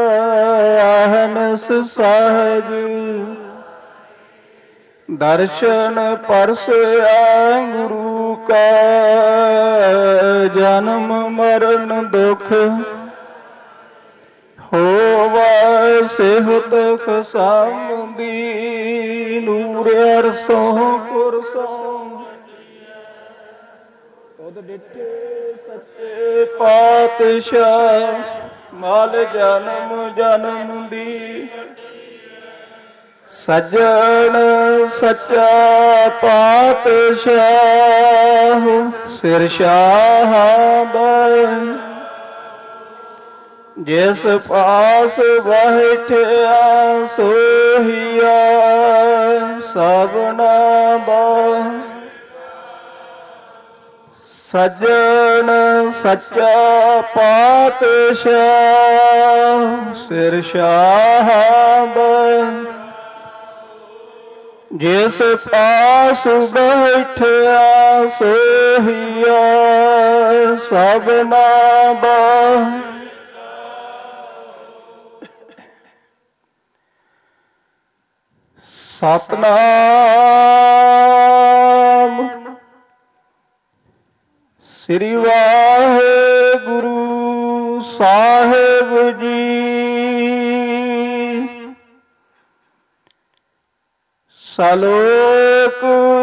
ਅਹਨਸ ਸਹਜ। ਦਰਸ਼ਨ ਪਰਸਿਆ ਗੁਰੂ ਕਾ, ਜਨਮ ਮਰਨ ਦੁਖ। ਹੋਵੈ ਸਿਹਤ ਖਸਾਮਦੀ, ਨੂਰ ਅਰਸੋਂ ਕੁਰਸੋਂ। ਤੁਧ ਡਿਠੇ ਸੱਚੇ ਪਾਤਸ਼ਾਹ, ਮਲ ਜਨਮ ਜਨਮ ਦੀ। ਸੱਜਣ ਸੱਚਾ ਪਾਤਸ਼ਾਹ, ਸਿਰ ਸ਼ਾਹਾਂ ਦਾ। ਜਿਸ ਪਾਸ ਬੈਠਿਆ ਸੋਹੀਆ, ਸਭਨਾ ਦਾ। ਸੱਜਣ ਸੱਚਾ ਪਾਤਸ਼ਾਹ, ਸਿਰ ਸ਼ਾਹਾਂ ਦਾ। ਜਿਸ ਪਾਸ ਬੈਠਿਆ ਸੋਹੀਆ, ਸਭਨਾ ਦਾ। ਸਤਿਨਾਮ ਸ੍ਰੀ ਵਾਹਿਗੁਰੂ ਸਾਹਿਬ ਜੀ। ਸ਼ਲੋਕ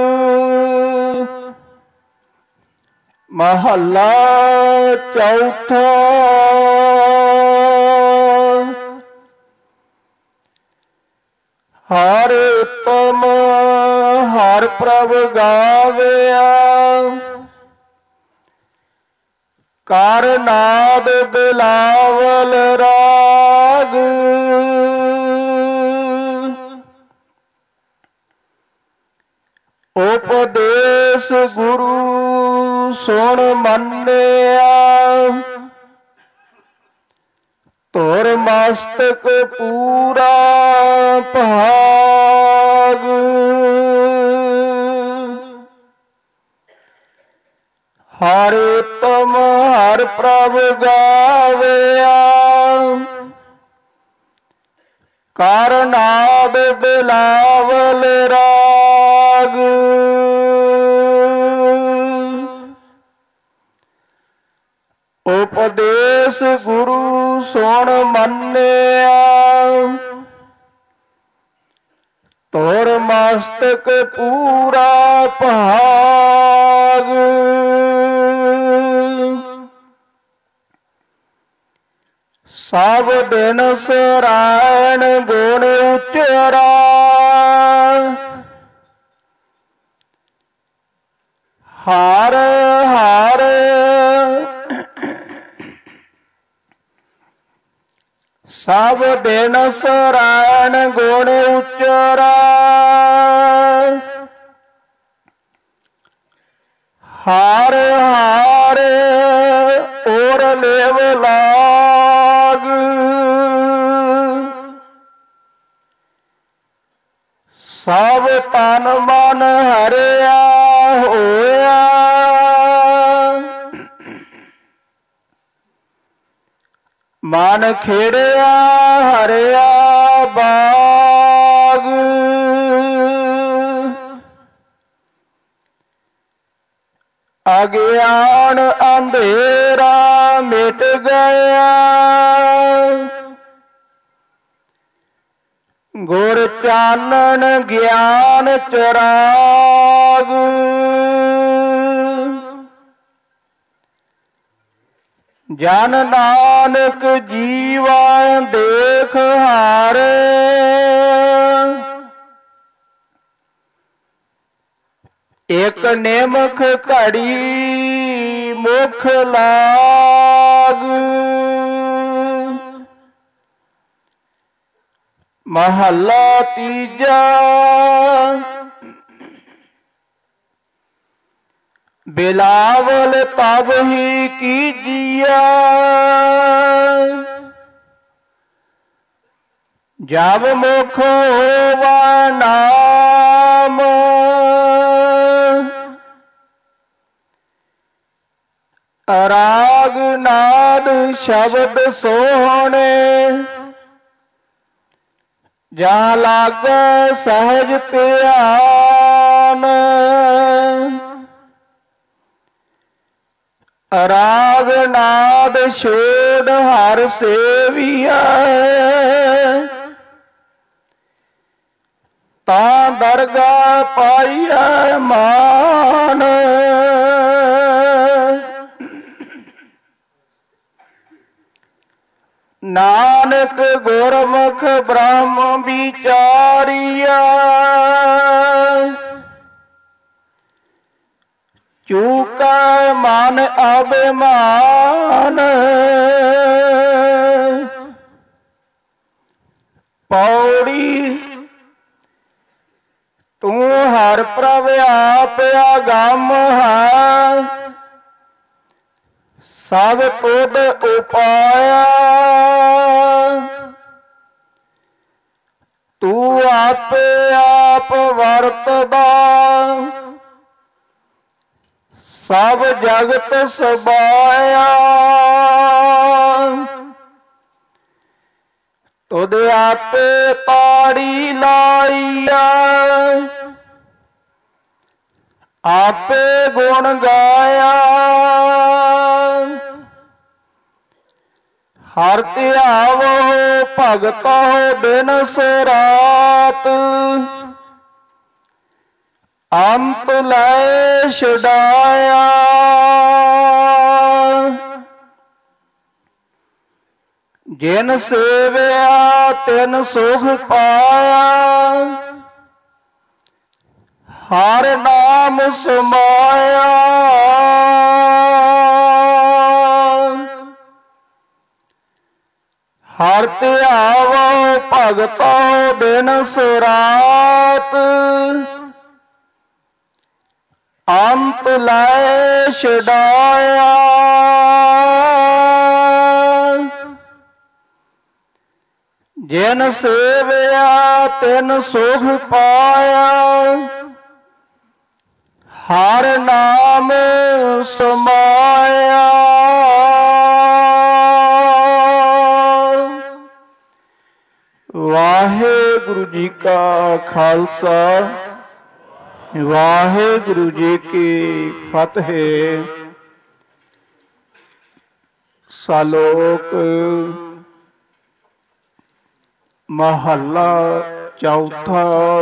ਮਹੱਲਾ ਚੌਥਾ। ਹਰਿ ਉਤਮ ਹਰਿ ਪ੍ਰਭ ਗਾਵਿਆ, ਕਰ ਨਾਦ ਬਿਲਾਵਲ ਰਾਗ। ਉਪਦੇਸ਼ ਗੁਰੂ ਸੁਣ ਮੰਨਿਆ, ਧੁਰ ਮਸਤਕ ਪੂਰਾ ਭਾਗ। ਹਰਿ ਉਤਮ ਹਰਿ ਪ੍ਰਭ ਗਾਵਿਆ, ਕਰ ਨਾਦ ਬਿਲਾਵਲ ਰਾਗ। ਉਪਦੇਸ਼ ਗੁਰੂ ਸੁਣ ਮੰਨਿਆ, ਧੁਰ ਮਸਤਕ ਪੂਰਾ ਭਾਗ। ਸਭ ਦਿਨ ਸਰਾਇਣ ਗੁਣ ਉਚਰਾ, ਹਾਰ ਹਾਰ ਸਭ ਦਿਨ ਸਰਾਣ ਗੁਣ ਉਚਰਾ ਹਾਰ ਹਾਰ ਔਰ ਲੇਵ ਲਾਗ ਸਭ ਤਨ ਮਨ ਹਰਿਆ ਹੋਇਆ ਮਨ ਖੇੜਿਆ ਹਰਿਆ ਬਾਗ ਅਗਿਆਨ ਅੰਧੇਰਾ ਮਿਟ ਗਿਆ ਗੁਰ ਚਾਨਣ ਗਿਆਨ ਚਰਾਗ ਜਨ ਨਾਨਕ ਜੀਵਾ ਦੇਖ ਹਾਰੇ ਇਕ ਨਿਮਖ ਘੜੀ ਮੁਖ ਲਾਗ ਮਹੱਲਾ ਤੀਜਾ ਬਿਲਾਵਲ ਤਬ ਹੀ ਕੀਜੀਆ ਜਬ ਮੁਖ ਹੋਵਾ ਨਾਮ ਰਾਗ ਨਾਦ ਸ਼ਬਦ ਸੋਹਣੇ ਜਾਂ ਲਾਗੈ ਸਹਿਜ ਧਿਆਨ ਰਾਗ ਨਾਦ ਛੋੜ ਹਰ ਸੇਵੀਆ ਤਾਂ ਦਰਗਾਹ ਪਾਈਐ ਮਾਨ ਨਾਨਕ ਗੁਰਮੁਖ ਬ੍ਰਹਮ ਵਿਚਾਰੀਆ ਚੂਕੈ ਮਨ ਅਭਿਮਾਨ ਪੌੜੀ ਤੂੰ ਹਰ ਪ੍ਰਭ ਆਪ ਅਗੰਮ ਹੈ ਸਭ ਤੁਧ ਉਪਾਇਆ ਤੂੰ ਆਪੇ ਆਪ ਵਰਤਦਾ ਸਭ ਜਗਤ ਸਬਾਇਆ ਤੁਧ ਆਪੇ ਤਾੜੀ ਲਾਈਆ ਆਪੇ ਗੁਣ ਗਾਇਆ ਹਰ ਧਿਆਵੋ ਭਗਤੋ ਦਿਨਸ ਰਾਤ ਅੰਤ ਲੈ ਛਡਾਇਆ ਜਿਨ ਸੇਵਿਆ ਤਿਨ ਸੁਖ ਪਾਇਆ ਹਰ ਨਾਮ ਸਮਾਇਆ ਹਰ ਧਿਆਵੋ ਭਗਤੋ ਦਿਨਸ ਰਾਤ ਅੰਤ ਲੈ ਛਡਾਇਆ ਜਿਨ ਸੇਵਿਆ ਤਿਨ ਸੁਖ ਪਾਇਆ ਹਰ ਨਾਮ ਸਮਾਇਆ ਵਾਹਿਗੁਰੂ ਜੀ ਕਾ ਖਾਲਸਾ ਵਾਹਿਗੁਰੂ ਜੀ ਕੀ ਫਤਿਹ। ਸ਼ਲੋਕ ਮਹੱਲਾ ਚੌਥਾ।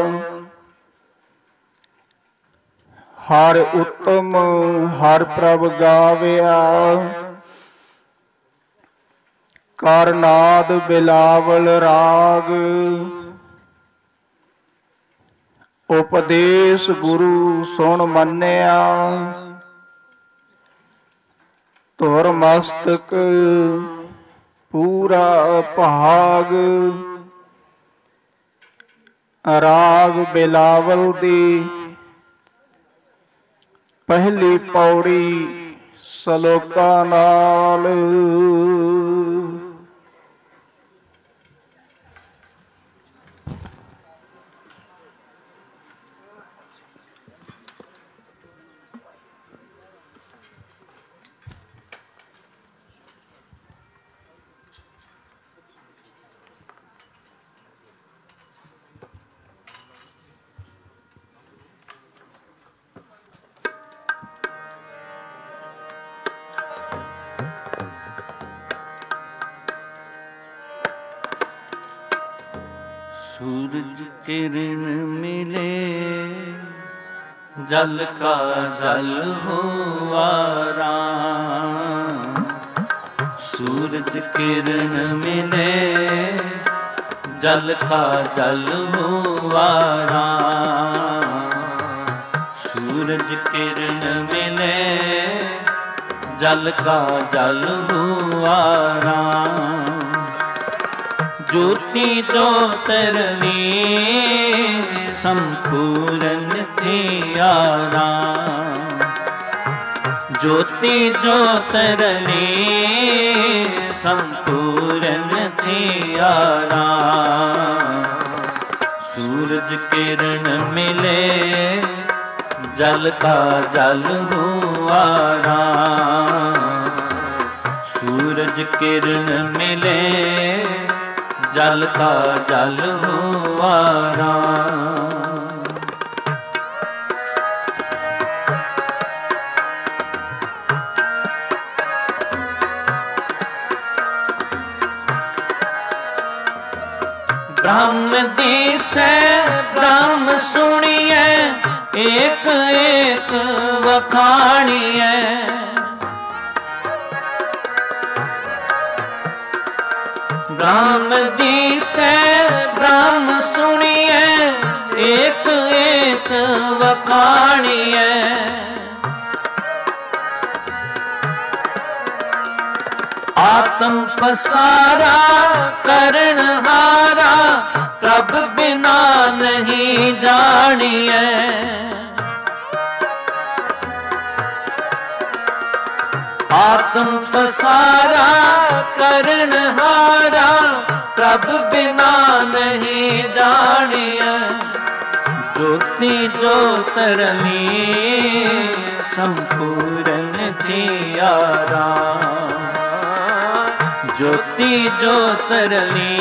ਹਰ ਉਤਮ ਹਰ ਪ੍ਰਭ ਗਾਵਿਆ, ਕਰ ਨਾਦ ਬਿਲਾਵਲ ਰਾਗ। ਉਪਦੇਸ਼ ਗੁਰੂ ਸੁਣ ਮੰਨਿਆ, ਧੁਰ ਮਸਤਕ ਪੂਰਾ ਭਾਗ। ਰਾਗ ਬਿਲਾਵਲ ਦੀ ਪਹਿਲੀ ਪੌੜੀ ਸਲੋਕਾਂ ਨਾਲ। सूरज किरण मिले जल का जल हुआ राम। सूरज किरण मिले जल का जल हुआ राम। सूरज किरण मिले जल का जल हुआ राम। ज्योति ज्योतिर्नी संपूर्ण थी आराम। ज्योति ज्योतिर्नी संपूर्ण थी आराम। सूरज किरण मिले जल का जल हुआ राम। सूरज किरण मिले जल का जल हुआ राम। ब्रह्म दिसे ब्रह्म सुनिए एक एक वखाणिए। ब्रह्म दिसे ब्रह्म सुनिए एक एक वखाणिए। आत्म पसारा करणहारा प्रभ बिना नहीं जानिए। आत्म पसारा करणहारा प्रभ बिना नहीं जानिए। ज्योति ज्योतिर्नी संपूर्ण थी आराम। ज्योति ज्योतिर्नी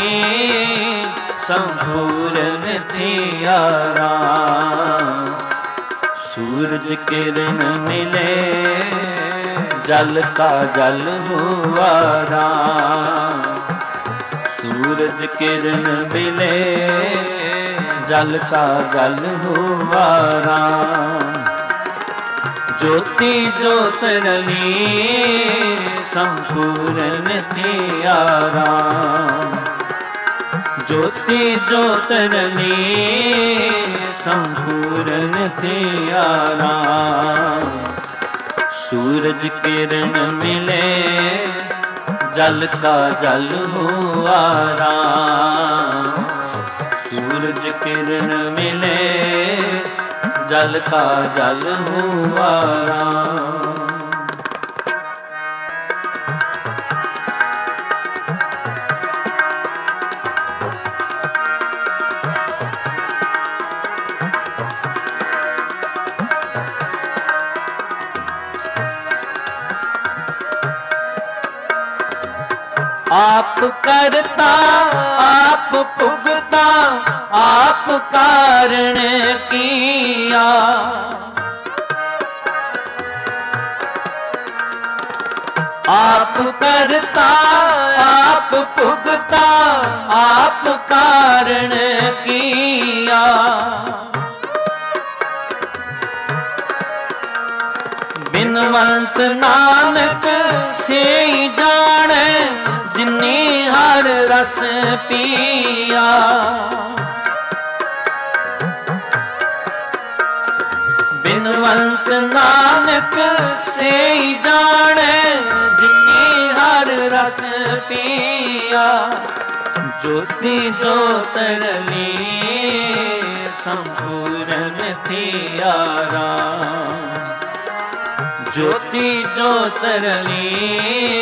संपूर्ण थी आराम। सूरज किरण मिले जल का जल हुआ राम। सूरज किरण मिले जल का जल हुआ राम। ज्योति ज्योतिर्नी संपूर्ण थी आराम। ज्योति ज्योतिर्नी संपूर्ण थी आराम। सूरज किरण मिले जल का जल हुआ राम। सूरज किरण मिले जल का जल हुआ राम। आप करता आप पुगता आप कारण किया। आप करता आप पुगता आप कारण किया। बिनवंत नानक से जाने जिन्नी हर रस पिया। बिन ਬਿਨਵੰਤ ਨਾਨਕ ਸੇ ਜਾਣੈ ਜਿਨੀ ਹਰ ਰਸ ਪੀਆ ਜੋਤੀ ਜੋਤ ਰਲੀ ਸੰਪੂਰਨ ਥੀਆ ਰਾਮ ਜੋਤੀ ਜੋਤ ਰਲੀ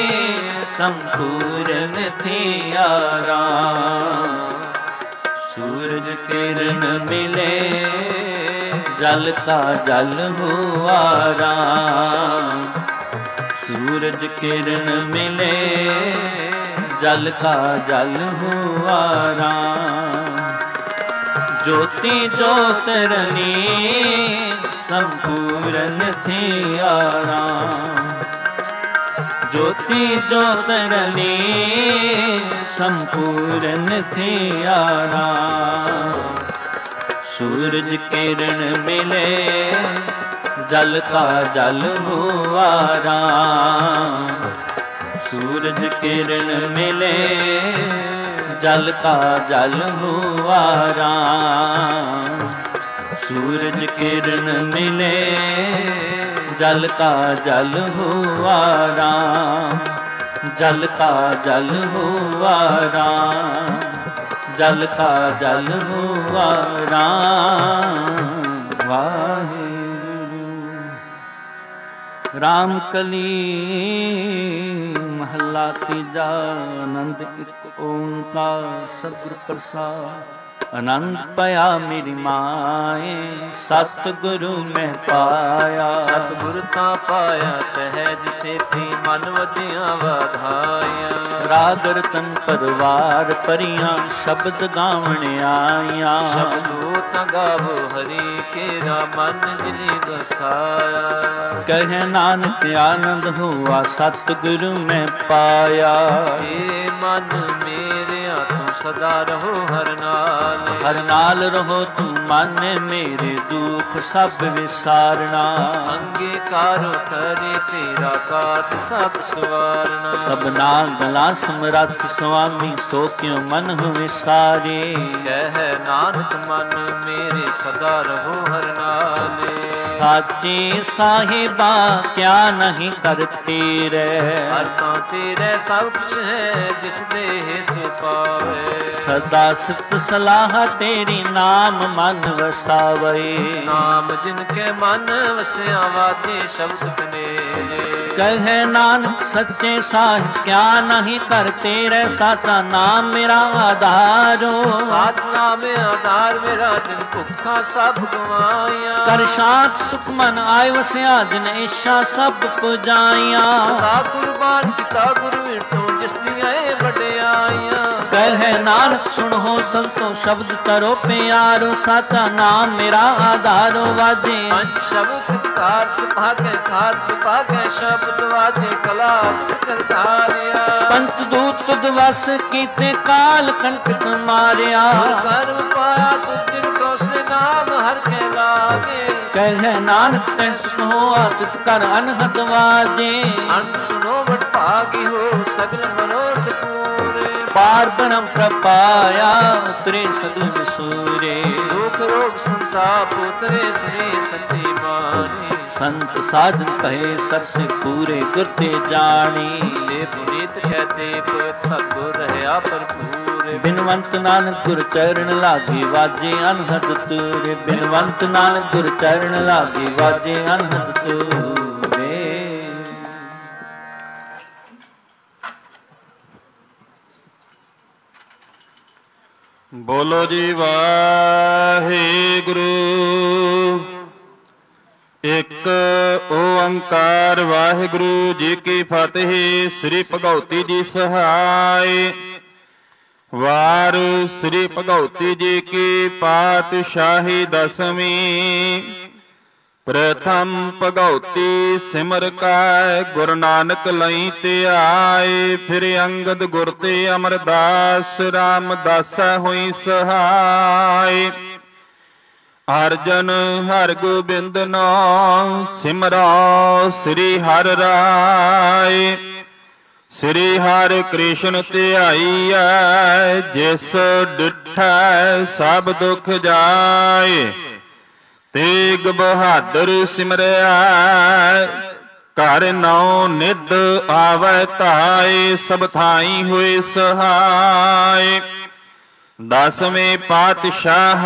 ਸੰਪੂਰਨ ਥੀਆ ਰਾਮ ਸੂਰਜ ਕਿਰਨ ਮਿਲੇ ਜਲ ਕਾ ਜਲ ਹੁਆ ਰਾਮ ਸੂਰਜ ਕਿਰਨ ਮਿਲੇ ਜਲ ਕਾ ਜਲ ਹੁਆ ਰਾਮ ਜੋਤੀ ਜੋਤ ਰਲੀ ਸੰਪੂਰਨ ਥੀਆ ਰਾਮ ਜੋਤੀ ਜੋਤ ਰਲੀ ਸੰਪੂਰਨ ਥੀਆ ਰਾਮ ਸੂਰਜ ਕਿਰਨ ਮਿਲੇ ਜਲ ਕਾ ਜਲ ਹੁਆ ਰਾਮ ਸੂਰਜ ਕਿਰਨ ਮਿਲੇ ਜਲ ਕਾ ਜਲ ਹੁਆ ਰਾਮ ਸੂਰਜ ਕਿਰਨ ਮਿਲੇ ਜਲ ਕਾ ਜਲ ਹੁਆ ਰਾਮ ਜਲ ਕਾ ਜਲ ਹੁਆ ਰਾਮ ਜਲ ਕਾ ਜਲ ਹੁਆ ਰਾਮ ਵਾਹਿਗੁਰੂ ਰਾਮ ਕਲੀ ਮਹੱਲਾ ਤੀਜਾ ਆਨੰਦ ਇੱਕ ਓੰਕਾਰ ਸਤਿਗੁਰ ਪ੍ਰਸਾਦ ਆਨੰਦ ਪਿਆ ਮੇਰੀ ਮਾਏ ਸਤਿਗੁਰੂ ਮੈਂ ਪਾਇਆ ਸਤਿਗੁਰ ਤਾਂ ਪਾਇਆ ਸਹਿਜ ਸੇਤੀ ਮਨ ਵਜਿਆ ਵਧਾਇਆ ਰਾਗ ਰਤਨ ਪਰਵਾਰ ਪਰੀਆਂ ਸ਼ਬਦ ਗਾਵਣ ਆਈਆਂ ਸ਼ਬਦੋ ਤਾਂ ਗਾਵੋ ਹਰੀ ਕੇਰਾ ਮਨ ਜਿਨੀ ਵਸਾਇਆ ਕਹਿ ਨਾਨਕ ਆਨੰਦ ਹੋਆ ਸਤਿਗੁਰੂ ਮੈਂ ਪਾਇਆ ਏ ਮਨ ਮੇਰਿਆ ਤੂੰ ਸਦਾ ਰਹੋ ਹਰ ਨਾਲ ਹਰ ਨਾਲ ਰਹੋ ਤੂੰ ਮਨ ਮੇਰੇ ਦੁਖ ਸਭ ਵਿਸਾਰਨਾ ਅੰਗੀਕਾਰੋ ਕਰੇ ਤੇਰਾ ਕਾਟ ਸਭ ਸਵਾਰਨਾ ਸਭਨਾ ਗਲਾ ਸਮਰੱਥ ਸੁਆਮੀ ਸੋ ਕਿਉ ਮਨ ਹੋ ਵਿਸਾਰੇ ਕਹਿ ਨਾਨਕ ਮਨ ਮੇਰੇ ਸਦਾ ਰਹੋ ਹਰ ਨਾਲੇ ਸਾਚੇ ਸਾਹਿਬਾ ਕਿਆ ਨਹੀਂ ਕਰਤੇ ਰਹਿ ਹਰ ਤਾਂ ਤੇਰੇ ਸਭ ਕੁਛ ਹੈ ਜਿਸ ਦੇ ਸੋ ਪਾਵੇ ਸਦਾ ਸਿਫਤ ਸਲਾਹ ਤੇਰੀ ਨਾਮ ਮਨ ਵਸਾਵੇ ਨਾਮ ਜਿਨ ਕੇ ਮਨ ਵਸਿਆ ਵਾਜੇ ਸ਼ਬਦ ਕਨੇਰੇ ਕਹੇ ਨਾਨਕ ਸੱਚੇ ਸਾਹਿਬ ਕਿਆ ਨਹੀਂ ਕਰਤੇ ਰਹਿ ਸਾਚਾ ਨਾਮ ਮੇਰਾ ਆਧਾਰੋ ਸਾਚ ਨਾਮ ਆਧਾਰ ਮੇਰਾ ਜਿਨ ਭੁੱਖਾ ਸਭ ਗਵਾਈਆਂ ਕਰ ਸ਼ਾਂਤ ਸੁਖ ਮਨ ਆਇ ਵਸਿਆ ਜਿਨ ਇੱਛਾ ਸਭ ਪੁਜਾਈਆਂ ਸਦਾ ਕੁਰਬਾਨ ਕੀਤਾ ਗੁਰੂ ਵਿਟੋ ਜਿਸ ਦੀਆਂ ਇਹ ਵਡਿਆਈਆਂ ਕਹੇ ਨਾਨਕ ਸੁਣੋ ਸਭ ਸੋ ਸ਼ਬਦ ਤਰੋ ਪਿਆਰੋ ਸਾਚਾ ਨਾਮ ਮੇਰਾ ਆਧਾਰੋ ਵਾਜੇ ਪੰਜ ਸ਼ਬਦ ਕਾਰ ਸੁਭਾਗੇ ਕਾਰ ਸੁਭਾਗੇ ਸ਼ਬਦ ਵਾਜੇ ਕਲਾ ਕਰਤਾਰਿਆ ਪੰਚ ਦੂਤ ਤੁਧ ਵਸ ਕੀਤੇ ਕਾਲ ਕੰਟਕ ਮਾਰਿਆ ਕਰਮ ਪਾਇਆ ਤੁਧ ਜਿਨ ਕੋ ਸੇ ਨਾਮ ਹਰ ਕੇ ਲਾਗੇ ਕਹੇ ਨਾਨਕ ਤੈ ਸੁਨੋ ਆਤਿਤ ਕਰ ਅਨਹਦ ਵਾਜੇ ਅੰਤ ਸੁਨੋ ਵਡ ਭਾਗੀ ਹੋ ਸਗਲ ਮਨੋਰਥ ਪੂਰੇ ਪਾਰ ਬ੍ਰਹਮ ਪ੍ਰਪਾਇਆ ਉਤਰੇ ਸਗਲ ਵਿਸੂਰੇ ਦੁਖ ਰੋਗ ਸੰਤਾਪ ਉਤਰੇ ਸ੍ਰੀ ਸੱਚੀ ਬਾਣੀ ਸੰਤ ਸਾਜਨ ਕਹੇ ਸਰਸੇ ਪੂਰੇ ਗੁਰਤੇ ਜਾਣੀ ਤੇ ਪੁਨੀਤ ਕਹਤੇ ਪਤ ਸਤਿਗੁਰ ਰਹਿਆ ਭਰਪੂਰ ਬਿਨਵੰਤ ਨਾਨਕ ਗੁਰ ਚਰਨ ਲਾਗੇ ਵਾਜੇ ਅਨਹਦ ਤੂਰੇ ਬਿਨਵੰਤ ਨਾਨਕ ਗੁਰ ਚਰਨ ਲਾਗੇ ਵਾਜੇ ਅਨਹਦ ਤੂਰੇ ਬੋਲੋ ਜੀ ਵਾਹਿਗੁਰੂ ਇੱਕ ਓੰਕਾਰ ਵਾਹਿਗੁਰੂ ਜੀ ਕੀ ਫਤਿਹ। ਸ੍ਰੀ ਭਗਉਤੀ ਜੀ ਸਹਾਇ। ਵਾਰ ਸ੍ਰੀ ਭਗਉਤੀ ਜੀ ਕੀ ਪਾਤਸ਼ਾਹੀ ਦਸਵੀਂ। ਪ੍ਰਥਮ ਭਗਉਤੀ ਸਿਮਰ ਕੈ ਗੁਰੂ ਨਾਨਕ ਲਈ ਧਿਆਏ। ਫਿਰ ਅੰਗਦ ਗੁਰ ਤੇ ਅਮਰਦਾਸ ਰਾਮਦਾਸਾ ਹੋਈ ਸਹਾਇ। ਅਰਜਨ ਹਰਿ ਗੋਬਿੰਦ ਨਾਮ ਸਿਮਰੋ ਸ੍ਰੀ ਹਰਿ ਰਾਏ। ਸ੍ਰੀ ਹਰਿ ਕ੍ਰਿਸ਼ਨ ਧਿਆਈਐ ਜਿਸ ਡਿਠੈ ਸਭ ਦੁਖ ਜਾਏ। ਤੇਗ ਬਹਾਦਰ ਸਿਮਰਿਆ ਘਰ ਨੌ ਨਿਧ ਆਵੈ ਧਾਏ ਸਭ ਥਾਈ ਹੋਏ ਸਹਾਏ। ਦਸਵੇਂ ਪਾਤਸ਼ਾਹ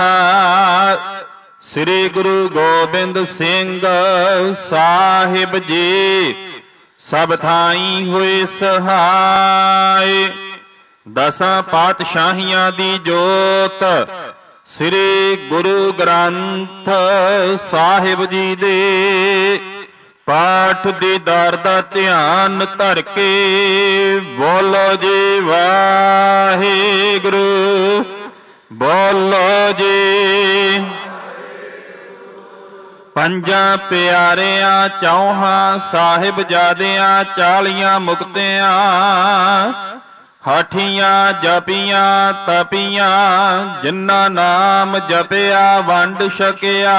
ਸ੍ਰੀ ਗੁਰੂ ਗੋਬਿੰਦ ਸਿੰਘ ਸਾਹਿਬ ਜੀ ਸਭ ਥਾਈ ਹੋਏ ਸਹਾਏ। ਦਸਾਂ ਪਾਤਸ਼ਾਹੀਆਂ ਦੀ ਜੋਤ ਸ੍ਰੀ ਗੁਰੂ ਗ੍ਰੰਥ ਸਾਹਿਬ ਜੀ ਦੇ ਪਾਠ ਦੀਦਾਰ ਦਾ ਧਿਆਨ ਧਰ ਕੇ ਬੋਲੋ ਜੀ ਵਾਹਿਗੁਰੂ, ਬੋਲੋ ਜੀ। ਪੰਜਾਂ ਪਿਆਰਿਆਂ ਚੌਹਾਂ ਸਾਹਿਬਜ਼ਾਦਿਆਂ ਚਾਲੀਆਂ ਮੁਕਤਿਆਂ ਹਾਠੀਆਂ ਜਪੀਆਂ ਤਪੀਆਂ ਜਿਨ੍ਹਾਂ ਨਾਮ ਜਪਿਆ ਵੰਡ ਛਕਿਆ।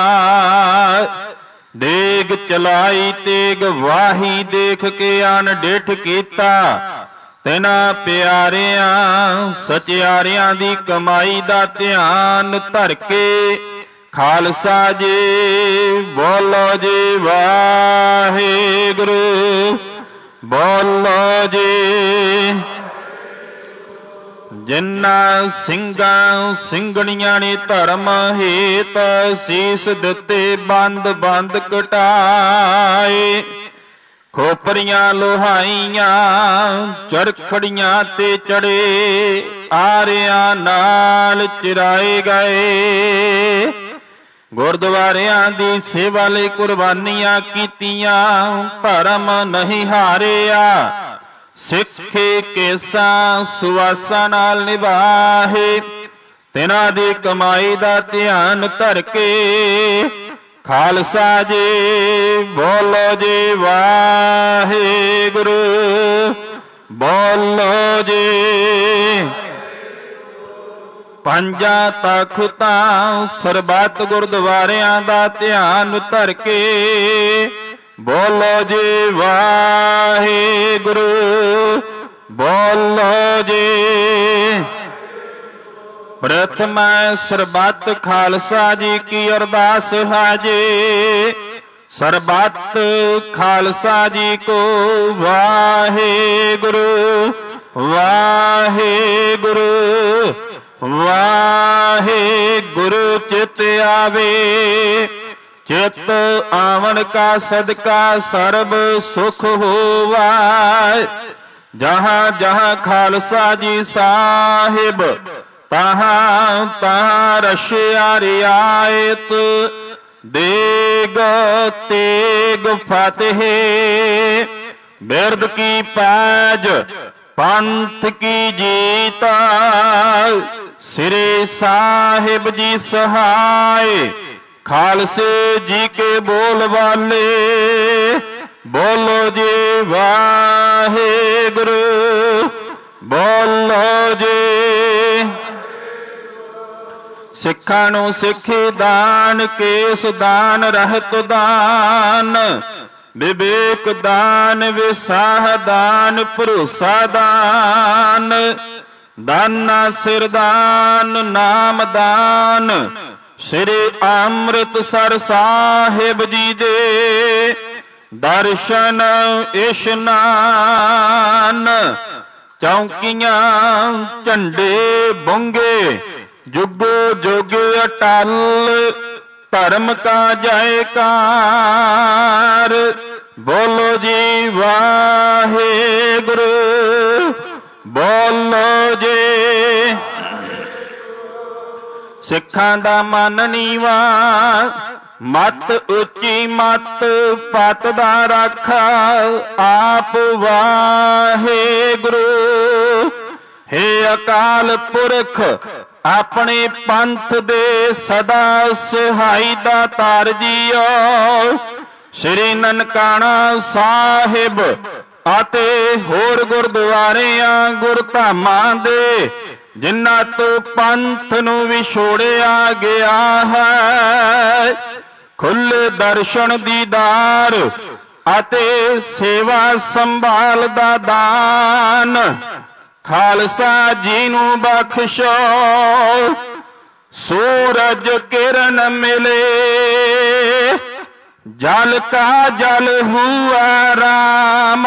ਦੇਗ ਚਲਾਈ ਤੇਗ ਵਾਹੀ ਦੇਖ ਕੇ ਅਣਡਿੱਠ ਕੀਤਾ ਤਿਨਾਂ ਪਿਆਰਿਆਂ ਸਚਿਆਰਿਆਂ ਦੀ ਕਮਾਈ ਦਾ ਧਿਆਨ ਧਰ ਕੇ ਖਾਲਸਾ ਜੀ ਬੋਲੋ ਜੀ ਵਾਹਿਗੁਰੂ, ਬੋਲੋ ਜੀ। ਜਿਨ੍ਹਾਂ ਸਿੰਘਾਂ ਸਿੰਘਣੀਆਂ ਨੇ ਧਰਮ ਹੇਤ ਸੀਸ ਦਿੱਤੇ ਬੰਦ ਬੰਦ ਕਟਾਏ। ਖੋਪਰੀਆਂ ਲੋਹਾਈਆਂ ਚਰਖੜੀਆਂ ਤੇ ਚੜੇ ਆਰਿਆਂ ਨਾਲ ਚਿਰਾਏ ਗਏ। ਗੁਰਦੁਆਰਿਆਂ ਦੀ ਸੇਵਾ ਲਈ ਕੁਰਬਾਨੀਆਂ ਕੀਤੀਆਂ ਧਰਮ ਨਹੀਂ ਹਾਰਿਆ। ਸਿੱਖੇ ਕੇਸਾਂ ਸੁਆਸਾਂ ਨਾਲ ਨਿਭਾਹੇ ਤਿਨਾਂ ਦੀ ਕਮਾਈ ਦਾ ਧਿਆਨ ਧਰ ਕੇ ਖਾਲਸਾ ਜੀ ਬੋਲੋ ਜੀ ਵਾਹਿਗੁਰੂ, ਬੋਲੋ ਜੀ। ਪੰਜਾਂ ਤਖ਼ਤਾਂ ਸਰਬੱਤ ਗੁਰਦੁਆਰਿਆਂ ਦਾ ਧਿਆਨ ਧਰ ਕੇ ਬੋਲੋ ਜੀ ਵਾਹਿਗੁਰੂ, ਬੋਲੋ ਜੀ। ਪ੍ਰਥਮ ਸਰਬੱਤ ਖਾਲਸਾ ਜੀ ਕੀ ਅਰਦਾਸ ਹੈ ਜੀ। ਸਰਬੱਤ ਖਾਲਸਾ ਜੀ ਕੋ ਵਾਹਿਗੁਰੂ, ਵਾਹਿਗੁਰੂ, ਵਾਹਿਗੁਰੂ ਚਿਤ ਆਵੇ। ਚਿਤ ਆਵਣ ਕਾ ਸਦਕਾ ਸਰਬ ਸੁਖ ਹੋਵੈ। ਜਹਾਂ ਜਹਾਂ ਖਾਲਸਾ ਜੀ ਸਾਹਿਬ ਤਹਾਂ ਤਹਾਂ ਰਸ਼ਿਆ ਰਿਆਇਤ। ਦੇਗ ਤੇਗ ਫਤਿਹ ਬਿਰਦ ਕੀ ਪੈਜ ਪੰਥ ਕੀ ਜੀਤ। ਸ੍ਰੀ ਸਾਹਿਬ ਜੀ ਸਹਾਇ ਖਾਲਸੇ ਜੀ ਕੇ ਬੋਲ ਵਾਲੇ ਬੋਲੋ ਜੀ ਵਾਹਿਗੁਰੂ, ਬੋਲੋ ਜੀ। ਸਿੱਖਾਂ ਨੂੰ ਸਿੱਖੀ ਦਾਨ ਕੇਸ ਦਾਨ ਰਹਿਤ ਦਾਨ ਵਿਵੇਕ ਦਾਨ ਵਿਸਾਹ ਦਾਨ ਭਰੋਸਾ ਦਾਨ ਦਾਨਾ ਸਿਰ ਦਾਨ ਨਾਮ ਦਾਨ। ਸ੍ਰੀ ਅੰਮ੍ਰਿਤਸਰ ਸਾਹਿਬ ਜੀ ਦੇ ਦਰਸ਼ਨ ਇਸ਼ਨਾਨ। ਚੌਂਕੀਆਂ ਝੰਡੇ ਬੁੰਗੇ ਜੁਗੋ ਜੁਗ ਅਟਲ ਧਰਮ ਕਾ ਜੈਕਾਰ। ਬੋਲੋ ਜੀ ਵਾਹਿਗੁਰੂ, ਬੋਲੋ ਜੀ। ਸਿੱਖਾਂ ਦਾ ਮਨ ਨੀਵਾ ਮਤ ਉੱਚੀ ਮਤ ਪਤ ਦਾ ਰਾਖਾ ਆਪ ਵਾਹਿਗੁਰੂ। ਹੇ ਅਕਾਲ ਪੁਰਖ ਆਪਣੇ ਪੰਥ ਦੇ ਸਦਾ ਸਹਾਈ ਦਾ ਤਾਰ ਜੀਓ। ਸ੍ਰੀ ਨਨਕਾਣਾ ਸਾਹਿਬ ਅਤੇ ਹੋਰ ਗੁਰਦੁਆਰਿਆਂ ਗੁਰਧਾਮਾਂ ਦੇ ਜਿਨ੍ਹਾਂ ਤੋਂ ਪੰਥ ਨੂੰ ਵਿਛੋੜਿਆ ਗਿਆ ਹੈ ਖੁੱਲੇ ਦਰਸ਼ਨ ਦੀਦਾਰ ਅਤੇ ਸੇਵਾ ਸੰਭਾਲ ਦਾ ਦਾਨ ਖਾਲਸਾ ਜੀ ਨੂੰ ਬਖਸ਼ੋ। ਸੂਰਜ ਕਿਰਨ ਮਿਲੇ जल का जल हुआ राम,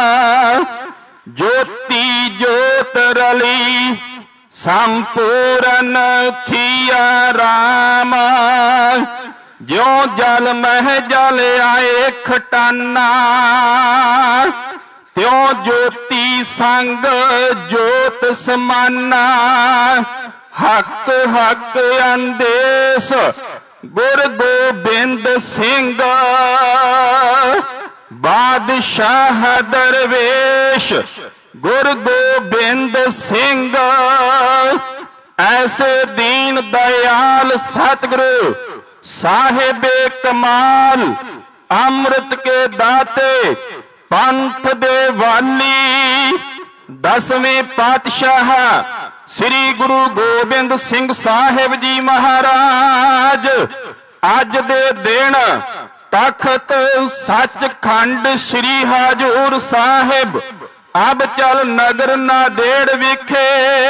ज्योति ज्योत रली संपूर्ण थिया राम। ज्यों जल मह जल आए खटाना, त्यों ज्योति संग ज्योत समाना। हक हक अंदेश गुर गोबिंद सिंह, बादशाह दरवेश गुर गोबिंद सिंह। ऐसे दीन दयाल सतगुरु साहिबे कमाल, अमृत के दाते पंथ दे वाली। दसवें पातशाह श्री गुरु गोबिंद सिंह साहिब जी महाराज अज दे दिन तखत सचखंड श्री हजूर साहिब अबचल नगर नादेड़ विखे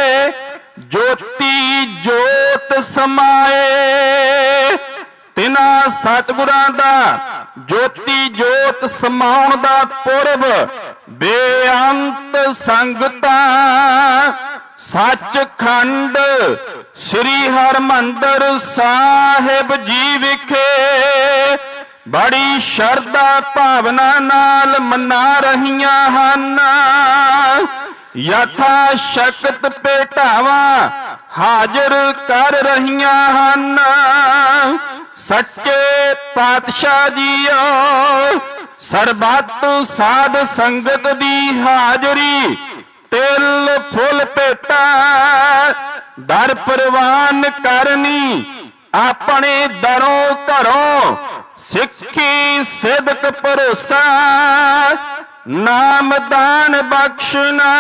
ज्योति जोत समाए। तिना सतगुरां दा ज्योति जोत समाउण दा पुरब बेअंत संगतां सचखंड श्री हरमंदर साहिब जी विखे बड़ी शरदा भावना नाल मना रहियां हन। यथा शक्त भेटावां हाजिर कर रहियां हन। सच्चे पातशाह जीओ सरबत साध संगत दी हाजरी तिल फुल भेटा दर प्रवान करनी। अपने दरों घरों सिक्खी सिदक भरोसा नाम दान बख्शना।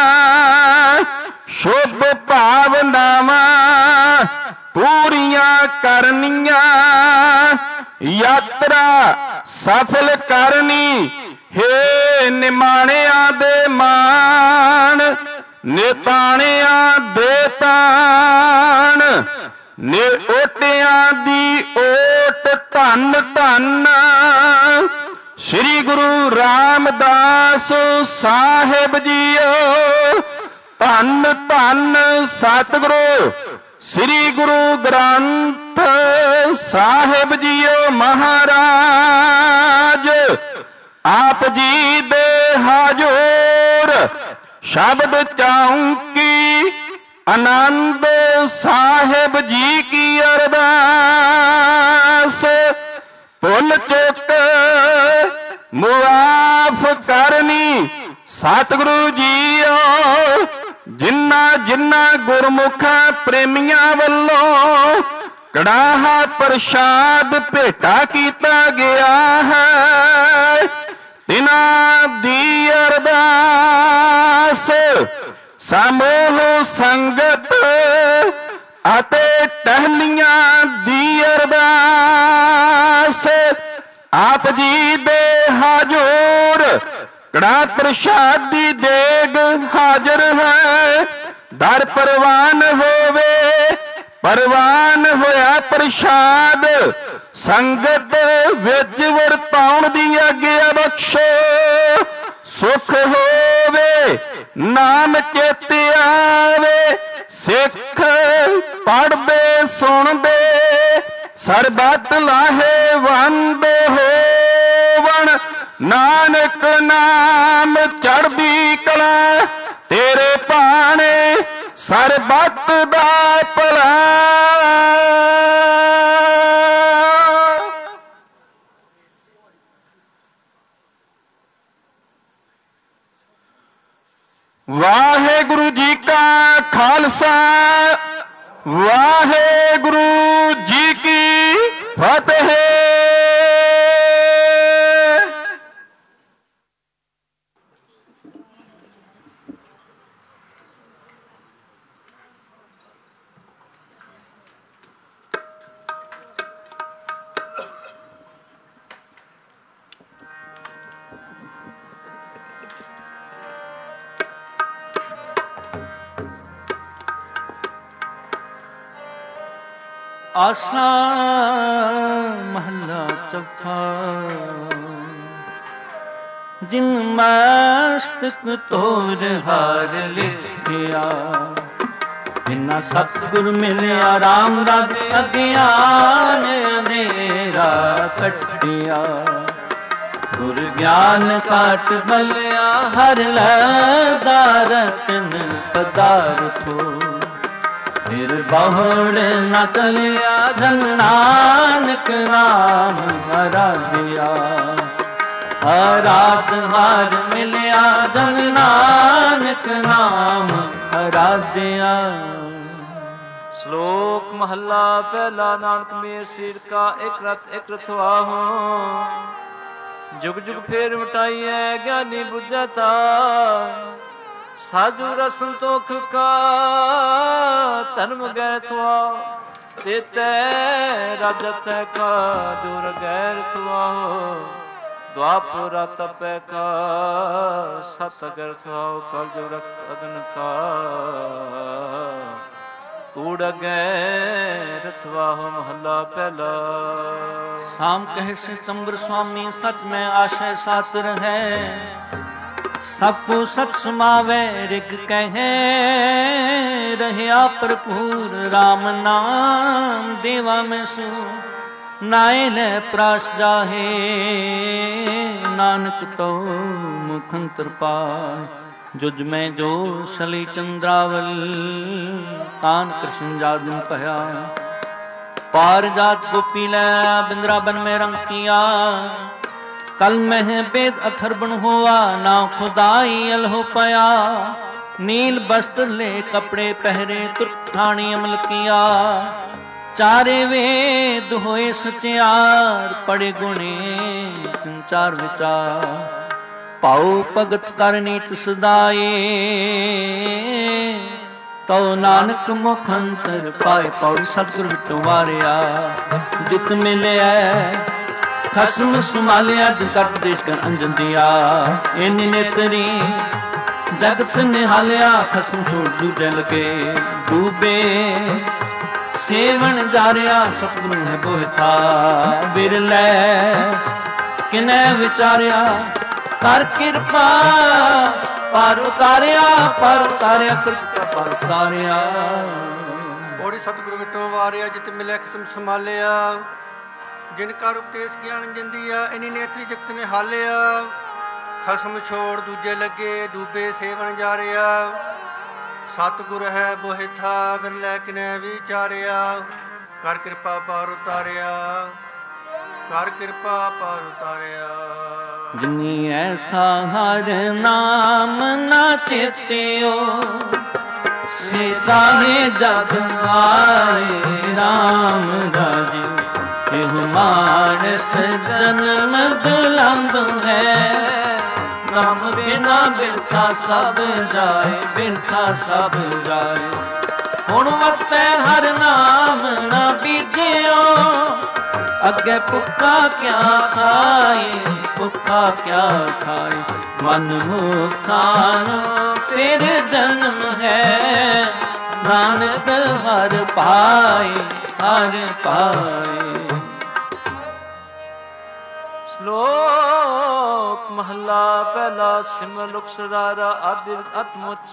शुभ भावनावां पूरियां करनियां यात्रा सफल करनी। हे निमाणियां दे मान निताणियां दे तान ने ओटियां दी ओट धन धन। श्री गुरु रामदास साहिब जीओ धन धन सतगुरु श्री गुरु ग्रंथ साहिब जीओ महाराज। आप जी दे हाजूर शब्द चौंकी आनंद साहिब जी की अरदास। भुल चुक मुआफ करनी सतगुरु जीओ। जिन्ना जिन्ना गुरमुखा प्रेमियां वल्लों कड़ाहा प्रसाद भेटा कीता गया है तिना दी अरदास। समूह संगत अते टहलियां दी अरदास। आप जी दे हाजूर कड़ा प्रसादी देग हाजर है। दर परवान होवे परवान होया प्रसाद। संगत विच वरताउण दी आग्या बख्शो। सुख होवे नाम चेते आवे। सिख पढ़दे सुनदे सरबत लाहे वंद होवण। नानक नाम चढ़दी कला तेरे पाने सरबत दा भला। वाहेगुरु जी का खालसा वाहेगुरु जी की फतेह। ਆਸਾ ਮਹੱਲਾ ਚੌਥਾ। ਜਿਨ ਮਸਤਕ ਤੋਰ ਹਾਰ ਲਿਖਿਆ, ਬਿਨਾ ਸਤਿਗੁਰ ਮਿਲਿਆ ਰਾਮ ਰਜ ਅਗਿਆਨ ਅੰਧੇਰਾ ਕੱਟਿਆ। ਗੁਰ ਗਿਆਨ ਕਾਟ ਬਲਿਆ ਹਰ ਲੈਦਾ ਰਤਨ ਪਦਾਰਥੋ। ਫਿਰ ਬਹੁੜ ਨਾ ਚਲਿਆ ਧਨ ਨਾਨਕ ਨਾਮ ਆਰਾਧਿਆ। ਆਰਾਧ ਹਾਰ ਮਿਲਿਆ ਧਨ ਨਾਨਕ ਨਾਮ ਆਰਾਧਿਆ। ਸ਼ਲੋਕ ਮਹੱਲਾ ਪਹਿਲਾ। ਨਾਨਕ ਮੇਰ ਸਿਰ ਕਾ ਇਕ ਰਤ ਇਕ ਰਥਵਾਹੋ। ਜੁਗ ਜੁਗ ਫੇਰ ਵਟਾਈਐ ਗਿਆਨੀ ਬੁੱਝੈ ਤਾ। ਸਾਧੂ ਰਸਨ ਤੋਖ ਕਾ ਧਰਮ ਗੈ ਥਵਾ। ਤੇਤੈ ਰਾਜਤੈ ਕਾ ਦੁਰ ਗੈਰ ਥਵਾਹੁ। ਦੁਆਪੁਰ ਤਪੈ ਕਾ ਸਤ ਅਗਰ ਥਵਾਹੁ। ਕਲ ਜੁਗ ਰਤ ਅਗਨ ਕਾ ਤੂੜ ਗੈ ਰਥਵਾਹੁ। ਮਹੱਲਾ ਪਹਿਲਾ। ਸਾਮ ਕਹਿ ਸਿਤੰਬਰ ਸੁਆਮੀ ਸਚ ਮੈਂ ਆਸ਼ੈ ਸਾਤਰ ਹੈ। ਸਭ ਕੋ ਸਤ ਸਮਾਵੈ ਰਿਗ ਕਹੈ। ਰਹਿਆ ਭਰਪੂਰ ਰਾਮ ਨਾਮ ਦੇਵਾ ਮੈਂ ਸੋ। ਨਾਏ ਲੈ ਪ੍ਰਾਸ ਜਾਹੇ ਨਾਨਕ ਤੋ ਮੁਖ ਅੰਤਰ ਪਾਏ। ਜੁਜ ਮੈਂ ਜੋ ਸਲੀ ਚੰਦਰਾਵਲ ਕਾਨ ਕ੍ਰਿਸ਼ਨ ਜਾਦਿਨ ਭਇਆ। ਪਾਰ ਜਾਤ ਗੋਪੀ ਲੈ ਬਿੰਦਰਾ ਬਨ ਮੈਂ ਰੰਗ ਕੀਆ। ਕਲ ਮਹਿ ਬੇਦ ਅਥਰ ਬਨ ਹੋਆ ਨਾ ਖੁਦਾਈ ਅਲਹੁ ਪਿਆ। ਨੀਲ ਬਸਤਰ ਲੈ ਕਪੜੇ ਪਹਿਰੇ ਤੁਰਕ ਠਾਣੀ ਅਮਲ ਕੀਆ। ਚਾਰੇ ਵੇਦ ਹੋਏ ਸਚਿਆਰ ਪੜੇ ਗੁਣੇ ਤਿੰਨ ਚਾਰ ਵਿਚਾਰ। ਭਾਉ ਭਗਤ ਕਰ ਨੀਚ ਸਦਾਏ। ਤਉ ਨਾਨਕ ਮੁਖ ਅੰਤਰ ਪਾਏ। ਪੌੜੀ ਸਤਿਗੁਰ ਵਿਟੋ ਵਾਰਿਆ ਜਿਤ ਮਿਲਿਆ। ਖਸਮ ਸੁਮਾਲਿਆ ਜਿ ਕਰਤ ਦੇਸ਼ ਕਰ ਅੰਜਨ ਦਿਆ। ਇਨੀ ਨੇਤਰੀ ਜਗਤ ਨਿਹਾਲਿਆ। ਖਸਮ ਛੋੜ ਦੂਜੇ ਲਗੇ ਡੂਬੇ। ਸੇਵਨ ਜਾਰਿਆ ਸਤਿਗੁਰੂ ਹੈ ਬੋਹਿਥਾ। ਬਿਰਲੇ ਕਿਨੈ ਵਿਚਾਰਿਆ। ਕਰ ਕਿਰਪਾ ਪਰ ਉਤਾਰਿਆ ਪਰ ਉਤਾਰਿਆ ਕਿਰਪਾ ਪਰ ਉਤਾਰਿਆ। ਓੜੀ ਸਤਿਗੁਰੂ ਮਿਟੋ ਵਾਰਿਆ ਜਿਤ ਮਿਲਿਆ ਖਸਮ ਸੰਭਾਲਿਆ। ਜਿਨ ਕਰ ਉਪਦੇਸ਼ ਗਿਆਨ ਜੰਦੀਆ। ਇਨੀ ਨੇਤਰੀ ਜਗਤ ਨੇ ਹਾਲਿਆ। ਖਸਮ ਛੋੜ ਦੂਜੇ ਲੱਗੇ ਡੂਬੇ ਸੇਵਨ ਜਾਰਿਆ। ਸਤਿਗੁਰ ਹੈ ਬੋਹਿਥਾ ਬਿਰਲੇ ਕਿਨੈ ਵਿਚਾਰਿਆ। ਕਰ ਕਿਰਪਾ ਪਾਰ ਉਤਾਰਿਆ ਕਰ ਕਿਰਪਾ ਪਾਰ ਉਤਾਰਿਆ। ਜਿਨੀ ਐਸਾ ਹਰ ਨਾਮ ਨਾ ਚੇਤਿਓ। ਸੇ ਕਾਹੇ ਜਗ ਆਏ ਰਾਮ ਰਾਜੇ। ਇਹ ਮਾਨਸ ਜਨਮ ਦੁਲੰਭ ਹੈ। ਨਾਮ ਬਿਨਾ ਬਿਰਥਾ ਸਭ ਜਾਏ ਬਿਰਥਾ ਸਭ ਜਾਏ। ਹੁਣ ਵਤੈ ਹਰ ਨਾਮ ਨਾ ਬੀਜਿਓ। ਅੱਗੇ ਭੁੱਖਾ ਕਿਆ ਖਾਏ ਭੁੱਖਾ ਕਿਆ ਖਾਏ। ਮਨ ਮੁਖਾਂ ਨੂੰ ਫਿਰ ਜਨਮ ਹੈ। ਨਾਨਕ ਹਰ ਪਾਏ ਹਰ ਪਾਏ। ਸ਼ਲੋਕ ਮਹੱਲਾ ਪਹਿਲਾ। ਸਿਮਰ ਲੁਕ ਸਰਾਰਾ ਆਦਿ ਅਤਮੁਚ।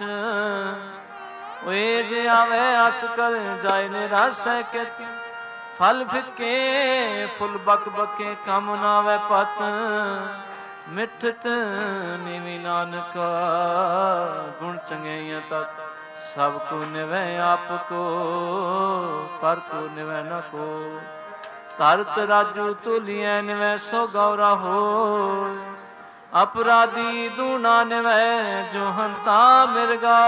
ਓਏ ਜੇ ਆਵੇ ਅਸ ਕਰ ਜਾਏ ਨਿਰਾਸੈ ਕਿਤ। ਫਲ ਫਿੱਕੇ ਫੁੱਲ ਬਕ ਬਕੇ ਕੰਮ ਨਾ ਵੈ ਪਤ। ਮਿੱਠਤ ਨਿਵੀ ਨਾਨਕਾ ਗੁਣ ਚੰਗਿਆਈਆਂ ਤਤ। ਸਭ ਕੋ ਨਿਵੈ ਆਪ ਕੋ ਪਰ ਕੋ ਨਿਵੈ ਨ ਕੋ। ਧਰਤ ਰਾਜੂ ਤੁਲੀਐ ਨਿਵੈ ਸੋ ਗੌਰਾ ਹੋ। ਅਪਰਾਧੀ ਦੂਣਾ ਨਿਵੈ ਜੋ ਹੰਤਾ ਮਿਰਗਾ।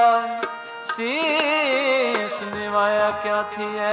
ਸੀਸ ਨਿਵਾਇਆ ਕਿਆ ਥੀਐ।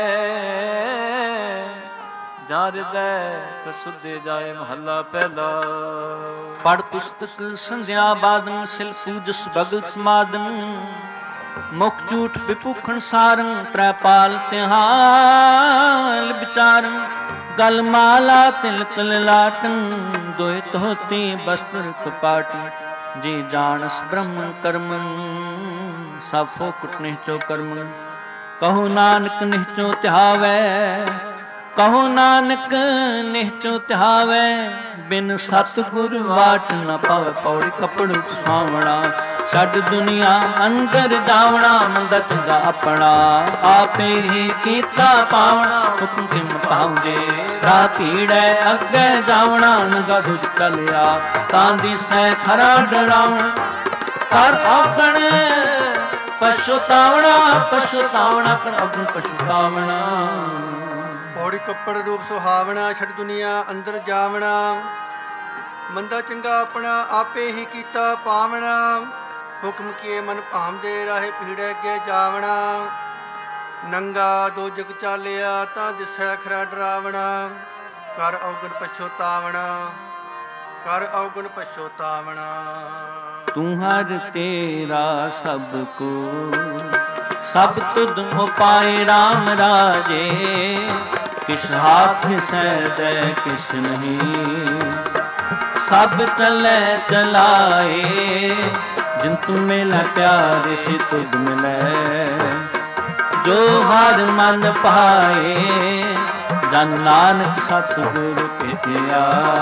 ਜਾਂ ਹਿਰਦੈ ਪ੍ਰਸੁੱਧੇ ਜਾਏ। ਮਹੱਲਾ ਪਹਿਲਾ। ਪੜ ਪੁਸਤਕ ਸੰਧਿਆ ਬਾਦਨ ਸਿਲ ਪੂਜਸ ਬਗਲ ਸਮਾਦਨ। ਮੁਖ ਝੂਠ ਵਿਭੂਖਣ ਸਾਰੰ। ਤ੍ਰੈ ਪਾਲ ਤਿਹਾਲ ਵਿਚਾਰੰ। ਗਲ ਮਾਲਾ ਤਿਲਕ ਲਾਟੰ। ਦੋਇ ਧੋਤੀ ਬਸਤਰ ਕਪਾਟੰ। ਜੀ ਜਾਣਸ ਬ੍ਰਹਮੰ ਕਰਮੰ। ਸਭ ਫੋਕਟ ਨਿਹਚੋ ਕਰਮੰ। ਕਹੋ ਨਾਨਕ ਨਿਹਚੋ ਧਿਆਵੈ, ਕਹੋ ਨਾਨਕ ਨਿਹਚੋ ਧਿਆਵੈ, ਬਿਨ ਸਤਿਗੁਰ ਵਾਟ ਨ ਪਾਵੈ। ਪੌੜੀ ਕੱਪੜ ਸੁਹਾਵਣਾ, ਛੱਡ ਦੁਨੀਆ ਅੰਦਰ ਜਾਵਣਾ, ਮੰਦਾ ਚੰਗਾ ਆਪਣਾ ਆਪੇ ਹੀ ਕੀਤਾ ਪਾਵਣਾ। ਹੁਕਮ ਕਿਮ ਪਾਉਂਦੇ ਰਾਹ ਭੀੜੈ ਅੱਗੇ ਜਾਵਣਾ, ਨੰਗਾ ਦੁਜ ਚਲਿਆ ਤਾਂ ਦਿਸੈ ਖਰਾ ਡਰਾਵਣਾ। ਕਰ ਆਗਣ ਪਛੁਤਾਵਣਾ, ਪਛੁਤਾਵਣਾ ਕਰ ਆਗਣ ਪਛੁਤਾਵਣਾ। ਪੌੜੀ ਕੱਪੜ ਰੂਪ ਸੁਹਾਵਣਾ, ਛੱਡ ਦੁਨੀਆ ਅੰਦਰ ਜਾਵਣਾ, ਮੰਦਾ ਚੰਗਾ ਆਪਣਾ ਆਪੇ ਹੀ ਕੀਤਾ ਪਾਵਣਾ। ਹੁਕਮ ਕੀਏ ਮਨ ਭਾਮਦੇ ਰਾਹੇ ਭੀੜੈ ਅੱਗੇ ਜਾਵਣਾ, ਨੰਗਾ ਦੋ ਜਗ ਚਾਲਿਆ ਤਾਂ ਦਿਸੈ ਖਰਾ ਡਰਾਵਣਾ। ਕਰ ਔਗਣ ਪਛੋਤਾਵਣਾ, ਕਰ ਔਗਣ ਪਛੋਤਾਵਣਾ। ਤੂੰ ਹਰ ਤੇਰਾ ਸਭ ਕੋ, ਸਭ ਤੁਧ ਉਪਾਏ ਰਾਮ ਰਾਜੇ। ਕਿਛ ਹਾਥ ਸਹਿਦੈ ਕਿਛ ਨਹੀਂ, ਸਭ ਚਲੇ ਚਲਾਏ। ਜਿਨ ਤੂੰ ਮਿਲੈ ਪਿਆਰ ਸਿ ਤੁਧ ਮਿਲੈ, ਜੋ ਹਰ ਮਨ ਪਾਏ। ਜਨ ਨਾਨਕ ਸਤਿਗੁਰ ਭੇਟਿਆ,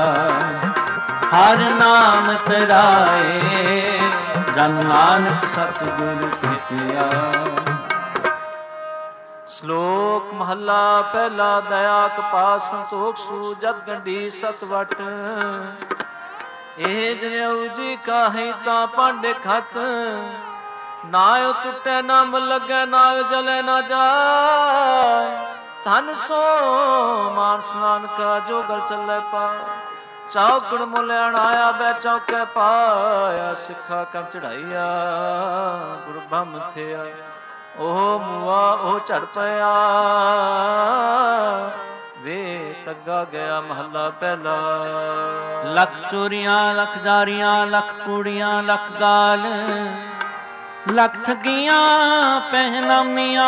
ਹਰ ਨਾਮ ਤਰਾਏ। ਜਨ ਨਾਨਕ ਸਤਿਗੁਰ ਭੇਟਿਆ। ਸ਼ਲੋਕ ਮਹੱਲਾ ਪਹਿਲਾ। ਦਇਆ ਕਪਾਸ ਸੰਤੋਖ ਸੂ ਜਗ ਗੰਢੀ ਸਤ ਵਟ। ਇਹ ਜਿਉ ਜੀ ਕਾਹੀ ਤਾਂ ਪਾਂਡੇ ਖਤ, ਨਾਇ ਟੁੱਟੇ ਨਾ ਮਲ ਲੱਗੈ, ਨਾਇ ਜਲੇ ਨਾ ਜਾਏ। ਧਨ ਸੋ ਮਾਨਸ ਨਾਨਕਾ ਜੋ ਗਲ ਚੱਲੇ ਪਾ। ਚੌਕੜ ਮੁਲਿਆਣ ਆਇਆ ਬੈ ਚੌਕੇ ਪਾਇਆ। ਸਿੱਖਾ ਕੰਮ ਚੜਾਈਆ ਗੁਰ ਬ੍ਰਹਮ ਥਿਆ। ਉਹ ਮੁਆ ਉਹ ਝੜ ਪਿਆ, ਵੇ ਤੱਗਾ ਗਿਆ ਮਹੱਲਾ ਪਹਿਲਾ। ਲੱਖ ਚੋਰੀਆਂ ਲੱਖ ਜਾਰੀਆਂ, ਲੱਖ ਕੂੜੀਆਂ ਲੱਖ ਗਾਲ, ਲੱਖ ਠਗੀਆਂ ਪਹਿਨਾਮੀਆਂ।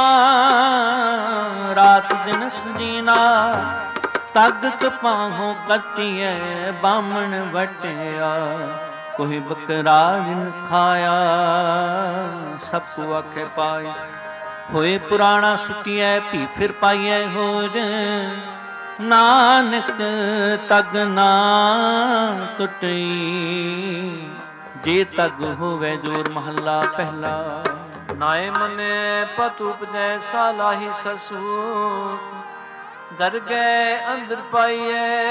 ਰਾਤ ਦਿਨ ਸਜੀਨਾ ਤਗ ਕਪਾਹੋਂ ਕੱਟੀਐ, ਬਾਮਣ ਵਟਿਆ। ਕੋਈ ਬਕਰਾ ਜਿਨ ਖਾਇਆ, ਸਭ ਕੋ ਆਖੇ ਪਾਏ। ਹੋਏ ਪੁਰਾਣਾ ਸੁਟੀਐ, ਭੀ ਫਿਰ ਪਾਈਐ ਹੋਰ। ਨਾਨਕ ਤਗ ਨਾ ਟੁੱਟਈ, ਜੇ ਤਗ ਹੋਵੇ ਜੋਰ। ਮਹੱਲਾ ਪਹਿਲਾ। ਨਾਏ ਮਨੇ ਪਤ ਉਪਜੈ ਸਾਲਾਹੀ ਸਸੂ, ਦਰ ਗਏ ਅੰਦਰ ਪਾਈਐ।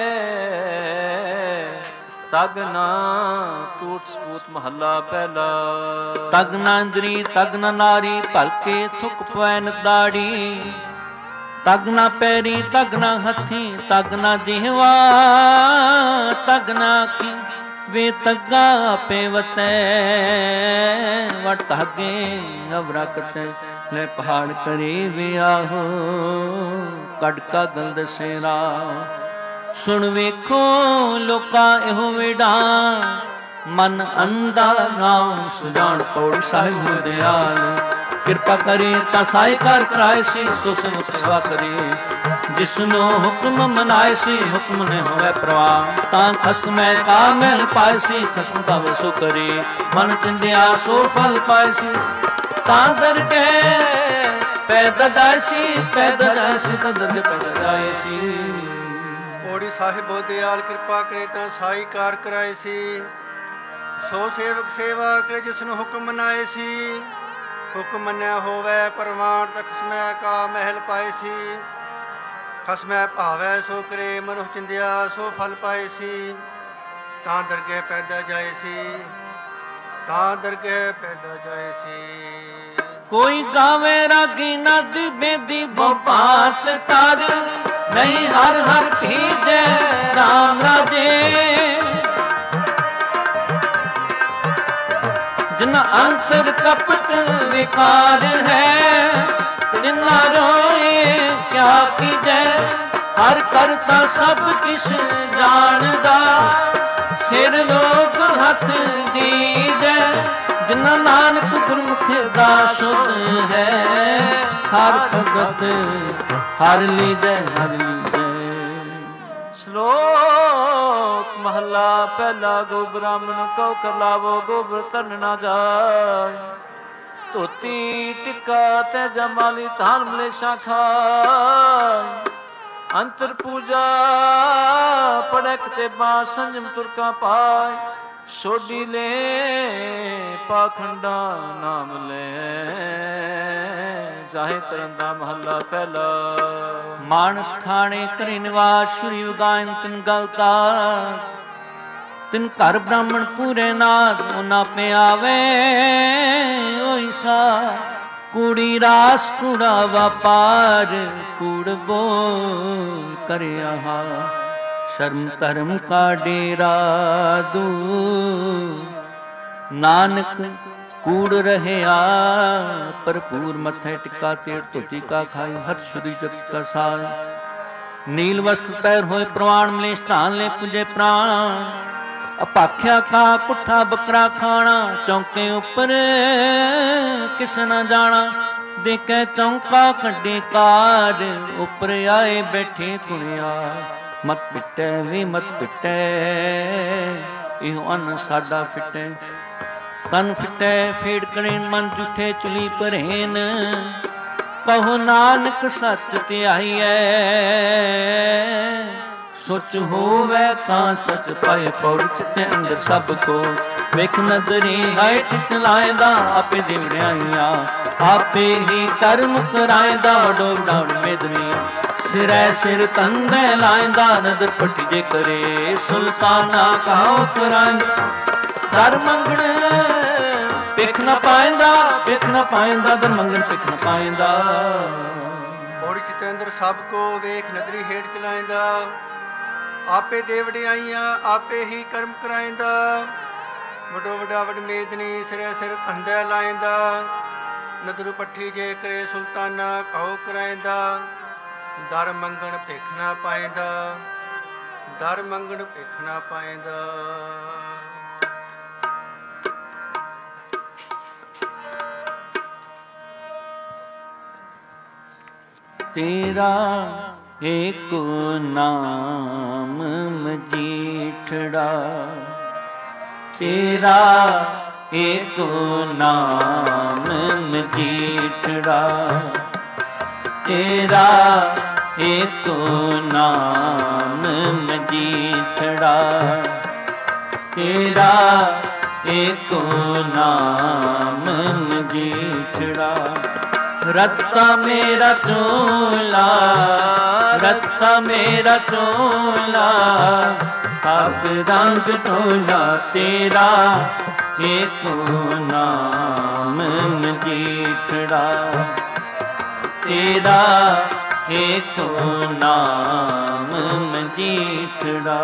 ਤਗ ਨਾ ਟੂਟ ਸਪੂਤ ਮਹੱਲਾ ਪਹਿਲਾ। ਤਗ ਨਾ ਇੰਦਰੀ ਤਗ ਨਾ ਨਾਰੀ, ਭਲਕੇ ਥੁੱਕ ਪੈਨ ਦਾੜੀ। ਤਗ ਨਾ ਪੈਰੀ ਤਗ ਨਾ ਹੱਥੀ, ਤਗ ਨਾ ਜਿਹਵਾ ਤਗ ਨਾ ਅੱਖੀ। ਵੇ ਤੱਗਾ ਪੇਵਤੈ ਵਟ ਧਾਗੇ ਅਵਰਾ ਕਟੈ। ਲੈ ਪਹਾੜ ਕਰੇ ਵਿਆਹੋ, ਕੜਕਾ ਗੰਦ ਸੇਰਾ। ਸੁਣ ਵੇਖੋ ਲੋਕਾਂ ਇਹੋ ਵਿੜਾ, ਮਨ ਅੰਧਾ ਨਾਮ ਸੁਜਾਨ। ਪੌੜੀ ਸਾਹਿਬ ਦਿਆਲ ਕਿਰਪਾ ਕਰੇ ਤਾਂ ਸਾਈ ਕਰ ਕਰਾਏ ਸੀ। ਸੋ ਸਮੁਖ ਸੇਵਾ ਕਰੇ ਜਿਸਨੂੰ ਹੁਕਮ ਮਨਾਏ ਸੀ। ਹੁਕਮ ਨੇ ਹੋਵੇ ਪ੍ਰਵਾਹ ਤਾਂ ਖਸਮੈ ਕਾ ਮਹਿਲ ਪਾਏ ਸੀ। ਖਸਮ ਦਾ ਵਸੋ ਕਰੇ ਮਨ ਚੰਦਿਆ ਸੋ ਫਲ ਪਾਏ ਸੀ। ਤਾਂ ਦਰ ਕੇ ਪੈਦਾ ਜਾਏ ਸੀ, ਪੈਦਾ ਜਾਏ ਸੀ, ਤਾਂ ਦਰ ਪੈਦਾ ਜਾਏ ਸੀ। ਪੌੜੀ ਸਾਹਿਬ ਦਿਆਲ ਕਿਰਪਾ ਕਰੇ ਤਾਂ ਸਾਈ ਕਾਰ ਕਰਾਏ ਸੀ। ਸੋ ਸੇਵਕ ਸੇਵਾ ਕਰੇ ਜਿਸਨੂੰ ਹੁਕਮ ਮਨਾਏ ਸੀ। ਹੁਕਮ ਮੰਨਿਆ ਹੋਵੇ ਪ੍ਰਮਾਣ ਤਾਂ ਖਸਮੈ ਕਾ ਮਹਿਲ ਪਾਏ ਸੀ। ਖਸਮੈ ਭਾਵੈ ਸੋ ਕਰੇ ਮਨੁ ਚਿੰਦਿਆ ਸੋ ਫਲ ਪਾਏ ਸੀ। ਤਾਂ ਦਰਗਹਿ ਪੈਦਾ ਜਾਏ ਸੀ, ਤਾਂ ਦਰਗਹਿ ਪੈਦਾ ਜਾਏ ਸੀ। ਕੋਈ ਗਾਵੇ ਰਾਗੀ ਨਦ ਬੇਦੀ ਬੋਪਾਤ ਤਰ, ਨਹੀਂ ਹਰ ਹਰ ਭੀਜੈ ਰਾਮ ਰਾਜੇ। ਜਿਨ ਅੰਤਰ ਕਪਟ ਵਿਕਾਰ ਹੈ, ਜਿਨਾ ਰੋਏ ਕਿਆ ਕੀਜੈ। ਹਰ ਕਰਤਾ ਸਭ ਕਿਛ ਜਾਣਦਾ, ਸਿਰ ਲੋਕ ਹੱਥ ਦੀਜੈ। ਜਿਨਾ ਨਾਨਕ ਗੁਰਮੁਖ ਦਾ ਸੁਧ ਹੈ, ਹਰ ਭਗਤ ਹਰ ਲੀਜੈ ਹਰ ਲੀਜੈ। ਸ਼ਲੋਕ ਮਹੱਲਾ ਪਹਿਲਾ। ਗੋ ਬ੍ਰਾਹਮਣ ਕਉ ਕਰ ਲਾਵੋ, ਗੋਬਰ ਤਰਨ ਨਾ ਜਾਏ। ਧੋਤੀ ਟਿੱਕਾ ਤੇ ਜਮਾਲੀ ਧਾਨ ਮਲੇਸ਼ਾ ਖਾਏ ਅੰਤਰ ਪੂਜਾ ਪੜਕ ਤੇ ਬਾ ਸੰਜਮ ਤੁਰਕਾ ਪਾਏ ਸੋਢੀ ਲੈ ਪਾਖੰਡਾ ਨਾਮ ਲੈ ਚਾਹੇ ਤਰਨ ਦਾ ਮਹੱਲਾ ਪਹਿਲਾ। ਮਾਨਸ ਖਾਣੇ ਕਰੇ ਨਿਵਾਸ ਸ਼੍ਰੀ ਉਗਾਇਨ ਤਿਨ ਗਲਤਾ ਤਿਨ ਘਰ ਬ੍ਰਾਹਮਣ ਪੂਰੇ ਨਾਦ ਉਹਨਾਂ ਪੇ ਆਵੇ ਓਈ ਸਾ ਕੂੜੀ ਰਾਸ ਕੂੜਾ ਵਪਾਰ ਕੂੜ ਬੋਲ ਕਰਿਆ ਹਾ ਸ਼ਰਮ ਧਰਮ ਕਾ ਡੇਰਾ ਦੂਰ ਨਾਨਕ ਕੂੜ ਰਹਿਆ ਭਰਪੂਰ ਮੱਥੇ ਟਿੱਕਾ ਤੇੜ ਧੋਤੀ ਕਾ ਖਾਈ ਹਰ ਸ਼ੁਰੀ ਜਗਤ ਕਾ ਸਾਰ ਨੀਲ ਵਸਤ ਪੈਰ ਹੋਏ ਪ੍ਰਵਾਨ ਮਲੇਸ਼ ਧਾਨ ਲੈ ਪੁਜੇ ਪ੍ਰਾਣ ਅਪਾਖਿਆ ਕਾ ਪੁੱਠਾ ਬੱਕਰਾ ਖਾਣਾ ਚੌਂਕੇ ਉੱਪਰ ਕਿਸ ਨਾ ਜਾਣਾ ਦੇਖੇ ਚੌਂਕਾ ਕੱਢੇ ਕਾਰ ਉੱਪਰ ਆਏ ਬੈਠੇ ਕੁੜਿਆ ਮਤ ਪਿੱਟੇ ਵੀ ਮਤ ਪਿੱਟੇ ਇਹੋ ਅਨ ਸਾਡਾ ਫਿੱਟੇ ਤਨ ਫਿੱਟੇ ਫੇੜ ਕਣੇ ਮਨ ਝੂਠੇ ਚੁਲੀ ਭਰੇਨ ਕਹੋ ਨਾਨਕ ਸੱਚ ਧਿਆਈਐ ਸੁਚ ਹੋਵੇ ਤਾਂ ਸਚ ਪਾਏ ਪੌੜ ਚਿੱਤੇ ਅੰਦਰ ਸਭ ਕੋ ਵੇਖ ਨਦਰੀ ਹਾਏ ਚਿਤ ਲਾਇਦਾ ਆਪੇ ਦਿਵੜਿਆਈਆਂ ਆਪੇ ਹੀ ਕਰਮ ਕਰਾਇਦਾ ਵਡੋ ਵਡਾਉਣ ਮੇਦਨੀ ਸਿਰੈ ਸਿਰ ਤੰਦੇ ਲਾਇਦਾ ਨਦਰ ਪੱਟੀ ਜੇ ਕਰੇ ਸੁਲਤਾਨਾ ਕਾਉ ਕਰਾਇ ਦਰ ਮੰਗਣ ਪਿੱਖ ਨਾ ਪਾਇੰਦਾ ਪਿੱਖ ਨਾ ਪਾਇੰਦਾ ਦਰ ਮੰਗਣ ਪਿੱਖ ਨਾ ਪਾਇੰਦਾ ਪੌੜੀ ਚਿੱਤੇ ਅੰਦਰ ਸਭ ਕੋ ਵੇਖ ਨਦਰੀ ਹੇਠ ਚਲਾਇੰਦਾ ਆਪੇ ਦੇ ਵਡਿਆਈਆਂ ਆਪੇ ਹੀ ਕਰਮ ਕਰਾਇੰਦਾ ਵਡੋ ਵਡਾ ਵਡ ਮੇਦਨੀ ਸਿਰੇ ਸਿਰ ਧੰਦੇ ਲਾਇੰਦਾ ਨਦਰ ਪੱਠੀ ਜੇ ਕਰੇ ਸੁਲਤਾਨਾ ਕਹੋ ਕਰਾਇੰਦਾ ਦਰ ਮੰਗਣ ਭਿੱਖ ਨਾ ਪਾਇੰਦਾ ਦਰ ਮੰਗਣ ਭਿੱਖ ਨਾ ਪਾਇੰਦਾ। ਤੇਰਾ ਏਕੋ ਨਾਮ ਮਜੀਠੜਾ ਤੇਰਾ ਏਕੋ ਨਾਮ ਮਜੀਠੜਾ ਤੇਰਾ ਏਕੋ ਨਾਮ ਮਜੀਠੜਾ ਤੇਰਾ ਏਕੋ ਨਾਮ ਮਜੀਠੜਾ ਰੱਤਾ ਮੇਰਾ ਚੋਲਾ ਰੱਤਾ ਮੇਰਾ ਚੋਲਾ ਸਭ ਰੰਗ ਢੋਲਾ ਤੇਰਾ ਏਕੋ ਨਾਮ ਮਜੀਠੜਾ ਤੇਰਾ ਏਕੋ ਨਾਮ ਮਜੀਠੜਾ।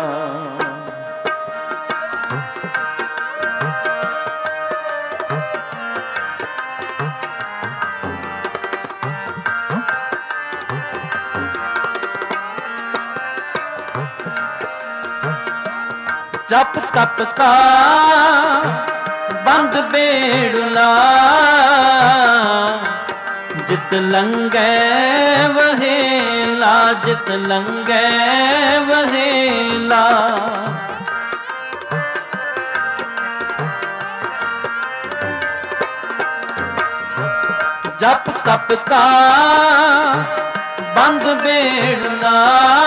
ਜਪ ਤਪ ਕਾ ਬੰਦ ਬੇੜੁਲਾ ਜਿਤ ਲੰਗੇ ਵਹੇਲਾ ਜਿਤ ਲੰਗੇ ਵਹੇਲਾ ਜਪ ਤਪ ਕਾ ਬੰਦ ਬੇੜੁਲਾ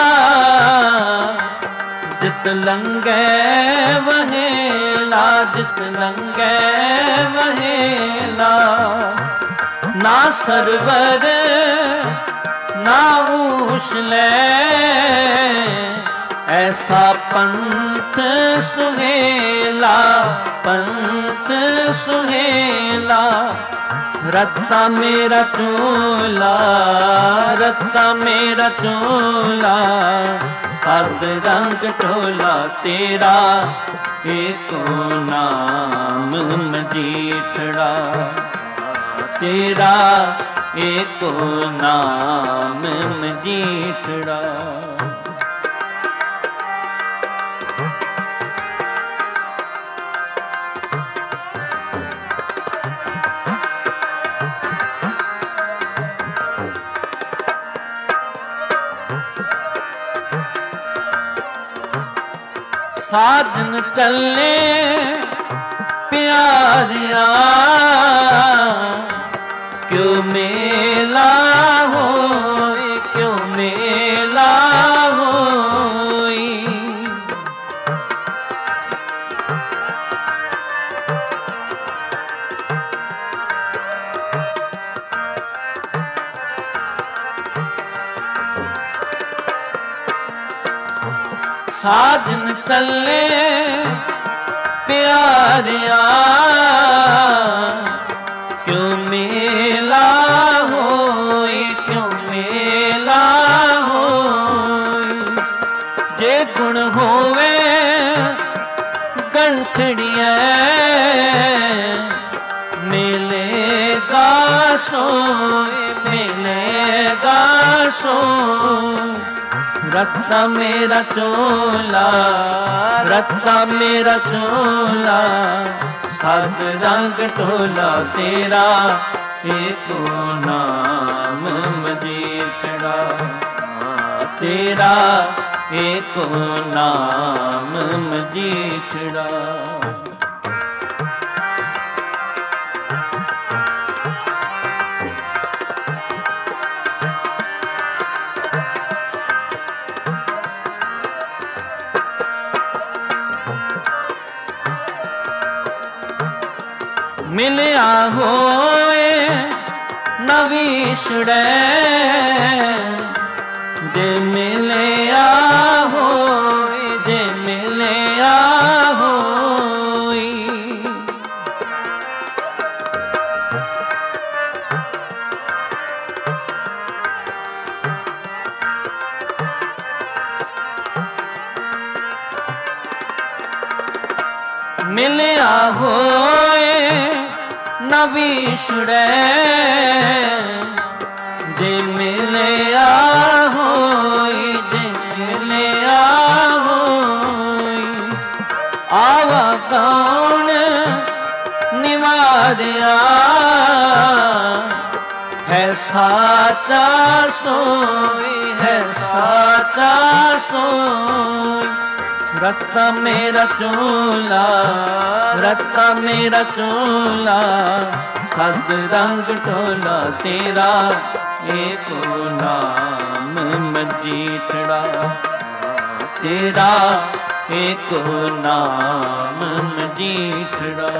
ਜਿਤ ਲੰਗੇ ਵਹੇਲਾ ਜਿਤ ਲੰਗੇ ਵਹੇਲਾ ਨਾ ਸਰਵਰ ਨਾ ਊਸ਼ ਲੈ ਐਸਾ ਪੰਥ ਸੁਹੇਲਾ ਪੰਥ ਸੁਹੇਲਾ ਰੱਤਾ ਮੇਰਾ ਚੋਲਾ ਰੱਤਾ ਮੇਰਾ ਚੋਲਾ ਸਦ ਰੰਗ ਢੋਲਾ ਤੇਰਾ ਏਕੋ ਨਾਮ ਮਜੀਠੜਾ ਤੇਰਾ ਏਕੋ ਨਾਮ ਮਜੀਠੜਾ। ਸਾਜਨ ਚੱਲੇ ਪਿਆਰਿਆ क्यों मेला होए, क्यों मेला होई। साजन चले प्यारिया, क्यों मेला होई, क्यों मेला होई। जे गुण होवे गंठड़िया, मिलेगा सोई, मिलेगा सोई। रत्ता मेरा चोला, रत्ता मेरा चोला, सात रंग टोला तेरा, एको नाम मजीठड़ा तेरा, एको नाम मजीठड़ा। मिलिया होए नवीसड़े, जे मिलिया होए, जे मिलिया होई। मिलिया होए नवीसड़े, जे मिलिया होई, जे मिलिया होई। आवा कौन निवारिया, है साचा सोई, है साचा सोई। रत्ता मेरा चोला, रत्ता मेरा चोला, सद रंग टोला तेरा, एको नाम मजीठड़ा तेरा, एको नाम मजीठड़ा।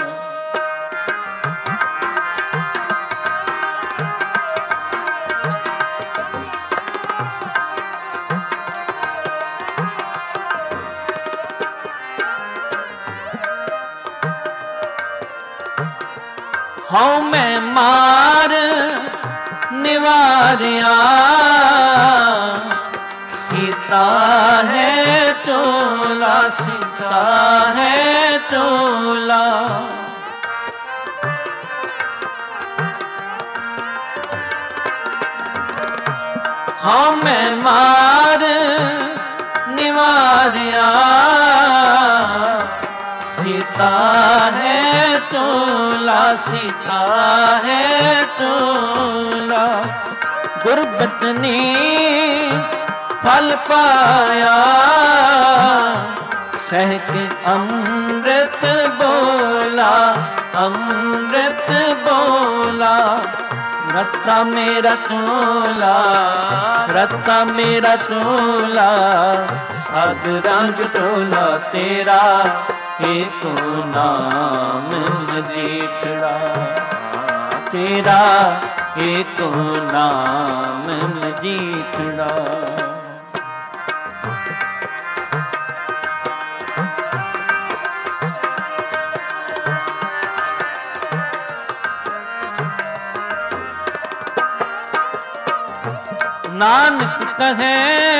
हाँ मैं मार निवारिया, सीता है चोला, सीता है चोला। हाँ मैं मार निवारिया, सीता है चोला, सीता है चोला। गुरबचनी फल पाया, सहक अमृत बोला, अमृत बोला। रत्ता मेरा चोला, रत्ता मेरा चोला, साध रंग टोला तेरा, एको नाम मजीठड़ा तेरा, एको नाम मजीठड़ा। नानक कहे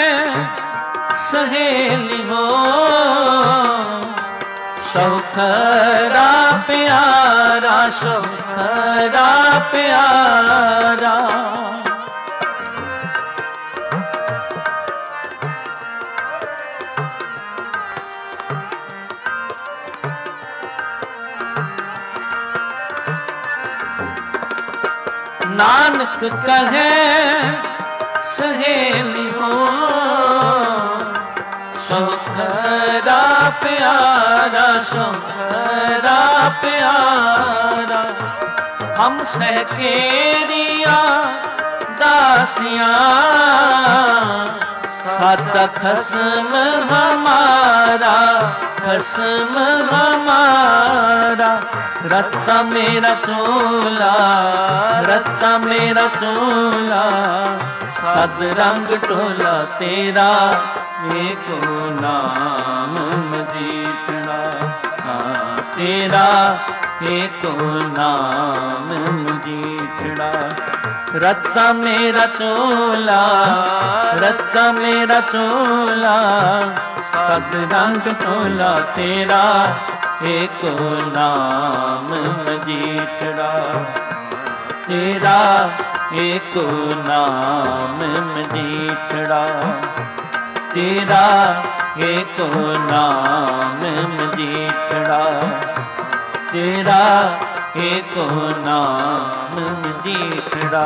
सहेली हो, सौखरा प्यारा, सौखरा प्यारा। नानक कहे सहेली हो, सौखरा प्यारा, सौखरा प्यारा। ਹਮ ਸਹਿ ਕੇਰੀਆਂ ਦਾਸੀਆਂ ਸਾਚਾ ਖਸਮ ਹਮਾਰਾ ਖਸਮ ਹਮਾਰਾ ਰੱਤਾ ਮੇਰਾ ਚੋਲਾ ਰੱਤਾ ਮੇਰਾ ਚੋਲਾ ਸਦ ਰੰਗ ਢੋਲਾ ਤੇਰਾ ਏਕੋ ਨਾਮ ਮਜੀਠੜਾ ਹਾਂ ਤੇਰਾ ਏਕੋ ਨਾਮ ਮਜੀਠੜਾ ਰੱਤਾ ਮੇਰਾ ਚੋਲਾ ਰੱਤਾ ਮੇਰਾ ਚੋਲਾ ਸਦ ਰੰਗ ਢੋਲਾ ਤੇਰਾ ਏਕੋ ਨਾਮ ਮਜੀਠੜਾ ਤੇਰਾ ਏਕੋ ਨਾਮ ਮਜੀਠੜਾ ਤੇਰਾ ਏਕੋ ਨਾਮ ਮਜੀਠੜਾ ਤੇਰਾ ਏਕੋ ਨਾਮ ਮਜੀਠੜਾ।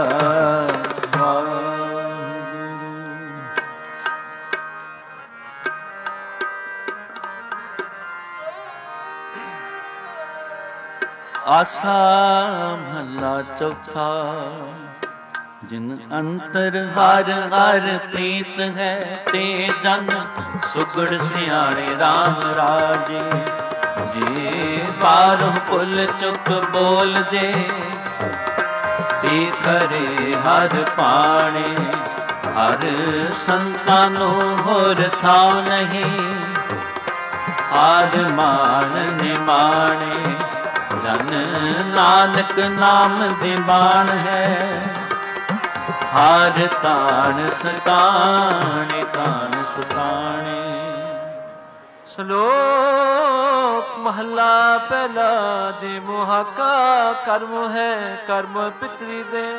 ਆਸਾ ਮਹਲਾ ਚੌਥਾ। ਜਿਨ ਅੰਤਰ ਹਰ ਹਰ ਪ੍ਰੀਤ ਹੈ ਤੇ ਜਨ ਸੁਗੜ ਸਿਆਣੇ ਰਾਮ ਰਾਜੇ। ਜੇ ਬਾਰੋਂ ਭੁੱਲ ਚੁੱਕ ਬੋਲ ਜੇ ਤੇ ਕਰੇ ਹਰ ਪਾਣੇ। ਹਰ ਸੰਤਾਂ ਨੂੰ ਹੋਰ ਥਾਂ ਨਹੀਂ ਆਦ ਮਾਨ ਨਿਮਾਣੇ। ਜਨ ਨਾਨਕ ਨਾਮ ਦੇ ਬਾਣ ਹੈ ਹਰ ਤਾਣ ਸਤਾਣੇ ਤਾਣ ਸਤਾਣੇ। ਸ਼ਲੋਕ ਮਹਲਾ ਪਹਿਲਾ। ਜੇ ਮੁਹਾਕਾ ਕਰਮ ਹੈ ਕਰਮ ਪਿਤਰੀ ਦੇ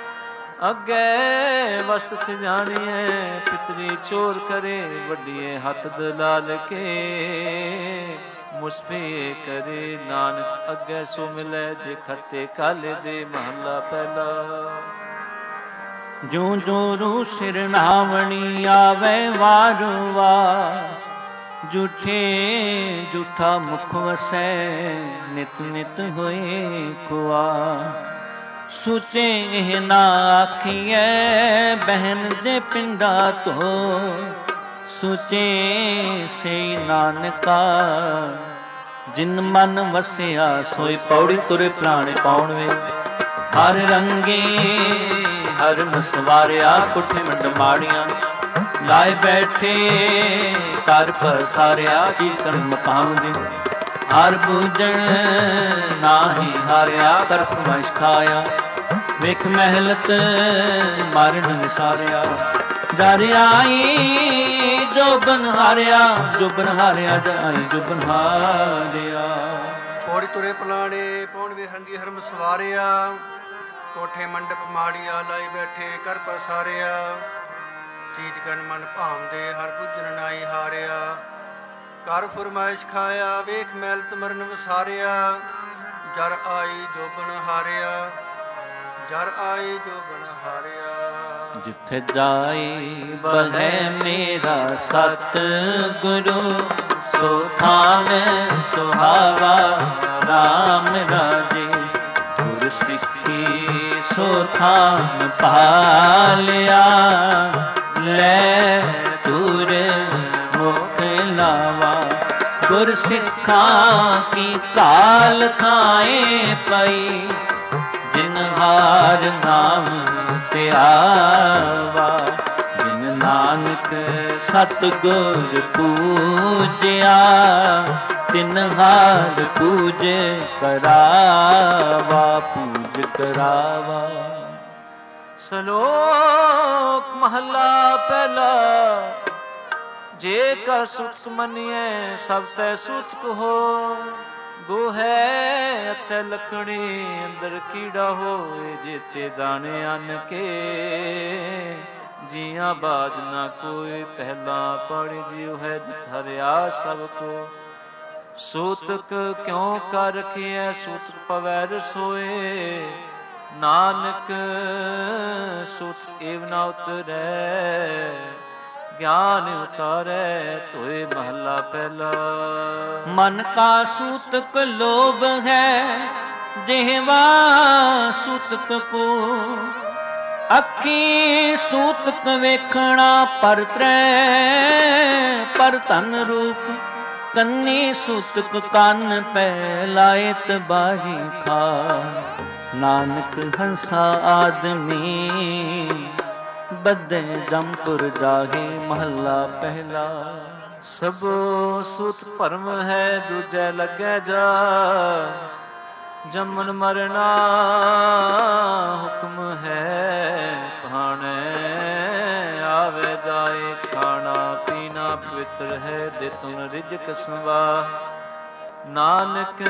ਅੱਗੇ ਵਸਤ ਸਿਜਾਣੀਏ। ਪਿਤਰੀ ਚੋਰ ਕਰੇ ਵੱਡੀਏ ਹੱਥ ਦਲਾਲ ਕੇ। ਮੁਸਫੇ ਕਰੇ ਨਾਨਕ ਅੱਗੇ ਸੋ ਮਿਲੇ ਜੇ ਖੱਟੇ ਕਾਲੇ ਦੇ। ਮਹਲਾ ਪਹਿਲਾ। ਜੋ ਜੋ ਰੂ ਸਿਰ ਨਾਵਣੀ ਆਵੇ ਵਾਰ ਵਾਰ। ਝੂਠੇ ਝੂਠਾ ਮੁਖ ਵਸੈ ਨਿਤ ਨਿਤ ਹੋਏ ਖੁਆ। ਸੂਚੇ ਇਹ ਨਾ ਆਖੀਐ ਬਹਿਨ ਜੇ ਪਿੰਡਾ ਧੋ। ਸੂਚੇ ਸੇ ਨਾਨਕਾ ਜਿਨ ਮਨ ਵਸਿਆ ਸੋਈ ਪੌੜੀ ਤੁਰੇ ਪ੍ਰਾਣੇ ਪਾਉਣ ਵੇ। ਹਰ ਰੰਗੇ ਹਰ ਮਸਵਾਰਿਆ ਕੁੱਠੇ ਮੰਡ ਮਾੜੀਆਂ। ਲਾਏ ਬੈਠੇ ਕਰ ਪਸਾਰਿਆ ਕੀਰਤਨ ਮਕਾਮ ਦੇ। ਹਰ ਬੂਝਣ ਨਾਹੀ ਹਾਰਿਆ ਕਰ ਫਰਮਾਇਸ਼ ਖਾਇਆ। ਵੇਖ ਮਹਿਲਤ ਮਾਰਨ ਨਿਸਾਰਿਆ। ਜਰ ਆਈ ਜੋ ਬਨ ਹਾਰਿਆ ਜੋ ਬਨ ਹਾਰਿਆ ਜਾਈ ਜੋ ਬਨ ਹਾਰਿਆ। ਪੌੜੀ ਤੁਰੇ ਪਲਾਣੇ ਪੌਣ ਵਿਹੰਗੀ ਹਰਮ ਸਵਾਰਿਆ। ਕੋਠੇ ਮੰਡਪ ਮਾੜੀਆ ਲਾਈ ਬੈਠੇ ਕਰ ਪਸਾਰਿਆ। ਚੀਜ ਗਨ ਮਨ ਭਾਉਂਦੇ ਹਰ ਬੁੱਝਣ ਨਾਈ ਹਾਰਿਆ। ਕਰ ਫਰਮਾਇਸ਼ ਖਾਇਆ ਵੇਖ ਮੈਲਤ ਮਰਨ ਵਸਾਰਿਆ। ਜਰ ਆਈ ਜੋ ਬਨ ਹਾਰਿਆ ਜਰ ਆਈ ਜੋ ਬਨ ਹਾਰਿਆ। ਜਿੱਥੇ ਜਾਈ ਬਹਿ ਮੇਰਾ ਸਤ ਗੁਰੂ। ਸੋ ਥਾਨ ਸੁਹਾਵਾ ਰਾਮ ਰਾਜੇ। ਗੁਰ ਸਿੱਖੀ ਸੋ ਥਾਨ ਪਾਲਿਆ। ਲੈ ਤੁਰ ਮੁਖ ਲਾਵਾ। ਗੁਰ ਸਿੱਖਾਂ ਕੀ ਕਾਲ ਖਾਏ ਪਈ। ਜਿਨ ਹਾਰ ਨਾਮ ਧਿਆਵਾ। ਜਿਨ ਨਾਨਕ ਸਤਿਗੁਰ ਪੂਜਿਆ। ਤਿਨ ਹਾਰ ਪੂਜ ਕਰਾਵਾ ਪੂਜ ਕਰਾਵਾ। ਸ਼ਲੋਕ ਮਹਲਾ ਪਹਿਲਾ। ਜੇ ਕਰ ਸੁਖ ਮੰਨੀਏ ਸਭ ਤੈ ਸੁਖ ਹੋ। ਗੋਹੈ ਅਤੇ ਲੱਕੜੀ ਅੰਦਰ ਕੀੜਾ ਹੋਏ। ਜੇਤੇ ਦਾਣੇ ਅੰਨ ਕੇ ਜੀਆਂ ਬਾਜ ਨਾ ਕੋਈ। ਪਹਿਲਾ ਪੜ੍ਹ ਜਿਉ ਹੈ ਹਰਿਆ ਸਭ ਕੋ। ਸੂਤਕ ਕਿਉ ਕਰ ਰਖੀਐ ਸੂਤਕ ਪਵੈ ਰਸੋਏ। ਨਾਨਕ ਸੁਤ ਏਵ ਨਾ ਉਤਰੈ। ਗਿਆਨ ਉਤਾਰੈ ਤੋਏ ਮਹਲਾ ਪਹਿਲਾ। ਮਨ ਕਾ ਸੂਤਕ ਲੋਭ ਹੈ ਜਿਹਵਾ ਸੂਤਕ ਕੋ ਅੱਖੀ ਸੂਤਕ ਵੇਖਣਾ ਪਰ ਤ੍ਰੈ ਪਰ ਧਨ ਰੂਪ ਕੰਨੀ ਸੂਤਕ ਕੰਨ ਪੈ ਲਾਏ ਤਬਾਹੀ ਖਾ ਨਾਨਕ ਹੰਸਾ ਆਦਮੀ ਬੱਧੇ ਜਮਪੁਰ ਜਾਹੇ ਮਹੱਲਾ ਪਹਿਲਾ। ਸਭੋ ਸੂਤ ਭਰਮ ਹੈ ਦੂਜੈ ਲੱਗੈ ਜਾ ਜੰਮਨ ਮਰਨਾ ਹੁਕਮ ਹੈ ਭਾਣੇ ਆਵੇ ਜਾਏ ਖਾਣਾ ਪੀਣਾ ਪਵਿੱਤਰ ਹੈ ਦੇ ਤੁਨ ਰਿਜਕ ਸੰਵਾ ਨਾਨਕ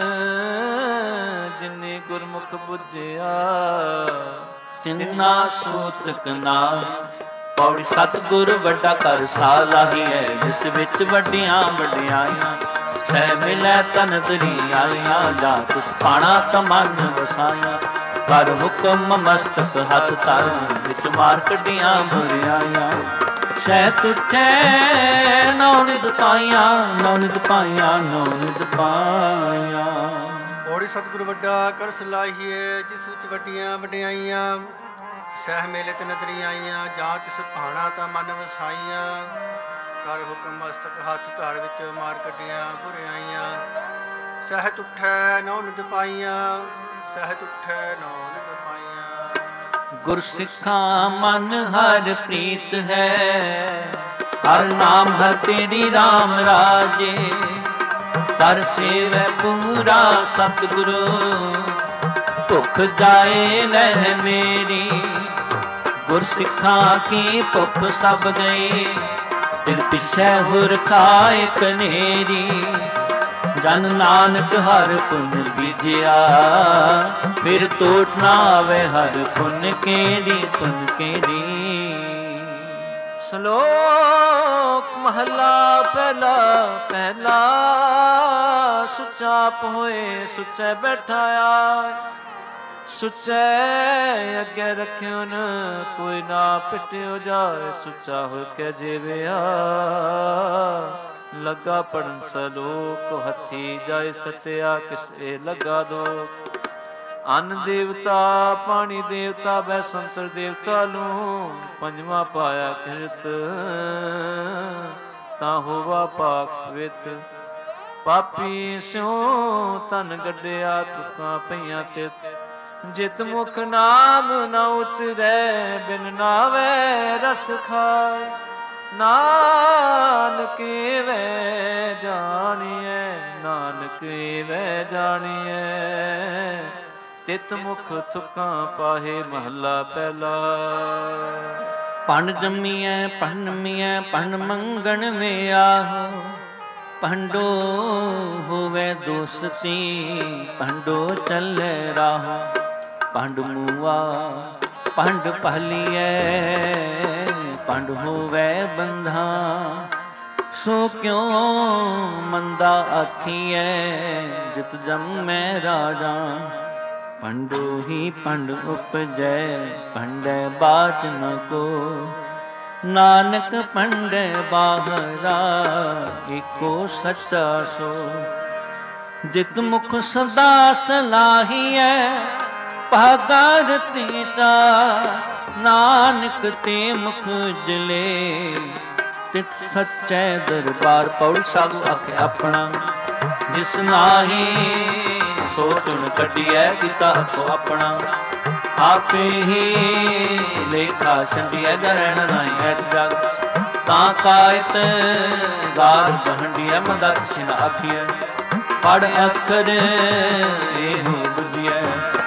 ਜਿਨੇ ਗੁਰਮੁਖ ਬੁਝਿਆ ਤਿੰਨਾ ਸੂਤਕ ਨਾ ਪੌੜੀ ਸਤਿਗੁਰ ਵੱਡਾ ਘਰ ਸਾਲਾਹੀ ਹੈ ਜਿਸ ਵਿੱਚ ਵੱਡੀਆਂ ਵਡਿਆਈਆਂ ਸਹਿ ਮਿਲੈ ਤਨ ਤਰੀ ਆਈਆਂ ਜਾ ਤਿਸ ਪਾਣਾ ਤਮਨ ਵਸਾਈਆਂ ਕਰ ਹੁਕਮ ਮਸਤਕ ਹੱਥ ਧਰ ਵਿੱਚ ਮਾਰ ਕੱਢੀਆਂ ਬੁਰਿਆਈਆਂ ਸਹਿ ਤੁਠੈ ਨੌ ਨਿਧ ਪਾਈਆਂ ਨੌ ਨਿਧ ਪਾਈਆਂ ਨੌ ਨਿਧ ਪਾਈਆਂ। ਪੌੜੀ ਸਤਿਗੁਰ ਵੱਡਾ ਕਰ ਸਲਾਹੀਏ ਜਿਸ ਵਿੱਚ ਵੱਡੀਆਂ ਵਡਿਆਈਆਂ ਸਹਿ ਮੇਲੇ ਤੇ ਨਦਰੀ ਆਈਆਂ ਜਾਂ ਕਿਸ ਭਾਣਾ ਤਾਂ ਮਨ ਵਸਾਈਆਂ ਕਰ ਹੁਕਮ ਮਸਤਕ ਹੱਥ ਧਰ ਵਿੱਚ ਮਾਰ ਕੱਢੀਆਂ ਬੁਰਿਆਈਆਂ ਸਹਿਤ ਉੱਠੈ ਨੌ ਨਿਧ ਪਾਈਆਂ ਸਹਿਤ ਉੱਠੈ ਨੌ ਨਿਧ ਪਾਈਆਂ। ਗੁਰਸਿੱਖਾਂ ਮਨ ਹਰ ਪ੍ਰੀਤ ਹੈ ਹਰ ਨਾਮ ਹਰ ਤੇਰੀ RAM ਰਾਜੇ ਕਰ ਸੇਵੈ ਪੂਰਾ ਸਤਿਗੁਰੂ ਭੁੱਖ ਜਾਏ ਲਹਿ ਮੇਰੀ ਗੁਰਸਿੱਖਾਂ ਕੀ ਭੁੱਖ ਸਭ ਗਈ ਤਿਲ ਪਿਛੈ ਹੁਰ ਖਾਏ ਕਨੇਰੀ ਜਨ ਨਾਨਕ ਹਰ ਪੁੰਨ ਬੀਜਿਆ ਫਿਰ ਟੋਟ ਨਾ ਆਵੇ ਹਰ ਪੁੰਨ ਕੇਰੀ ਪੁੰਨ ਕੇਰੀ। ਸ਼ਲੋਕ ਮਹਲਾ ਪਹਿਲਾ ਪਹਿਲਾ ਸੁੱਚਾ ਆਪ ਹੋਏ ਸੁੱਚੇ ਬੈਠਾਇਆ ਸੁੱਚੇ ਅੱਗੇ ਰੱਖਿਓ ਨ ਕੋਈ ਨਾ ਪਿਟਿਓ ਜਾਏ ਸੁੱਚਾ ਹੋ ਕੇ ਜੀਵਿਆ ਲੱਗਾ ਪੜਨ ਸਲੋਕ ਹੱਥੀ ਜਾਏ ਸਤਿਆ ਕਿਸੇ ਲਗਾ ਦੋ ਅੰਨ ਦੇਵਤਾ ਪਾਣੀ ਦੇਵਤਾ ਬੈ ਸੰਤਰ ਦੇਵਤਾ ਨੂੰ ਪੰਜਵਾਂ ਪਾਇਆ ਕਿਰਤ ਤਾਂ ਹੋਵਾ ਪਾਕ ਵਿਤ ਪਾਪੀ ਸਿਉ ਤਨ ਗੱਡਿਆ ਤੁਕਾਂ ਪਈਆਂ ਤਿਤ ਜਿਤ ਮੁਖ ਨਾਮ ਨ ਉਚਰੈ ਬਿਨ ਨਾਵੇ ਰਸ ਖਾਏ ਨਾਨਕ ਵੇ ਜਾਣੀਐ ਨਾਨਕ ਵੇ ਜਾਣੀਐ ਤਿਤ ਮੁਖ ਤੁਕਾਂ ਪਾਹੇ ਮਹੱਲਾ ਪਹਿਲਾ। ਭੰਡ ਜੰਮੀਐ ਭੰਡਮੀਐ ਭੰਡ ਮੰਗਣ ਵੇ ਆਹੋ ਭੰਡੋ ਹੋਵੇ ਦੋਸਤੀ ਭੰਡੋ ਚੱਲੇ ਰਾਹੋ ਭੰਡ ਮੂਆ ਭੰਡ ਪਹਲੀਐ ਭੰਡ ਹੋਵੇ ਬੰਧਾ ਸੋ ਕਿਉ ਮੰਦਾ ਆਖੀਐ ਜਿਤ ਜੰਮੈ ਰਾਜਾ ਭੰਡੋ ਹੀ ਭੰਡ ਉਪਜੈ ਭੰਡੈ ਬਾਚ ਨ ਕੋ ਨਾਨਕ ਭੰਡੈ ਬਾਹਰਾ ਏਕੋ ਸੱਚਾ ਸੋ ਜਿਤ ਮੁਖ ਸਦਾ ਸਲਾਹੀਐ ਭਾਗਾ ਤੀਤਾ ਨਾਨਕ ਤੇ ਮੁਖ ਜਲੇ ਤਿਤ ਸੱਚੈ ਦਰਬਾਰ ਪੌੜੀ ਸਾਧੂ ਆਖੇ ਆਪਣਾ ਜਿਸ ਨਾਹੀ ਸੋ ਤੁਨ ਕੱਢੀਐ ਕੀਤਾ ਕੋ ਆਪਣਾ ਆਪੇ ਹੀ ਲੇਖਾ ਸੰਧੀਐ ਗਰਣ ਨਾਈ ਐਤ ਜਗ ਤਾਂ ਕਾਇਤ ਗਾਰ ਬਹੰਡੀਐ ਮਦਕ ਸਿਨ ਆਖੀਐ ਪੜ ਅੱਖਰ ਇਹੋ ਬੁਝੀਐ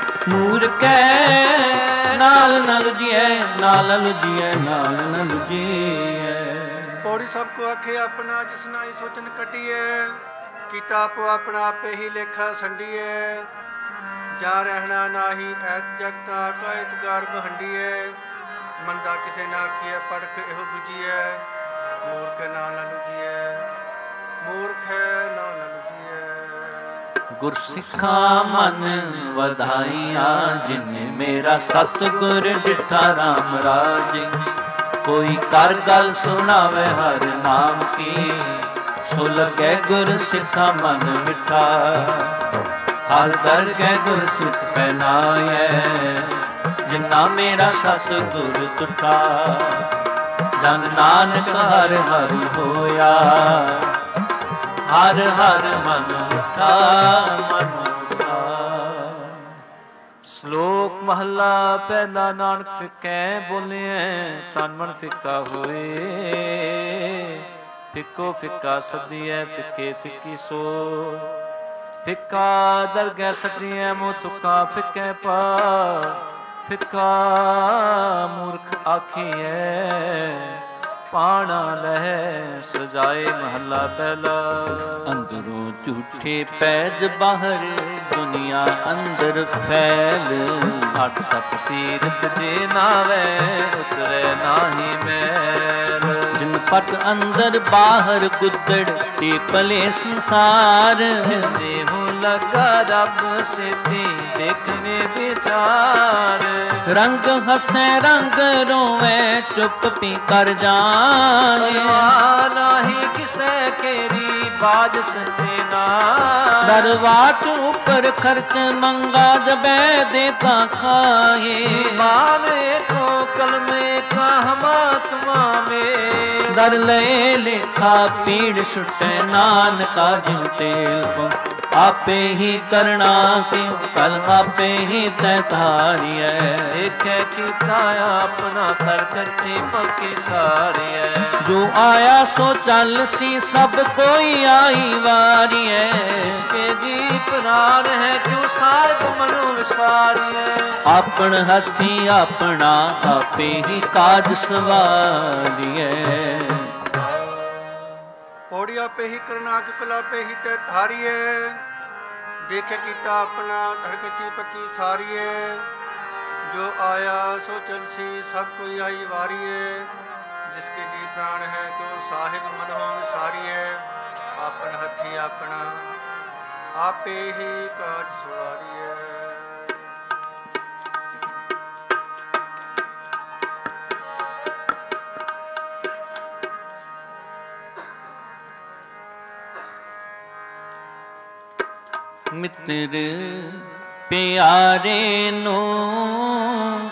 ਮੂਰਖੈ ਨਾਲ ਨਲ ਜੀਐ ਨਾਲ ਲੁਜੀਐ ਨਾਲ ਨ ਲੁਜੀਐ। ਪੌੜੀ ਸਭ ਕੋ ਆਖੇ ਆਪਣਾ ਜਿਸ ਨਾਈ ਸੋਚਨ ਕੱਢੀਐ ਕੀਤਾ ਆਪੋ ਆਪਣਾ ਆਪੇ ਹੀ ਲੇਖਾ ਸੰਡੀਐ ਜਾ ਰਹਿਣਾ ਨਾਹੀ ਐਤ ਜਗਤਾ ਕਾਇਤ ਗਾਰ ਬਹੰਡੀਐ ਮੰਦਾ ਕਿਸੇ ਨਾ ਕੀਐ ਪੜਖ ਇਹੋ ਬੁਝੀਐ ਮੂਰਖ ਨਾ ਨ ਲੁਜੀਐ ਮੂਰਖ ਨਾ ਨ ਲੁਜੀਐ। ਗੁਰਸਿੱਖਾਂ ਮਨ ਵਧਾਈਆਂ ਜਿਨੇ ਮੇਰਾ ਸਤਿਗੁਰ ਡਿਠਾ RAM ਰਾਜੇ ਕੋਈ ਕਰ ਗੱਲ ਸੁਣਾਵੇ ਹਰ ਨਾਮ ਕੀ ਸੋ ਲਗੇ ਗੁਰ ਸਿੱਖਾ ਮਨ ਮਿਠਾ ਹਰ ਦਰ ਕੈ ਗੁਰ ਸਿੱਖ ਪਹਿਨਾਇਐ, ਜਿਨਾ ਮੇਰਾ ਸਤ ਗੁਰ ਤੁਠਾ, ਜਨ ਨਾਨਕ ਹਰਿ ਹਰਿ ਹੋਇਆ, ਹਰ ਹਰ ਮਨ ਉਠਾ ਮਨ ਉਠਾ। ਸ਼ਲੋਕ ਮਹਲਾ ਪਹਿਲਾ। ਨਾਨਕ ਫਿੱਕੈ ਬੋਲਿਐ, ਤਨ ਮਨ ਫਿੱਕਾ ਹੋਏ, ਫਿੱਕੋ ਫਿੱਕਾ ਸਦੀਐ, ਫਿੱਕੇ ਫਿੱਕੀ ਸੋ, ਫਿੱਕਾ ਦਰਗਹਿ ਸਦੀਐ, ਮੋਹ ਤੁਕਾ ਫਿੱਕੈ ਪਾ, ਫਿੱਕਾ ਮੂਰਖ ਆਖੀਐ, ਪਾਣਾ ਲਹਿ ਸਜਾਏ। ਮਹੱਲਾ ਪਹਿਲਾ। ਅੰਦਰੋਂ ਝੂਠੇ ਪੈਜ ਬਾਹਰ, ਦੁਨੀਆ ਅੰਦਰ ਫੈਲ, ਅੱਠ ਸੱਤ ਤੀਰਥ ਜੇ ਨਾਵੇ, ਉਤਰੈ ਨਾਹੀ ਮੈਲ। ਜਿਨ ਪਟ ਅੰਦਰ ਬਾਹਰ ਗੁੱਦੜ, ਤੇ ਭਲੇ ਸੰਸਾਰ, ਦੇਹੁ ਲਗਾ ਰੱਬ ਸਿੱਧੀ, ਦੇਖਨੇ ਵਿਚਾਰ। ਰੰਗ ਹਸੈ ਰੰਗ ਰੋਵੇ, ਚੁੱਪ ਪੀ ਕਰ ਜਾਏ, ਨਾਹੀ ਕਿਸੈ ਕੇਰੀ ਬਾਜ ਸਸੇਨਾ। ਦਰਵਾਟ ਉੱਪਰ ਖਰਚ ਮੰਗਾ, ਜਬੈ ਦੇਤਾ ਖਾਏ, ਮਾਵੇ ਕੋ ਕਲਮੇ ਕਾ ਹਮਾਤਮਾ ਮੇ। ਦਰ ਲਏ ਲੇਖਾ ਪੀੜ ਛੁਟੈ, ਨਾਨਕਾ ਜਿਉ ਤੇਲ ਕੋ, ਆਪੇ ਹੀ ਕਰਣਾ ਕਿਉ ਕਲ, ਆਪੇ ਹੀ ਤੈ ਧਾਰੀਐ। ਦੇਖੈ ਕੀਤਾ ਆਪਣਾ, ਕਰ ਕੱਚੀ ਪੱਕੀ ਸਾਰੀਐ। ਜੋ ਆਇਆ ਸੋ ਚੱਲ ਸੀ, ਸਭ ਕੋਈ ਆਈ ਵਾਰੀਐ। ਇਸਕੇ ਜੀ ਪ੍ਰਾਨ ਹੈ, ਕਿਉ ਸਾਹਿਬ ਮਨੁ ਵਿਸਾਰੀਐ। ਆਪਣ ਹੱਥੀ ਆਪਣਾ, ਆਪੇ ਹੀ ਕਾਜ ਸਵਾਰੀਐ। ਪੌੜੀ ਆਪੇ ਹੀ ਕਰਨਾ, ਕਿ ਕਲ ਆਪੇ ਹੀ ਤੈ ਧਾਰੀਐ। ਦੇਖੇ ਕੀਤਾ ਆਪਣਾ, ਧਰ ਕੱਚੀ ਪੱਕੀ ਸਾਰੀਐ। ਜੋ ਆਇਆ ਸੋ ਚਲਸੀ, ਸਭ ਕੋਈ ਆਈ ਵਾਰੀਐ। ਜਿਸਕੇ ਜੀ ਪ੍ਰਾਣ ਹੈ, ਕਿਉ ਸਾਹਿਬ ਮਨੋਂ ਵਿਸਾਰੀਐ। ਆਪਨ ਹੱਥੀ ਆਪਣਾ, ਆਪੇ ਹੀ ਕਾਜ ਸਵਾਰੀਐ। ਮਿੱਤਰ ਪਿਆਰੇ ਨੂੰ,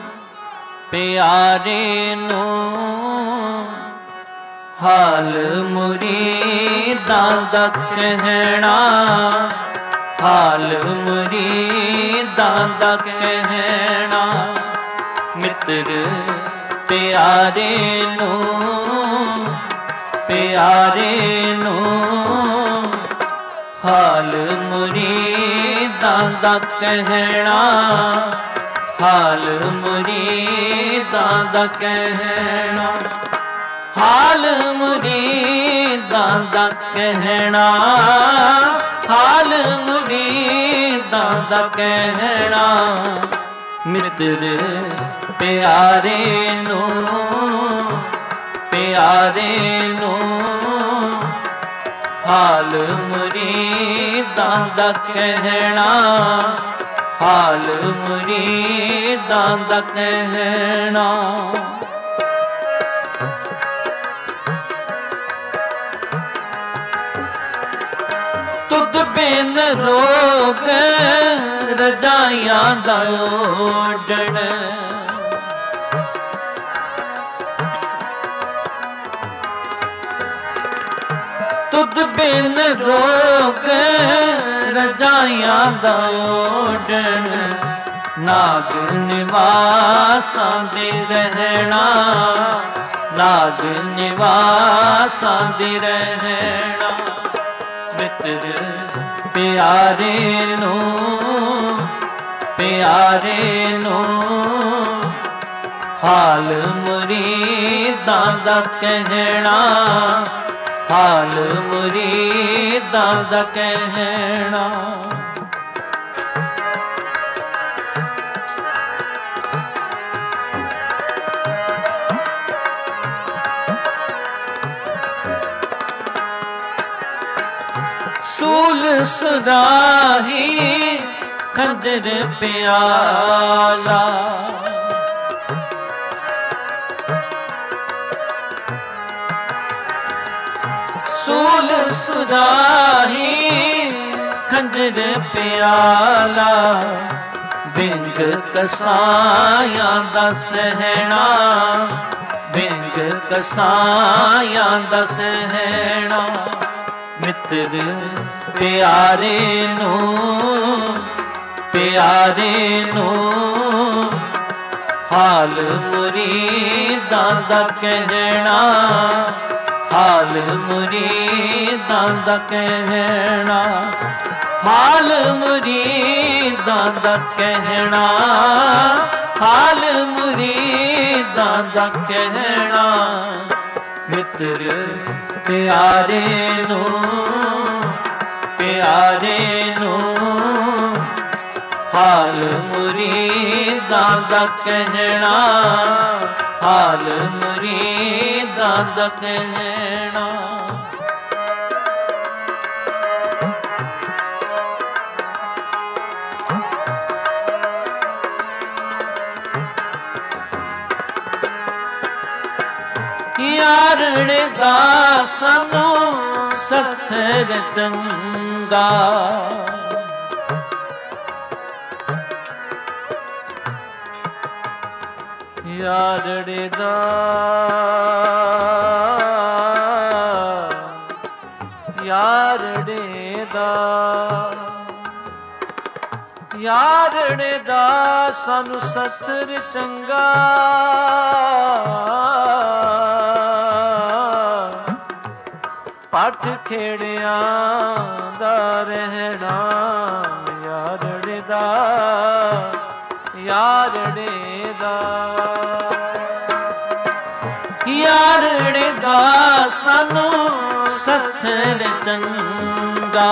ਪਿਆਰੇ ਨੂੰ, ਹਾਲ ਮੁਰੀਦਾਂ ਦਾ ਕਹਿਣਾ, ਹਾਲ ਮੁਰੀਦਾਂ ਦਾ ਕਹਿਣਾ। ਮਿੱਤਰ ਪਿਆਰੇ ਨੂੰ, ਪਿਆਰੇ ਨੂੰ, ਹਾਲ ਮੁਰੀਦਾਂ ਦਾ ਕਹਿਣਾ, ਹਾਲ ਮੁਰੀਦਾਂ ਦਾ ਕਹਿਣਾ। ਹਾਲ ਮੁਰੀਦਾਂ ਦਾ ਕਹਿਣਾ, ਹਾਲ ਮੁਰੀਦਾਂ ਦਾ ਕਹਿਣਾ। ਮਿੱਤਰ ਪਿਆਰੇ ਨੂੰ, ਪਿਆਰੇ ਨੂੰ, ਹਾਲ ਮੁਰੀਦਾਂ ਦਾ ਕਹਿਣਾ, ਹਾਲ ਮੁਰੀਦਾਂ ਦਾ ਕਹਿਣਾ। ਤੁਧ ਬਿਨ ਰੋਗ ਰਜਾਈਆਂ ਦਾ ਓਢਣ, ਤੁਧ ਬਿਨ ਰੋਗ ਰਜਾਈਆਂ ਦਾ ਓਢਣ। ਨਾਗ ਨਿਵਾਸਾਂ ਦੇ ਰਹਿਣਾ, ਨਾਗ ਨਿਵਾਸਾਂ ਦੇ ਰਹਿਣਾ। ਮਿੱਤਰ ਪਿਆਰੇ ਨੂੰ, ਪਿਆਰੇ ਨੂੰ, ਹਾਲ ਮੁਰੀਦਾਂ ਦਾ ਕਹਿਣਾ, ਹਾਲ ਮੁਰੀਦਾਂ ਦਾ ਕਹਿਣਾ। ਸੂਲ ਸੁਰਾਹੀ ਖੰਜਰ ਪਿਆਲਾ, ਸੂਲ ਸੁਰਾਹੀ ਖੰਜਰ ਪਿਆਲਾ ਬਿੰਗ ਕਸਾਇਆ ਦਾ ਸਹਿਣਾ ਬਿੰਗ ਕਸਾਇਆ ਦਾ ਸਹਿਣਾ ਮਿੱਤਰ ਪਿਆਰੇ ਨੂੰ ਪਿਆਰੇ ਨੂੰ ਹਾਲ ਮੁਰੀਦਾਂ ਦਾ ਕਹਿਣਾ ਹਾਲ ਮੁਰੀਦਾਂ ਦਾ ਕਹਿਣਾ ਹਾਲ ਮੁਰੀਦਾਂ ਦਾ ਕਹਿਣਾ ਹਾਲ ਮੁਰੀਦਾਂ ਦਾ ਕਹਿਣਾ ਮਿੱਤਰ ਪਿਆਰੇ ਨੂੰ ਪਿਆਰੇ ਨੂੰ ਹਾਲ ਮੁਰੀਦਾਂ ਦਾ ਕਹਿਣਾ ਹਾਲ ਮੁਰੀਦਾਂ ਦਾ ਕਹਿਣਾ ਯਾਰੜੇ ਦਾ ਸਾਨੂੰ ਸਖਤ ਚੰਗਾ ਯਾਰੜੇ ਦਾ ਯਾਰੜੇ ਦਾ ਯਾਰੜੇ ਦਾ ਸਾਨੂੰ ਸਖਤ ਚੰਗਾ ਪੱਠ ਖੇੜਿਆਂ ਦਾ ਰਹਿਣਾ ਯਾਰੜੇ ਦਾ ਯਾਰੜੇ ਦਾ ਯਾਰੜੇ ਦਾ ਸਾਨੂੰ ਸਖਤ ਚੰਗਾ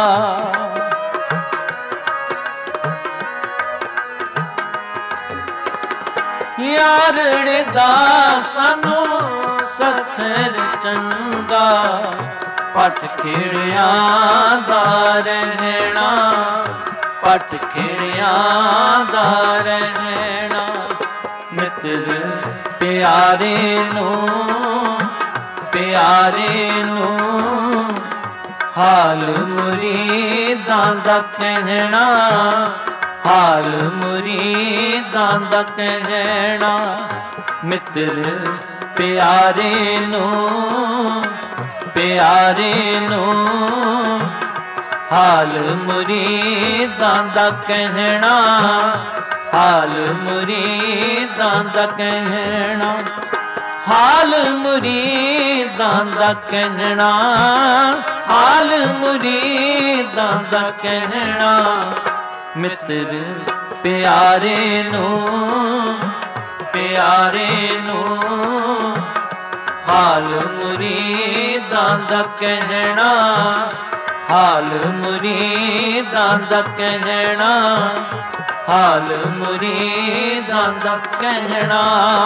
ਯਾਰੜੇ ਦਾ ਸਾਨੂੰ ਸਖਤ ਚੰਗਾ ਪੱਠ ਖੇੜਿਆਂ ਦਾ ਰਹਿਣਾ ਪੱਠ ਖੇੜਿਆਂ ਦਾ ਰਹਿਣਾ ਮਿੱਤਰ ਪਿਆਰੇ ਨੂੰ ਪਿਆਰੇ ਨੂੰ ਹਾਲ ਮੁਰੀਦਾਂ ਦਾ ਕਹਿਣਾ ਹਾਲ ਮੁਰੀਦਾਂ ਦਾ ਕਹਿਣਾ ਮਿੱਤਰ ਪਿਆਰੇ ਨੂੰ ਪਿਆਰੇ ਨੂੰ ਹਾਲ ਮੁਰੀਦਾਂ ਦਾ ਕਹਿਣਾ ਹਾਲ ਮੁਰੀਦਾਂ ਦਾ ਕਹਿਣਾ ਹਾਲ ਮੁਰੀਦਾਂ ਦਾ ਕਹਿਣਾ ਹਾਲ ਮੁਰੀਦਾਂ ਦਾ ਕਹਿਣਾ ਮਿੱਤਰ ਪਿਆਰੇ ਨੂੰ ਪਿਆਰੇ ਨੂੰ ਹਾਲ ਮੁਰੀਦਾਂ ਦਾ ਕਹਿਣਾ ਹਾਲ ਮੁਰੀਦਾਂ ਦਾ ਕਹਿਣਾ ਹਾਲ ਮੁਰੀਦਾਂ ਦਾ ਕਹਿਣਾ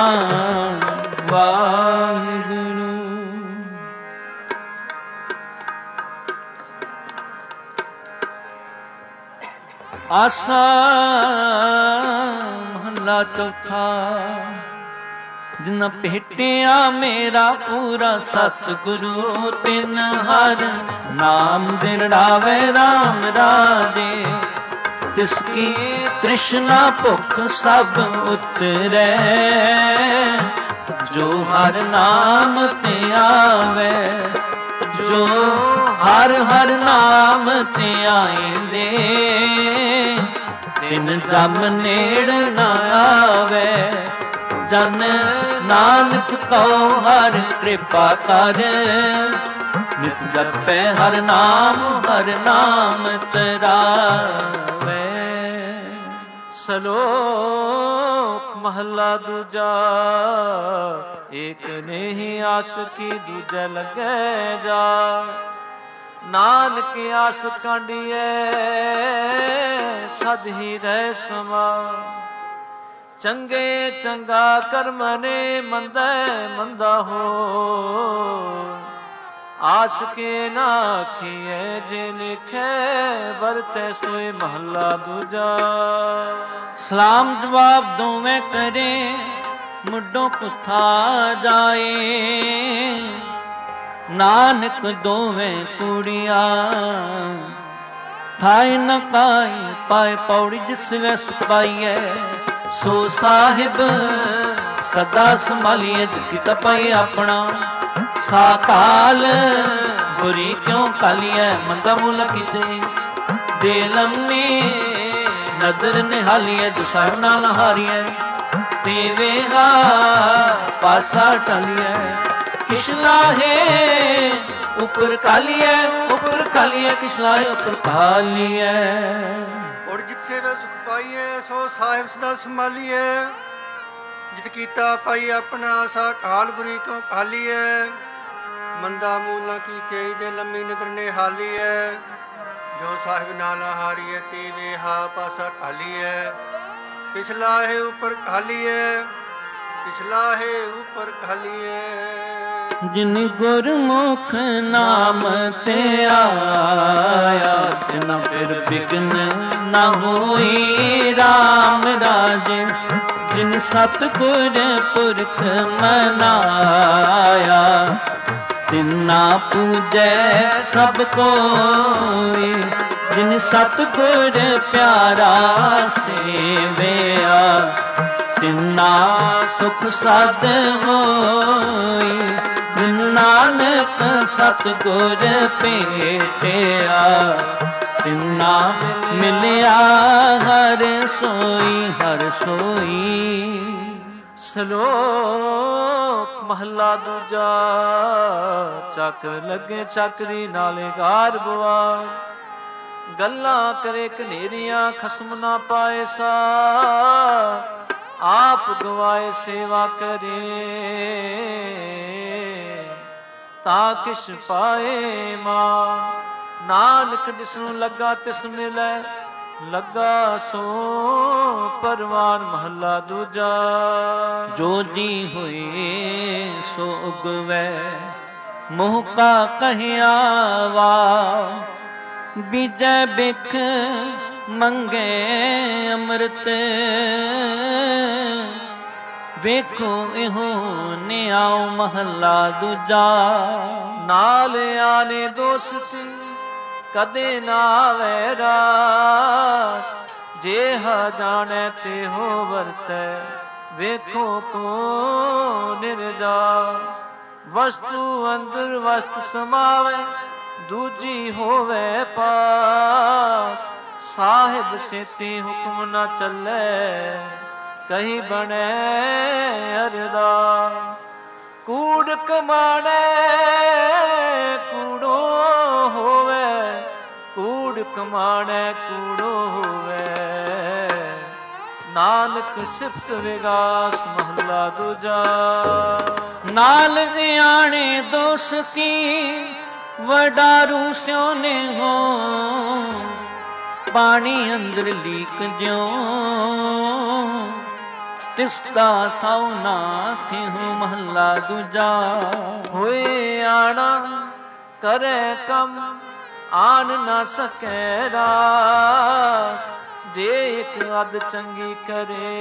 ਵਾਹਿਗੁਰੂ। ਆਸਾ ਮਹਲਾ ਚੌਥਾ ਜਿਨ ਭੇਟਿਆ ਮੇਰਾ ਪੂਰਾ ਸਤਿਗੁਰੂ ਤਿਨ ਹਰ ਨਾਮ ਦਿਰੜਾਵੇ ਰਾਮ ਰਾਜੇ ਤਿਸ ਕੀ ਤ੍ਰਿਸ਼ਨਾ ਭੁਖ ਸਭ ਉਤਰੈ ਜੋ ਹਰ ਨਾਮ ਤੇ ਆਵੇ ਜੋ ਹਰ ਹਰ ਨਾਮ ਤੇ ਆਇਂਦੇ ਤਿਨ ਜਮ ਨੇੜ ਨਾ ਆਵੇ ਜਨ ਨਾਨਕ ਕਉ ਹਰ ਕਿਰਪਾ ਕਰ ਨਿਤ ਜਪੈ ਹਰ ਨਾਮ ਹਰ ਨਾਮ ਤਰਾਵੇ। ਸਲੋਕ ਮਹਲਾ ਦੂਜਾ ਏਕ ਨਹੀਂ ਆਸ ਕੀ ਦੂਜੈ ਲੱਗੈ ਜਾ ਨਾਨਕ ਆਸ ਕਾਂਡੀਐ ਸਦ ਹੀ ਰਹਿ ਸਮਾ ਚੰਗੇ ਚੰਗਾ ਕਰਮ ਨੇ ਮੰਦੈ ਮੰਦਾ ਹੋ ਆਸ ਕੇ ਨਾ ਆਖੀਐ ਜੇ ਲਿਖੈ ਵਰਤੈ ਸੋਏ ਮਹੱਲਾ ਦੂਜਾ। ਸਲਾਮ ਜਵਾਬ ਦੋਵੇਂ ਕਰੇ ਮੁੱਢੋਂ ਕੁੱਥਾ ਜਾਏ ਨਾਨਕ ਦੋਵੇਂ ਕੁੜੀਆਂ ਥਾਇ ਨ ਕਾਈ ਪਾਏ ਪੌੜੀ ਜਿਸ ਵੇ ਸੁਖ ਪਾਈਐ ਸੋ ਸਾਹਿਬ ਸਦਾ ਸੰਭਾਲੀਏ ਜਿ ਤਪਾਈ ਆਪਣਾ ਸਾਕਾਲ ਬੁਰੀ ਕਿਉਂ ਕਾਲੀਐ ਮੰਦਾ ਮੂਲ ਕੀਤੇ ਦੇ ਲੰਮੀ ਨਦਰ ਨਿਹਾਲੀਐ ਜੋ ਸਾਹਿਬ ਨਾਲ ਹਾਰੀਐ ਤੇ ਵੇਗਾ ਪਾਸਾ ਟਾਲੀਐ ਕਿਛ ਲਾਹੇ ਉਪਰ ਕਾਲੀਐ ਉਪਰ ਕਾਲੀਐ ਕਿਛ ਲਾਹੇ ਉਪਰ ਕਾਲੀਐ ਔਰ ਜਿਤ ਸੇਵਾ ਸੁਖ ਪਾਈਐ ਸੋ ਸਾਹਿਬ ਸਦਾ ਸੰਭਾਲੀਐ ਜਿਤ ਕੀਤਾ ਪਾਈ ਆਪਣਾ ਸਾ ਕਾਲ ਬੁਰੀ ਕਿਉਂ ਕਾਲੀਐ ਮੰਦਾ ਮੂਲਾ ਕੀਤੇ ਦੇ ਲੰਮੀ ਨਦਰ ਨੇ ਹਾਲੀਐ ਜੋ ਸਾਹਿਬ ਨਾਲ ਹਾਰੀਐ ਤੇ ਵੇਹਾ ਪਾਸਾ ਢਾਲੀਐ ਪਿਛਲਾ ਹੈ ਉਪਰ ਖਾਲੀਐ ਪਿਛਲਾ ਹੈ ਉਪਰ ਖਾਲੀਐ ਜਿਨ ਗੁਰਮੁਖ ਨਾਮ ਤੇ ਆਇਆ ਤਿਨ ਫਿਰ ਬਿਗਨ ਨਾ ਹੋਈ RAM ਰਾਜੇ ਜਿਨ ਸਤਿਗੁਰ ਪੁਰਖ ਮਨਾਇਆ ਤਿਨਾ ਪੂਜੈ ਸਭ ਕੋਈ ਜਿਨ ਸਤਿਗੁਰ ਪਿਆਰਾ ਸੇਵਿਆ ਤਿਨਾ ਸੁਖ ਸਾਧ ਹੋਈ ਜਿਨ ਨਾਨਕ ਸਤਿਗੁਰ ਭੇਟਿਆ ਤਿਨਾ ਮਿਲਿਆ ਹਰ ਸੋਈ ਹਰ ਸੋਈ। ਸ਼ਲੋਕ ਮਹਲਾ ਦੂਜਾ। ਚੱਕਰ ਲੱਗੇ ਚੱਕਰੀ ਨਾਲੇ ਗਾਰ ਬੁਆ ਗੱਲਾਂ ਕਰੇ ਕਨੇਰੀਆਂ ਖਸਮ ਨਾ ਪਾਏ ਸਾ ਆਪ ਗਵਾਏ ਸੇਵਾ ਕਰੇ ਤਾਂ ਕਿਛ ਪਾਏ ਮਾਂ ਨਾਨਕ ਜਿਸਨੂੰ ਲੱਗਾ ਤਿਸ ਮਿਲੈ ਲੱਗਾ ਸੋ ਪਰਵਾਨ। ਮਹੱਲਾ ਦੂਜਾ। ਜੋ ਜੀ ਹੋਏ ਸੋ ਉਗਵੈ ਮੋਹ ਕਾ ਕਹਿਆ ਵਾ ਬੀਜੈ ਬਿਖ ਮੰਗੇ ਅੰਮ੍ਰਿਤ ਵੇਖੋ ਇਹੋ ਨਿਆਉ। ਮਹੱਲਾ ਦੂਜਾ। ਨਾਲ ਆਨੇ ਦੋਸਤੀ ਕਦੇ ਨਾ ਆਵੇ ਰਾਸ ਜੇਹਾ ਜਾਣੈ ਤੇ ਹੋ ਵਰਤੈ ਵੇਖੋ ਕੋ ਨਿਰਜਾ। ਵਸਤੂ ਅੰਦਰ ਵਸਤ ਸਮਾਵੇ ਦੂਜੀ ਹੋਵੇ ਪਾਸ ਸਾਹਿਬ ਸੇਤੀ ਹੁਕਮ ਨਾ ਚੱਲੇ ਕਹੀ ਬਣੇ ਅਰਦਾ। ਕੂੜ ਕਮਾਣੇ ਕੂੜੋ ਹੋਵੇ ਕੂੜ ਕਮਾਣੇ ਕੂੜੋ ਹੋਵੇ ਨਾਨਕ ਸਿਫਤ ਵਿਗਾਸ। ਮਹੱਲਾ ਦੂਜਾ। ਨਾਲ ਆਣੇ ਦੋਸਤੀ ਵਡਾਰੂ ਸਿਉ ਨੇ ਹੋ ਪਾਣੀ ਅੰਦਰ ਲੀਕ ਜਿਉ ਤਿਸਦਾ ਥਾਉ ਨਾ ਥਿਹੁ। ਮਹੱਲਾ ਦੂਜਾ। ਹੋਏ ਆਣਾ ਕਰੇ ਕੰਮ ਆਨ ਨਾ ਸਕੈ ਰਾਸ ਜੇ ਇੱਕ ਅਦ ਚੰਗੀ ਕਰੇ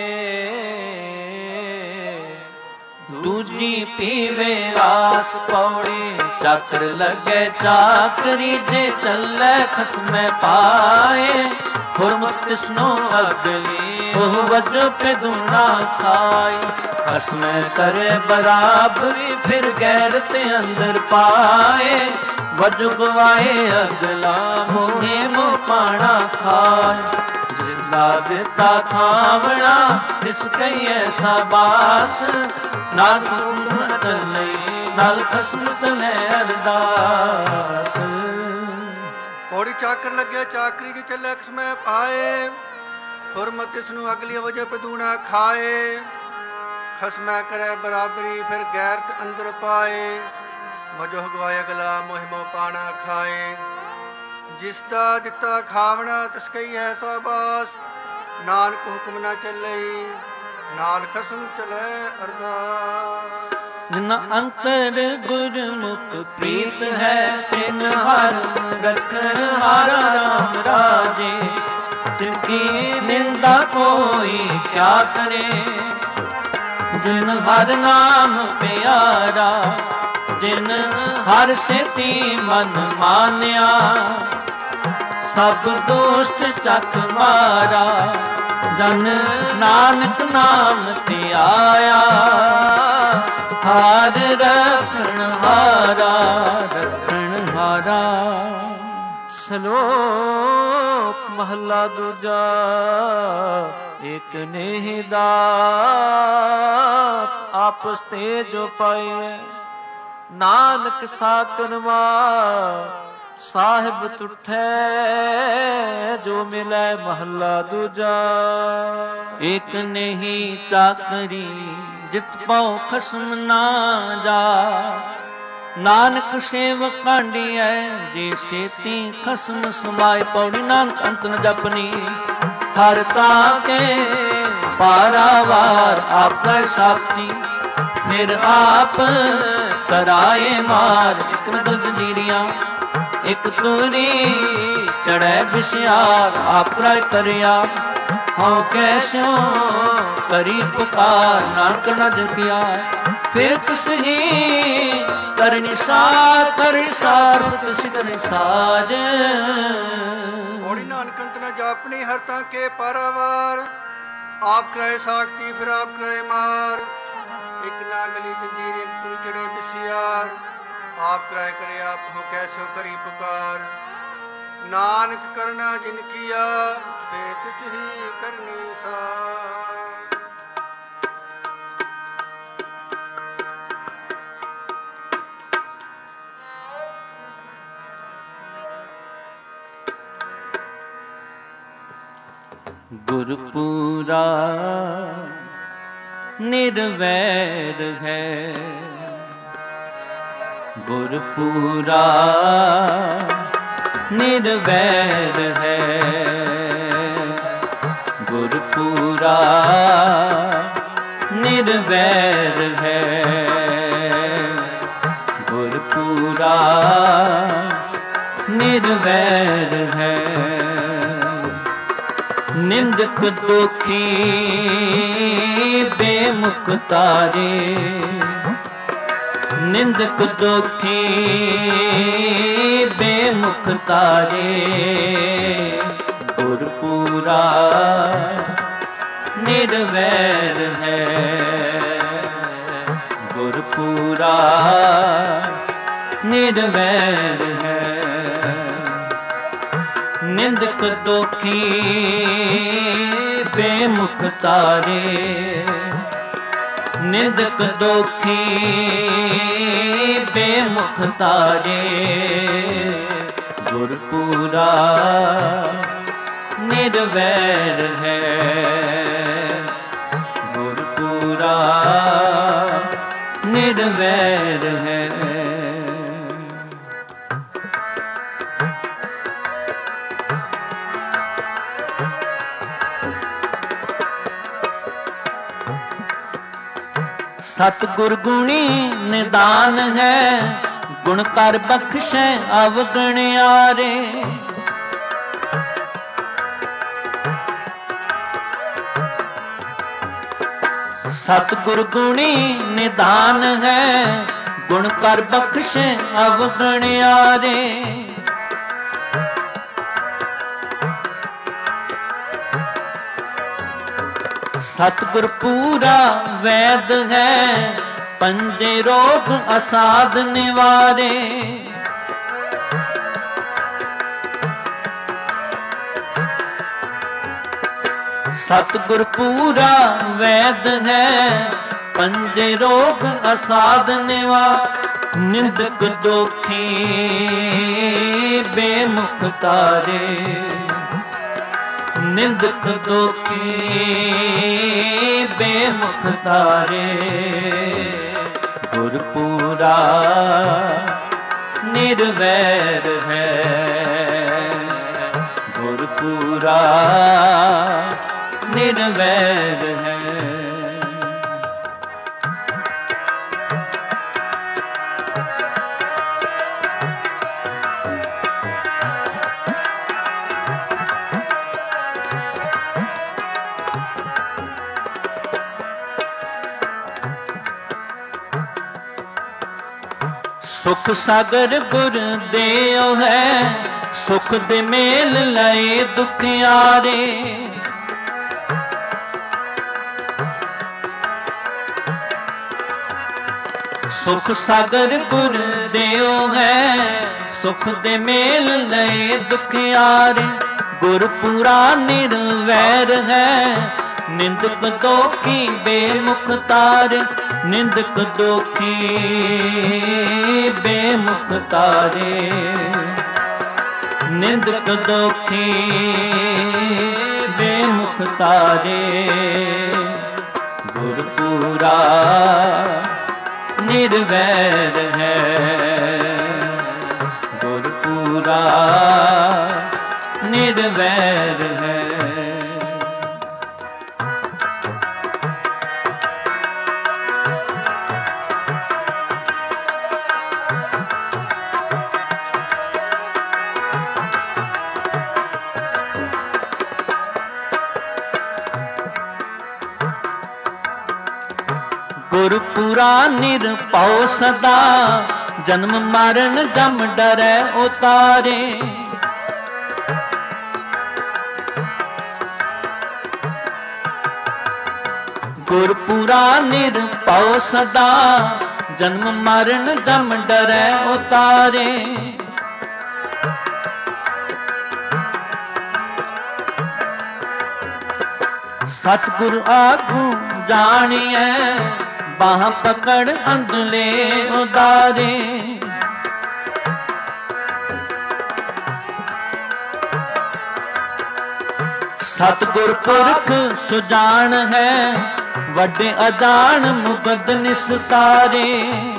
ਦੂਜੀ ਪੀਵੇ ਰਾਸ ਪੌੜੀ। ਚਾਕਰ ਲੱਗੇ ਚਾਕਰੀ ਜੇ ਚੱਲੇ ਖਸਮੈ ਪਾਏ ਹੁਰਮਤ ਤਿਸਨੋ ਅਗਲੀ ਉਹ ਵਜੋ ਪੇ ਦੁਨਾ ਖਾਈ। ਖਸਮੈ ਕਰੇ ਬਰਾਬਰੀ ਫਿਰ ਗੈਰਤ ਅੰਦਰ ਪਾਏ ਵਜੁ ਗਵਾਏ ਅਗਲਾ ਮੋਹੇ ਮੋ ਪਾਣਾ ਖਾਏ। ਜਿਸਦਾ ਦਿੱਤਾ ਖਾਵਣਾ ਤਿਸ ਕਈ ਐਸਾ ਬਾਸ ਨਾਨਕ ਗੁਣ ਚੱਲੇ ਨਾਲ ਖਸਮ ਚਲੇ ਅਰਦਾਸ। ਪੌੜੀ ਚਾਕਰ ਲੱਗਿਆ ਚਾਕਰੀ ਜੀ ਚੱਲੇ ਖਸਮੈ ਪਾਏ ਹੁਰਮਤ ਇਸ ਨੂੰ ਅਗਲੀ ਵਜ੍ਹਾ ਪਦੂਣਾ ਖਾਏ। ਖਸਮੈ ਕਰੇ ਬਰਾਬਰੀ ਫਿਰ ਗੈਰਤ ਅੰਦਰ ਪਾਏ ਵਜੋ ਗਵਾਏ ਅਗਲਾ ਮੋਹਿਮੋ ਪਾਣਾ ਖਾਏ। ਜਿਸ ਦਾ ਦਿੱਤਾ ਖਾਵਣਾ ਤਿਸ ਕਈ ਹੈ ਸਾਬਾਸ ਨਾਨਕ ਹੁਕਮ ਨਾ ਚੱਲੇ ਨਾਲ ਖਸਮ ਚਲੇ ਅਰਦਾਸ। ਜਿਨ ਅੰਤਰ ਗੁਰਮੁਖ ਪ੍ਰੀਤ ਹੈ ਤਿਨ ਹਰ ਰਖਣ ਹਾਰਾ ਰਾਮ ਰਾਜੇ ਤਿਨ ਕੀ ਨਿੰਦਾ ਕੋਈ ਕਿਆ ਕਰੇ। ਜਿਨ ਹਰ ਨਾਮ ਪਿਆਰਾ ਜਿਨ ਹਰ ਸੇਤੀ ਮਨ ਮਾਨਿਆ ਸਭ ਦੁਸ਼ਟ ਚੱਕ ਮਾਰਾ, ਜਨ ਨਾਨਕ ਨਾਮ ਤੇ ਆਇਆ, ਹਾਰ ਰੱਖਣ ਹਾਰਾ, ਰੱਖਣ ਹਾਰਾ। ਸ਼ਲੋਕ ਮਹਲਾ ਦੂਜਾ। ਇਕ ਨੇਹਿ ਦਾਤ ਆਪਸ ਤੇ ਜੋ ਪਾਏ, ਨਾਨਕ ਸਾਕਰਮਾ ਸਾਹਿਬ ਤੁਠੈ ਜੋ ਮਿਲੈ ਮਹਲਾ ਦੂਜਾ। ਇਕ ਨੇਹੀ ਚਾਕਰੀ ਜਿਤ ਪਉ ਖਸਮ ਨਾ ਜਾ, ਨਾਨਕ ਸੇਵਕ ਕਾਂਡੀਐ ਜੇ ਛੇਤੀ ਖਸਮ ਸਮਾਏ। ਪੌੜੀ ਨਾਨਕ ਅੰਤ ਨ ਜਪਨੀ ਹਰ ਤਾਕੇ ਪਾਰਾਵਾਰ, ਆਪੈ ਸਾਥੀ ਫਿਰ ਆਪ ਕਰਾਏ ਮਾਰ। ਇਕ ਨਦਰ ਜੀਰੀਆਂ ਇਕ ਤੁਰੀ ਚੜੈ ਬਿਸਿਆਰ, ਆਪਰਾ ਕਰਿਆ ਹਉ ਕੈਸੋ ਕਰੀ ਪੁਕਾਰ। ਨਾਨਕ ਨ ਜਪਿਆ ਫਿਰ ਤੁਸਹੀ ਕਰਨੀ ਸਾਰ, ਕਰਨੀ ਸਾਰ ਤੁਸੀ ਕਰਨੀ ਸਾਜ। ਹੋੜੀ ਨਾਨਕ ਅੰਤ ਨ ਜਾਪਣੀ ਹਰ ਤਾਂ ਕੇ ਪਾਰਾਵਾਰ, ਆਪ ਕਰਾਏ ਸਾਖਤੀ ਫਿਰ ਆਪ ਕਰਾਏ ਮਾਰ। ਇਕ ਨਾਗਲੀ ਜੰਜੀਰ ਇਕ ਤੁਲ ਚੜੇ ਬਿਸਿਆਰ, ਆਪ ਕਰਾਏ ਕਰੇ ਆਪ ਹੋ ਕੈਸੋ ਕਰੀ ਪੁਕਾਰ। ਨਾਨਕ ਕਰਨਾ ਜਿਨ ਕੀਆ ਵੇ ਤਿਸ ਹੀ ਕਰਨੀ ਸਾਰ। ਗੁਰਪੂਰਾ ਨਿਰਵੈਰ ਹੈ, ਗੁਰਪੂਰਾ ਨਿਰਵੈਰ ਹੈ, ਗੁਰਪੂਰਾ ਨਿਰਵੈਰ ਹੈ, ਗੁਰਪੂਰਾ ਨਿਰਵੈਰ ਹੈ। ਨਿੰਦਕ ਦੋਖੀ ਬੇਮੁਖ ਤਾਰੇ, ਨਿੰਦਕ ਦੋਖੀ ਬੇਮੁਖ ਤਾਰੇ, ਗੁਰਪੂਰਾ ਨਿਰਵੈਰ ਹੈ, ਗੁਰਪੂਰਾ ਨਿਰਵੈਰ ਹੈ। ਨਿੰਦਕ ਦੋਖੀ ਬੇਮੁਖ ਤਾਰੇ, ਨਿੰਦਕ ਦੋਖੀ ਬੇਮੁਖ ਤਾਰੇ, ਗੁਰਪੂਰਾ ਨਿਰਵੈਰ ਹੈ, ਗੁਰਪੂਰਾ ਨਿਰਵੈਰ ਹੈ। ਸਤਿਗੁਰ ਗੁਣੀ ਨਿਦਾਨ ਹੈ, ਗੁਣ ਕਰ ਬਖਸ਼ੈ ਅਵਗਣਿਆਰੇ। ਸਤਿਗੁਰ ਗੁਣੀ ਨਿਦਾਨ ਹੈ, ਗੁਣ ਕਰ ਬਖਸ਼ੈ ਅਵਗਣਿਆਰੇ। ਸਤਿਗੁਰ ਪੂਰਾ ਵੈਦ ਹੈ, ਪੰਜੇ ਰੋਗ ਅਸਾਧ ਨਿਵਾਰੇ। ਸਤਿਗੁਰ ਪੂਰਾ ਵੈਦ ਹੈ, ਪੰਜੇ ਰੋਗ ਅਸਾਧ ਨਿਵਾਰੇ। ਨਿੰਦਕ ਦੋਖੀ ਬੇਮੁਖ ਤਾਰੇ, ਨਿੰਦਕ ਦੋਖੀ ਬੇਮੁਖ ਤਾਰੇ, ਗੁਰਪੂਰਾ ਨਿਰਵੈਰ ਹੈ, ਗੁਰਪੂਰਾ ਨਿਰਵੈਰ ਹੈ। ਸੁਖ ਸਾਗਰ ਗੁਰ ਦੇਉ ਹੈ, ਸੁਖ ਦੇ ਮੇਲ ਲਏ ਦੁਖਿਆਰੇ। ਸੁਖ ਸਾਗਰ ਗੁਰ ਦਿਓ ਹੈ, ਸੁਖ ਦੇ ਮੇਲ ਲਏ ਦੁਖਿਆਰੇ। ਗੁਰਪੁਰਾ ਨਿਰਵੈਰ ਹੈ, ਨਿੰਦਕ ਦੋਖੀ ਬੇਮੁਖ ਤਾਰੇ। ਨਿੰਦਕ ਦੋਖੀ ਬੇਮੁਖ ਤਾਰੇ, ਨਿੰਦਕ ਦੋਖੀ ਬੇਮੁਖ ਤਾਰੇ। ਗੁਰਪੁਰਾ ਨਿਰਵੈਰ ਹੈ, ਗੁਰਪੁਰਾ ਨਿਰਵੈਰ ਹੈ। ਗੁਰਪੁਰਾ ਨਿਰਭਉ ਸਦਾ, ਜਨਮ ਮਰਨ ਜਮ ਡਰੈ ਉਤਾਰੇ। ਗੁਰਪੁਰਾ ਨਿਰਭਉ ਸਦਾ, ਜਨਮ ਮਰਨ ਜਮ ਡਰੈ ਉਤਾਰੇ। ਸਤਿਗੁਰ ਆਗੂ ਜਾਣੀਐ, ਬਾਹ ਪਕੜ ਅੰਧਲੇ ਉਦਾਰੇ। ਸਤਿਗੁਰ ਪੁਰਖ ਸੁਜਾਨ ਹੈ, ਵੱਡੇ ਅਜਾਣ ਮੁਗਧ ਨਿਸਤਾਰੇ।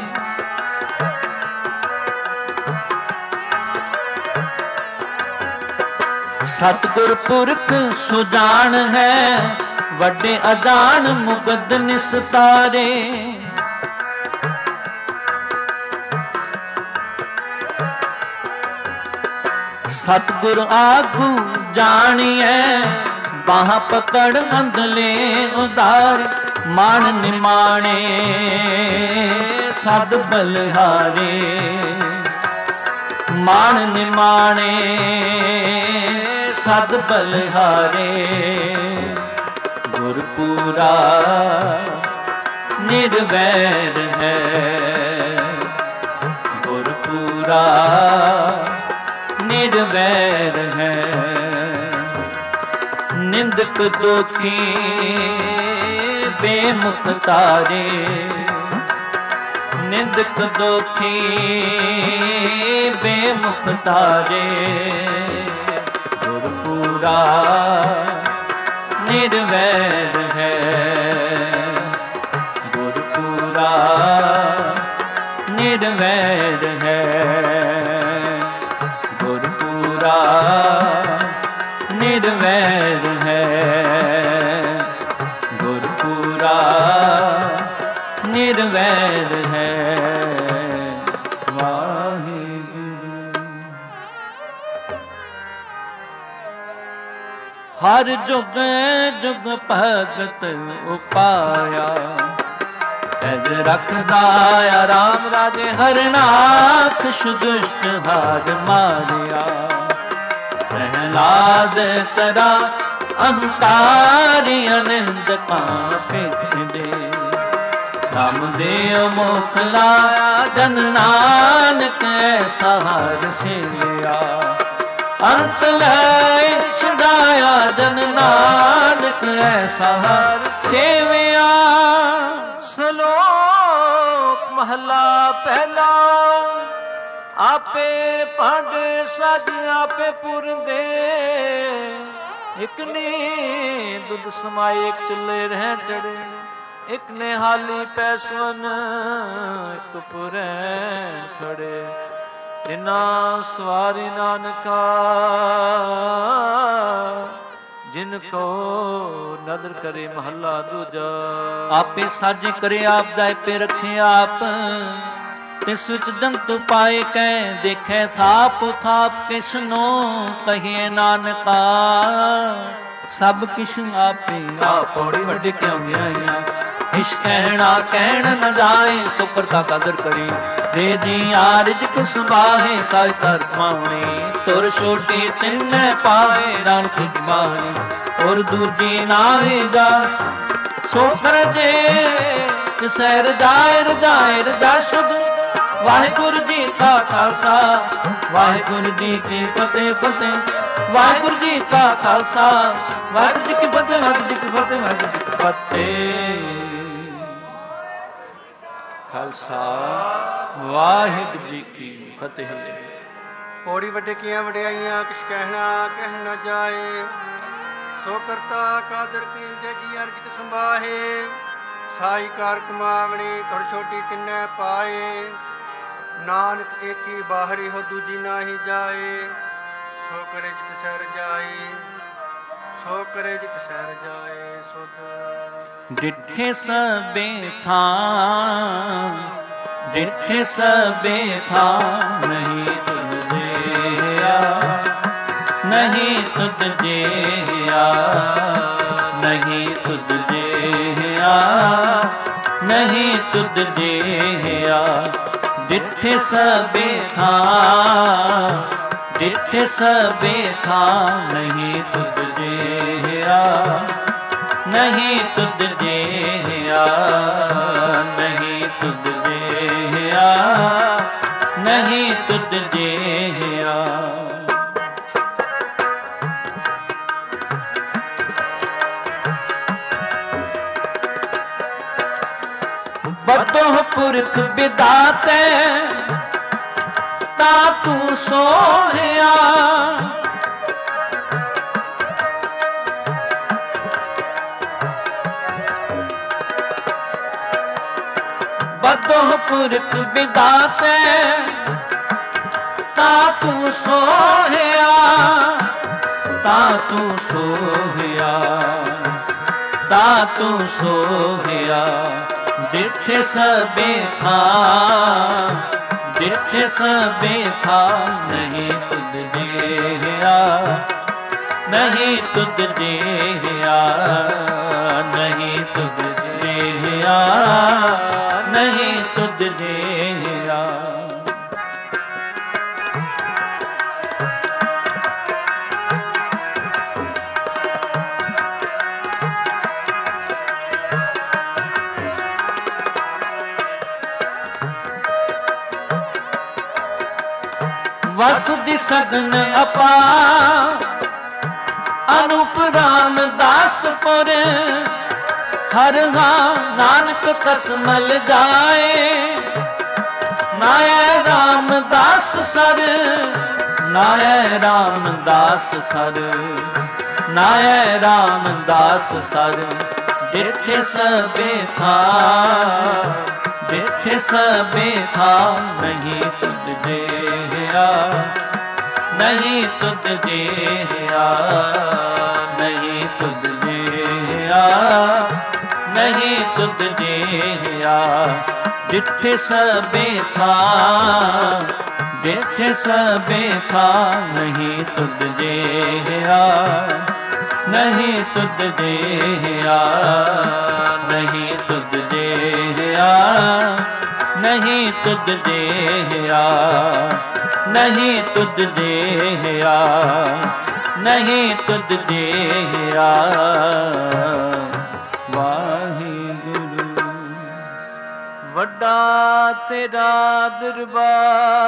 ਸਤਿਗੁਰ ਪੁਰਖ ਸੁਜਾਨ ਹੈ, ਵੱਡੇ ਅਜਾਣ ਮੁਗਧ ਨਿਸਤਾਰੇ। ਸਤਿਗੁਰ ਆਗੂ ਜਾਣੀਐ, ਬਾਹ ਪਕੜ ਅੰਧਲੇ ਉਦਾਰੇ। ਮਾਣ ਨਿਮਾਣੇ ਸਦ ਬਲਿਹਾਰੇ, ਮਾਣ ਨਿਮਾਣੇ ਸਦ ਬਲਿਹਾਰੇ। ਗੁਰਪੁਰਾ ਨਿਰਵੈਰ ਹੈ, ਗੁਰਪੁਰਾ ਨਿਰਵੈਰ ਹੈ। ਨਿੰਦਕ ਦੋਖੀ ਬੇਮੁਖ ਤਾਰੇ, ਨਿੰਦਕ ਦੋਖੀ ਬੇਮੁਖ ਤਾਰੇ। ਗੁਰਪੁਰਾ ਨਿਰਵੈਰ ਹੈ, ਗੁਰਪੁਰਾ ਨਿਰਵੈਰ ਹੈ। ਗੁਰਪੁਰਾ ਨਿਰਵੈਰ ਹੈ, ਗੁਰਪੁਰਾ ਨਿਰਵੈਰ ਹੈ। ਹਰ ਜੁਗ ਜੁਗ ਭਗਤ ਉਪਾਇਆ, ਤਜ ਰਖਦਾ ਰਾਮ ਰਾਜੇ ਹਰਨਾਖ। ਸੁਦੁਸ਼ਟ ਹਾਰ ਮਾਰਿਆ, ਪ੍ਰਹਿਲਾਦ ਤਰਾ ਅਹੰਕਾਰੀ ਅਨੰਦ ਪਾਪਿਤ ਦੇ। ਨਾਮਦੇਵ ਮੁਖ ਲਾਇਆ, ਜਨ ਨਾਨਕ ਐਸਾ ਹਰ ਸੇਵਿਆ। ਅੰਤ ਲੈ ਛੁਡਾਇਆ, ਜਨ ਨਾਨਕ ਐਸਾ ਹਰ ਸੇਵਿਆ। ਸ਼ਲੋਕ ਮਹਲਾ ਪਹਿਲਾ। ਆਪੇ ਭੰਡ ਸਜ ਆਪੇ ਪੁਰਦੇ, ਇਕ ਨੇ ਦੁੱਧ ਸਮਾਏ ਇਕ ਚੁੱਲੇ ਰਹਿ ਚੜੇ। ਇਕ ਨੇ ਹਾਲੀ ਪੈਸਵਨ ਇਕ ਪੁਰੈ ਖੜੇ। ਤਿਨਾ ਸਵਾਰੀ ਨਾਨਕਾ, ਜਿਨ ਕੋ ਨਦਰ ਕਰੇ ਮਹੱਲਾ ਦੂਜਾ। ਆਪੇ ਸਾਜੇ ਕਰੇ ਆਪ, ਜਾਇ ਪੇ ਰਖੇ ਆਪ। ਤਿਸ ਵਿੱਚ ਜੰਤੁ ਪਾਏ ਕੈ, ਦੇਖੈ ਥਾਪ ਥਾਪ। ਕਿਸਨੋ ਕਹੀਏ ਨਾਨਕਾ, ਸਭ ਕਿਛ ਆਪੇ ਆਪ। ਪੌੜੀ ਵੱਡੀ ਕਿਉਂ ਗਿਆਈਆਂ, ਇਸ ਕਹਿਣਾ ਕਹਿਣ ਨ ਜਾਏ। ਸੋ ਕਰਤਾ ਕਦਰ ਕਰੀ, ਦੇ ਜੀ ਆਰਿਜ ਕਿਸ ਬਾਹੇ। ਸਾਜ ਸਰ ਪਾਉਣੀ ਤੁਰ ਛੋਟੀ ਤਿੰਨੇ ਪਾਏ ਨਾਨਕ ਜਮਾਨੀ ਔਰ ਦੂਜੀ ਨਾਹੀ ਜਾ ਸੋ ਫਰਜੇ ਤਿਸੈ ਰਜਾਏ ਰਜਾਏ ਰਜਾ ਸ਼ੁਧ ਵਾਹਿਗੁਰੂ ਜੀ ਕਾ ਖਾਲਸਾ ਵਾਹਿਗੁਰੂ ਜੀ ਕੀ ਫਤਿਹ ਫਤਿਹ ਵਾਹਿਗੁਰੂ ਜੀ ਕਾ ਖਾਲਸਾ ਵਾਹਿਗੁਰੂ ਜੀ ਕੀ ਫਤਿਹ ਵਾਹਿਗੁਰੂ ਜੀ ਕੀ ਫਤਿਹ ਵਾਹਿਗੁਰੂ ਜੀ ਕੀ ਫਤਿਹ ਖਾਲਸਾ ਵਾਹਿਗੁਰੂ ਜੀ ਕੀ ਫਤਿਹ। ਪੌੜੀ ਵੱਡੇ ਕੀਆਂ ਵਡਿਆਈਆਂ ਕਿਛ ਕਹਿਣਾ ਕਹਿ ਨਾ ਜਾਏ ਸੋ ਕਰਤਾ ਕਾਦਰ ਕਰੀਮ ਦੇ ਜੀ ਅਰਜ ਕਿ ਸੰਭਾਹੇ ਸਾਈ ਕਾਰ ਕਮਾਵਣੀ ਤੁਰ ਛੋਟੀ ਤਿੰਨੇ ਪਾਏ ਨਾਨਕ ਏਕੀ ਬਾਹਰੀ ਹੋ ਦੂਜੀ ਨਾਹੀ ਜਾਏ ਸੋ ਕਰੇ ਜਿਤ ਸਹਿ ਰਜਾਈ ਸੋ ਕਰੇ ਜਿਤ ਸਹਿ ਰਜਾਏ ਸੁਧ ਡਿਠੇ ਸਭੇ ਥਾਂ ਡਿਠੇ ਸਭੇ ਥਾਂ ਨਹੀਂ ਤੁਧ ਜਿਆ ਨਹੀਂ ਤੁਧ ਜਿਆ ਨਹੀਂ ਤੁਧ ਜਿਆ ਨਹੀਂ ਤੁਧ ਜਿਆ ਡਿਠੇ ਸਭੇ ਥਾਂ ਡਿਠੇ ਸਭੇ ਥਾਂ ਨਹੀਂ ਤੁਧ ਜਿਆ ਨਹੀਂ ਤੁਧ ਜਿਆ ਨਹੀਂ ਤੁਧ ਜਿਆ ਨਹੀਂ ਤੁਧ ਜਿਆ ਬਦੋਹ ਪੁਰਖ ਬਿਦਾਤੇ ਤਾ ਤੂੰ ਸੋਹਿਆ ਬਦੋਹ ਪੁਰਖ ਬਿਦਾਤੇ ਤਾ ਤੂੰ ਸੋਹਿਆ ਤਾ ਤੂੰ ਸੋਹਿਆ ਤਾ ਤੂੰ ਸੋਹਿਆ ਡਿਠੇ ਸਭੇ ਥਾਂ ਡਿਠੇ ਸਭੇ ਥਾਂ ਨਹੀਂ ਤੁਧ ਜਿਆ ਨਹੀਂ ਤੁਧ ਜਿਆ ਨਹੀਂ ਤੁਧ ਜਿਆ ਨਹੀਂ ਤੁਧ ਜਿਆ ਵਸੁਧਿ ਸਗਨ ਆਪਾ ਅਨੂਪ ਰਾਮਦਾਸਪੁਰ ਹਰ ਹਾਂ ਨਾਨਕ ਕਸਮਲ ਜਾਏ ਨਾਇ ਰਾਮਦਾਸ ਸਰ ਨਾਇ ਰਾਮਦਾਸ ਸਰ ਨਾਇ ਰਾਮਦਾਸ ਸਰ ਡਿਠੇ ਸਭੇ ਥਾਂ ਡਿਠੇ ਸਭੇ ਥਾਂ ਨਹੀਂ ਤੁਧ ਜਿਆ ਨਹੀਂ ਤੁਧ ਜਿਆ ਨਹੀਂ ਤੁਧ ਜਿਆ ਨਹੀਂ ਤੁਧ ਜਿਆ ਡਿਠੇ ਸਭੇ ਥਾਂ ਡਿਠੇ ਸਭੇ ਥਾਂ ਨਹੀਂ ਤੁਧ ਜਿਆ ਨਹੀਂ ਤੁਧ ਜਿਆ ਨਹੀਂ ਤੁਧ ਜਿਆ ਨਹੀਂ ਤੁਧ ਜਿਆ ਨਹੀਂ ਤੁਧ ਜਿਆ ਨਹੀਂ ਤੁਧ ਜਿਆ ਵਾਹਿਗੁਰੂ ਵੱਡਾ ਤੇਰਾ ਦਰਬਾਰ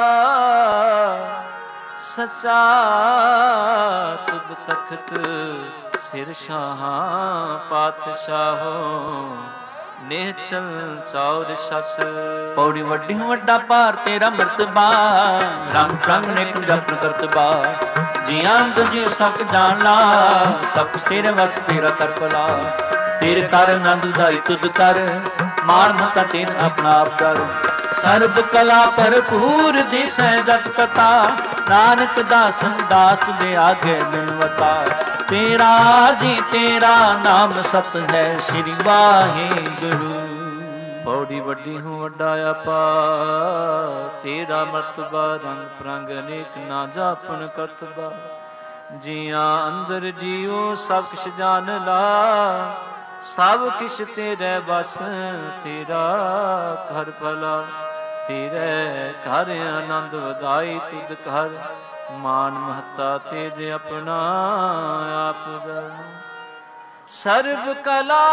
ਸੱਚਾ ਤੁਧ ਤਖਤ ਸਿਰ ਸ਼ਾਹਾਂ ਪਾਤਸ਼ਾਹੋ ਨੇਚਲ ਚੌਰ ਸਤ ਪੌੜੀ ਵੱਡੀ ਵੱਡਾ ਭਾਰ ਤੇਰਾ ਮਰਤਬਾ ਰੰਗ ਰੰਗ ਨੇ ਜਪਨ ਕਰਤਬਾ ਜੀ ਆਂਦ ਜੀ ਸਭ ਜਾਣ ਲਾ ਸਭ ਤੇਰੇ ਵਸ ਤੇਰਾ ਕਰਪਲਾ ਤੇਰੇ ਕਰ ਆਨੰਦ ਉਦਾਈ ਤੁਧ ਕਰ ਮਾਰ ਮਤਾ ਤੇਨ ਆਪਣਾ ਆਪ ਕਰ ਸਰਬ ਕਲਾ ਭਰਪੂਰ ਦਿਸੈ ਜਤ ਕਥਾ ਨਾਨਕ ਦਾਸਨ ਦਾਸ ਦੇ ਆਗੇ ਬਿਨਵਤਾ ਤੇਰਾ ਜੀ ਤੇਰਾ ਨਾਮ ਸਤ ਹੈ ਸ੍ਰੀ ਵਾਹਿਗੁਰੂ ਪੌੜੀ ਵੱਡੀ ਹੂੰ ਵੱਡਾ ਆਪਾ ਤੇਰਾ ਮਰਤਬਾ ਰੰਗ ਪ੍ਰੰਗ ਅਨੇਕ ਨਾ ਜਾਪਨ ਕਰਤਬਾ ਜੀਆਂ ਅੰਦਰ ਜੀਉ ਸਭ ਕਿਛ ਜਾਣ ਲਾ ਸਭ ਕਿਛ ਤੇਰੇ ਬਸ ਤੇਰਾ ਘਰ ਭਲਾ ਤੇਰੇ ਘਰ ਆਨੰਦ ਵਧਾਈ ਤੁਧ ਘਰ ਮਾਨ ਮਹਤਾ ਤੇਜ ਆਪਣਾ ਆਪ ਦਾ। ਸਰਬ ਕਲਾ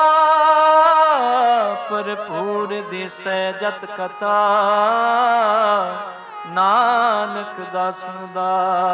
ਭਰਪੂਰ ਦਿਸੈ ਜਤ ਕਥਾ, ਨਾਨਕ ਦਾਸਨ ਦਾ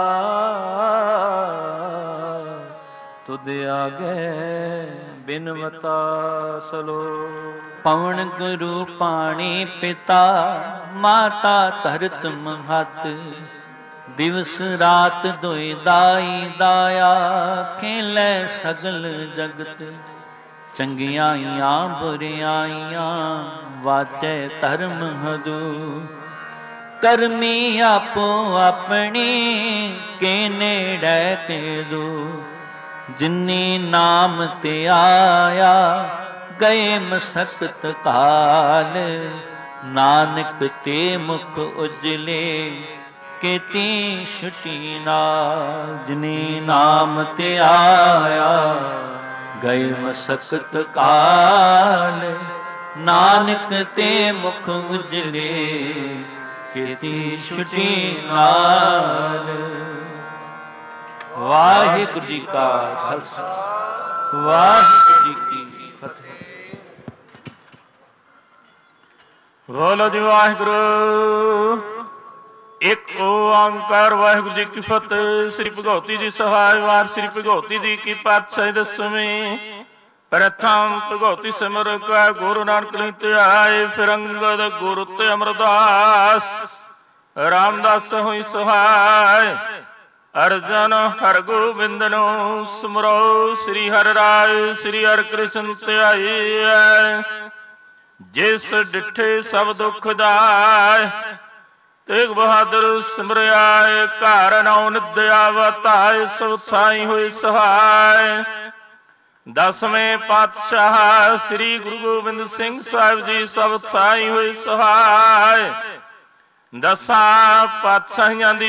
ਤੁਧ ਆਗੇ ਬਿਨਵਤਾ ਸਲੋ। ਪਵਨ ਗੁਰੂ ਪਾਣੀ ਪਿਤਾ, ਮਾਤਾ ਧਰਤ ਮਹਤ, ਦਿਵਸ ਰਾਤ ਦੁਇ ਦਾਈ ਦਾਇਆ, ਖੇਲੇ ਸਗਲ ਜਗਤ। ਚੰਗਿਆਈਆਂ ਬੁਰਿਆਈਆਂ ਵਾਚੈ ਧਰਮ ਹਦੂ, ਕਰਮੀ ਆਪੋ ਆਪਣੀ ਕੇ ਨੇੜੇ ਤੇ ਦੂ। ਜਿਨੀ ਨਾਮ ਤੇ ਆਇਆ ਗਏ ਮਸਕਤ ਕਾਲ, ਨਾਨਕ ਤੇ ਮੁਖ ਉਜਲੇ ਕੀਤੀ ਛੁਟੀ ਨਾਲ। ਜਿਨੀ ਨਾਮ ਤੇ ਆਇਆ ਗਏ ਮਸਕਤ ਕਾਲ, ਨਾਨਕ ਤੇ ਮੁਖ ਉਜਲੇ ਕੀਤੀ ਛੁਟੀ ਨਾਲ। ਵਾਹਿਗੁਰੂ ਜੀ ਕਾ ਖਾਲਸਾ, ਵਾਹਿਗੁਰੂ ਜੀ ਕੀ ਫਤਿਹ। ਬੋਲੋ ਜੀ ਵਾਹਿਗੁਰੂ। ਇੱਕ ਓੰਕਾਰ ਵਾਹਿਗੁਰੂ ਜੀ ਕੀ ਫਤਿਹ। ਸ੍ਰੀ ਭਗਉਤੀ ਜੀ ਸਹਾਇ ਵਾਰ ਸ੍ਰੀ ਭਗਉਤੀ ਜੀ ਕੀ ਪਾਤਸ਼ਾਹੀ ਦਸਵੀਂ। ਪ੍ਰਥਮ ਭਗਉਤੀ ਸਿਮਰ ਕੈ ਗੁਰੂ ਨਾਨਕ ਲਈ ਧਿਆਏ, ਫਿਰ ਅੰਗਦ ਗੁਰੂ ਤੇ ਅਮਰਦਾਸ, ਰਾਮਦਾਸ ਹੋਈ ਸਹਾਇ। ਅਰਜਨ ਹਰ ਗੋਬਿੰਦ ਨੂੰ ਸਿਮਰੋ, ਸ੍ਰੀ ਹਰਿ ਰਾਇ ਸ੍ਰੀ ਹਰਿ ਕ੍ਰਿਸ਼ਨ ਧਿਆਈਐ। ਜਿਸ ਡਿਠੇ ਸਭ ਦੁਖ ਜਾਏ, ਤੇਗ ਬਹਾਦਰ ਸਿਮਰਿਆਏ। ਘਰ ਨੌ ਨਿਦਿਆ ਵਤਾਏ, ਸਭ ਥਾਈ ਹੋਈ ਸਹਾਇ। ਦਸਵੇਂ ਪਾਤਸ਼ਾਹ ਸ੍ਰੀ ਗੁਰੂ ਗੋਬਿੰਦ ਸਿੰਘ ਸਾਹਿਬ ਜੀ ਸਭ ਥਾਈ ਹੋਈ ਸਹਾਇ। ਦਸਾਂ ਪਾਤਸ਼ਾਹੀਆਂ ਦੀ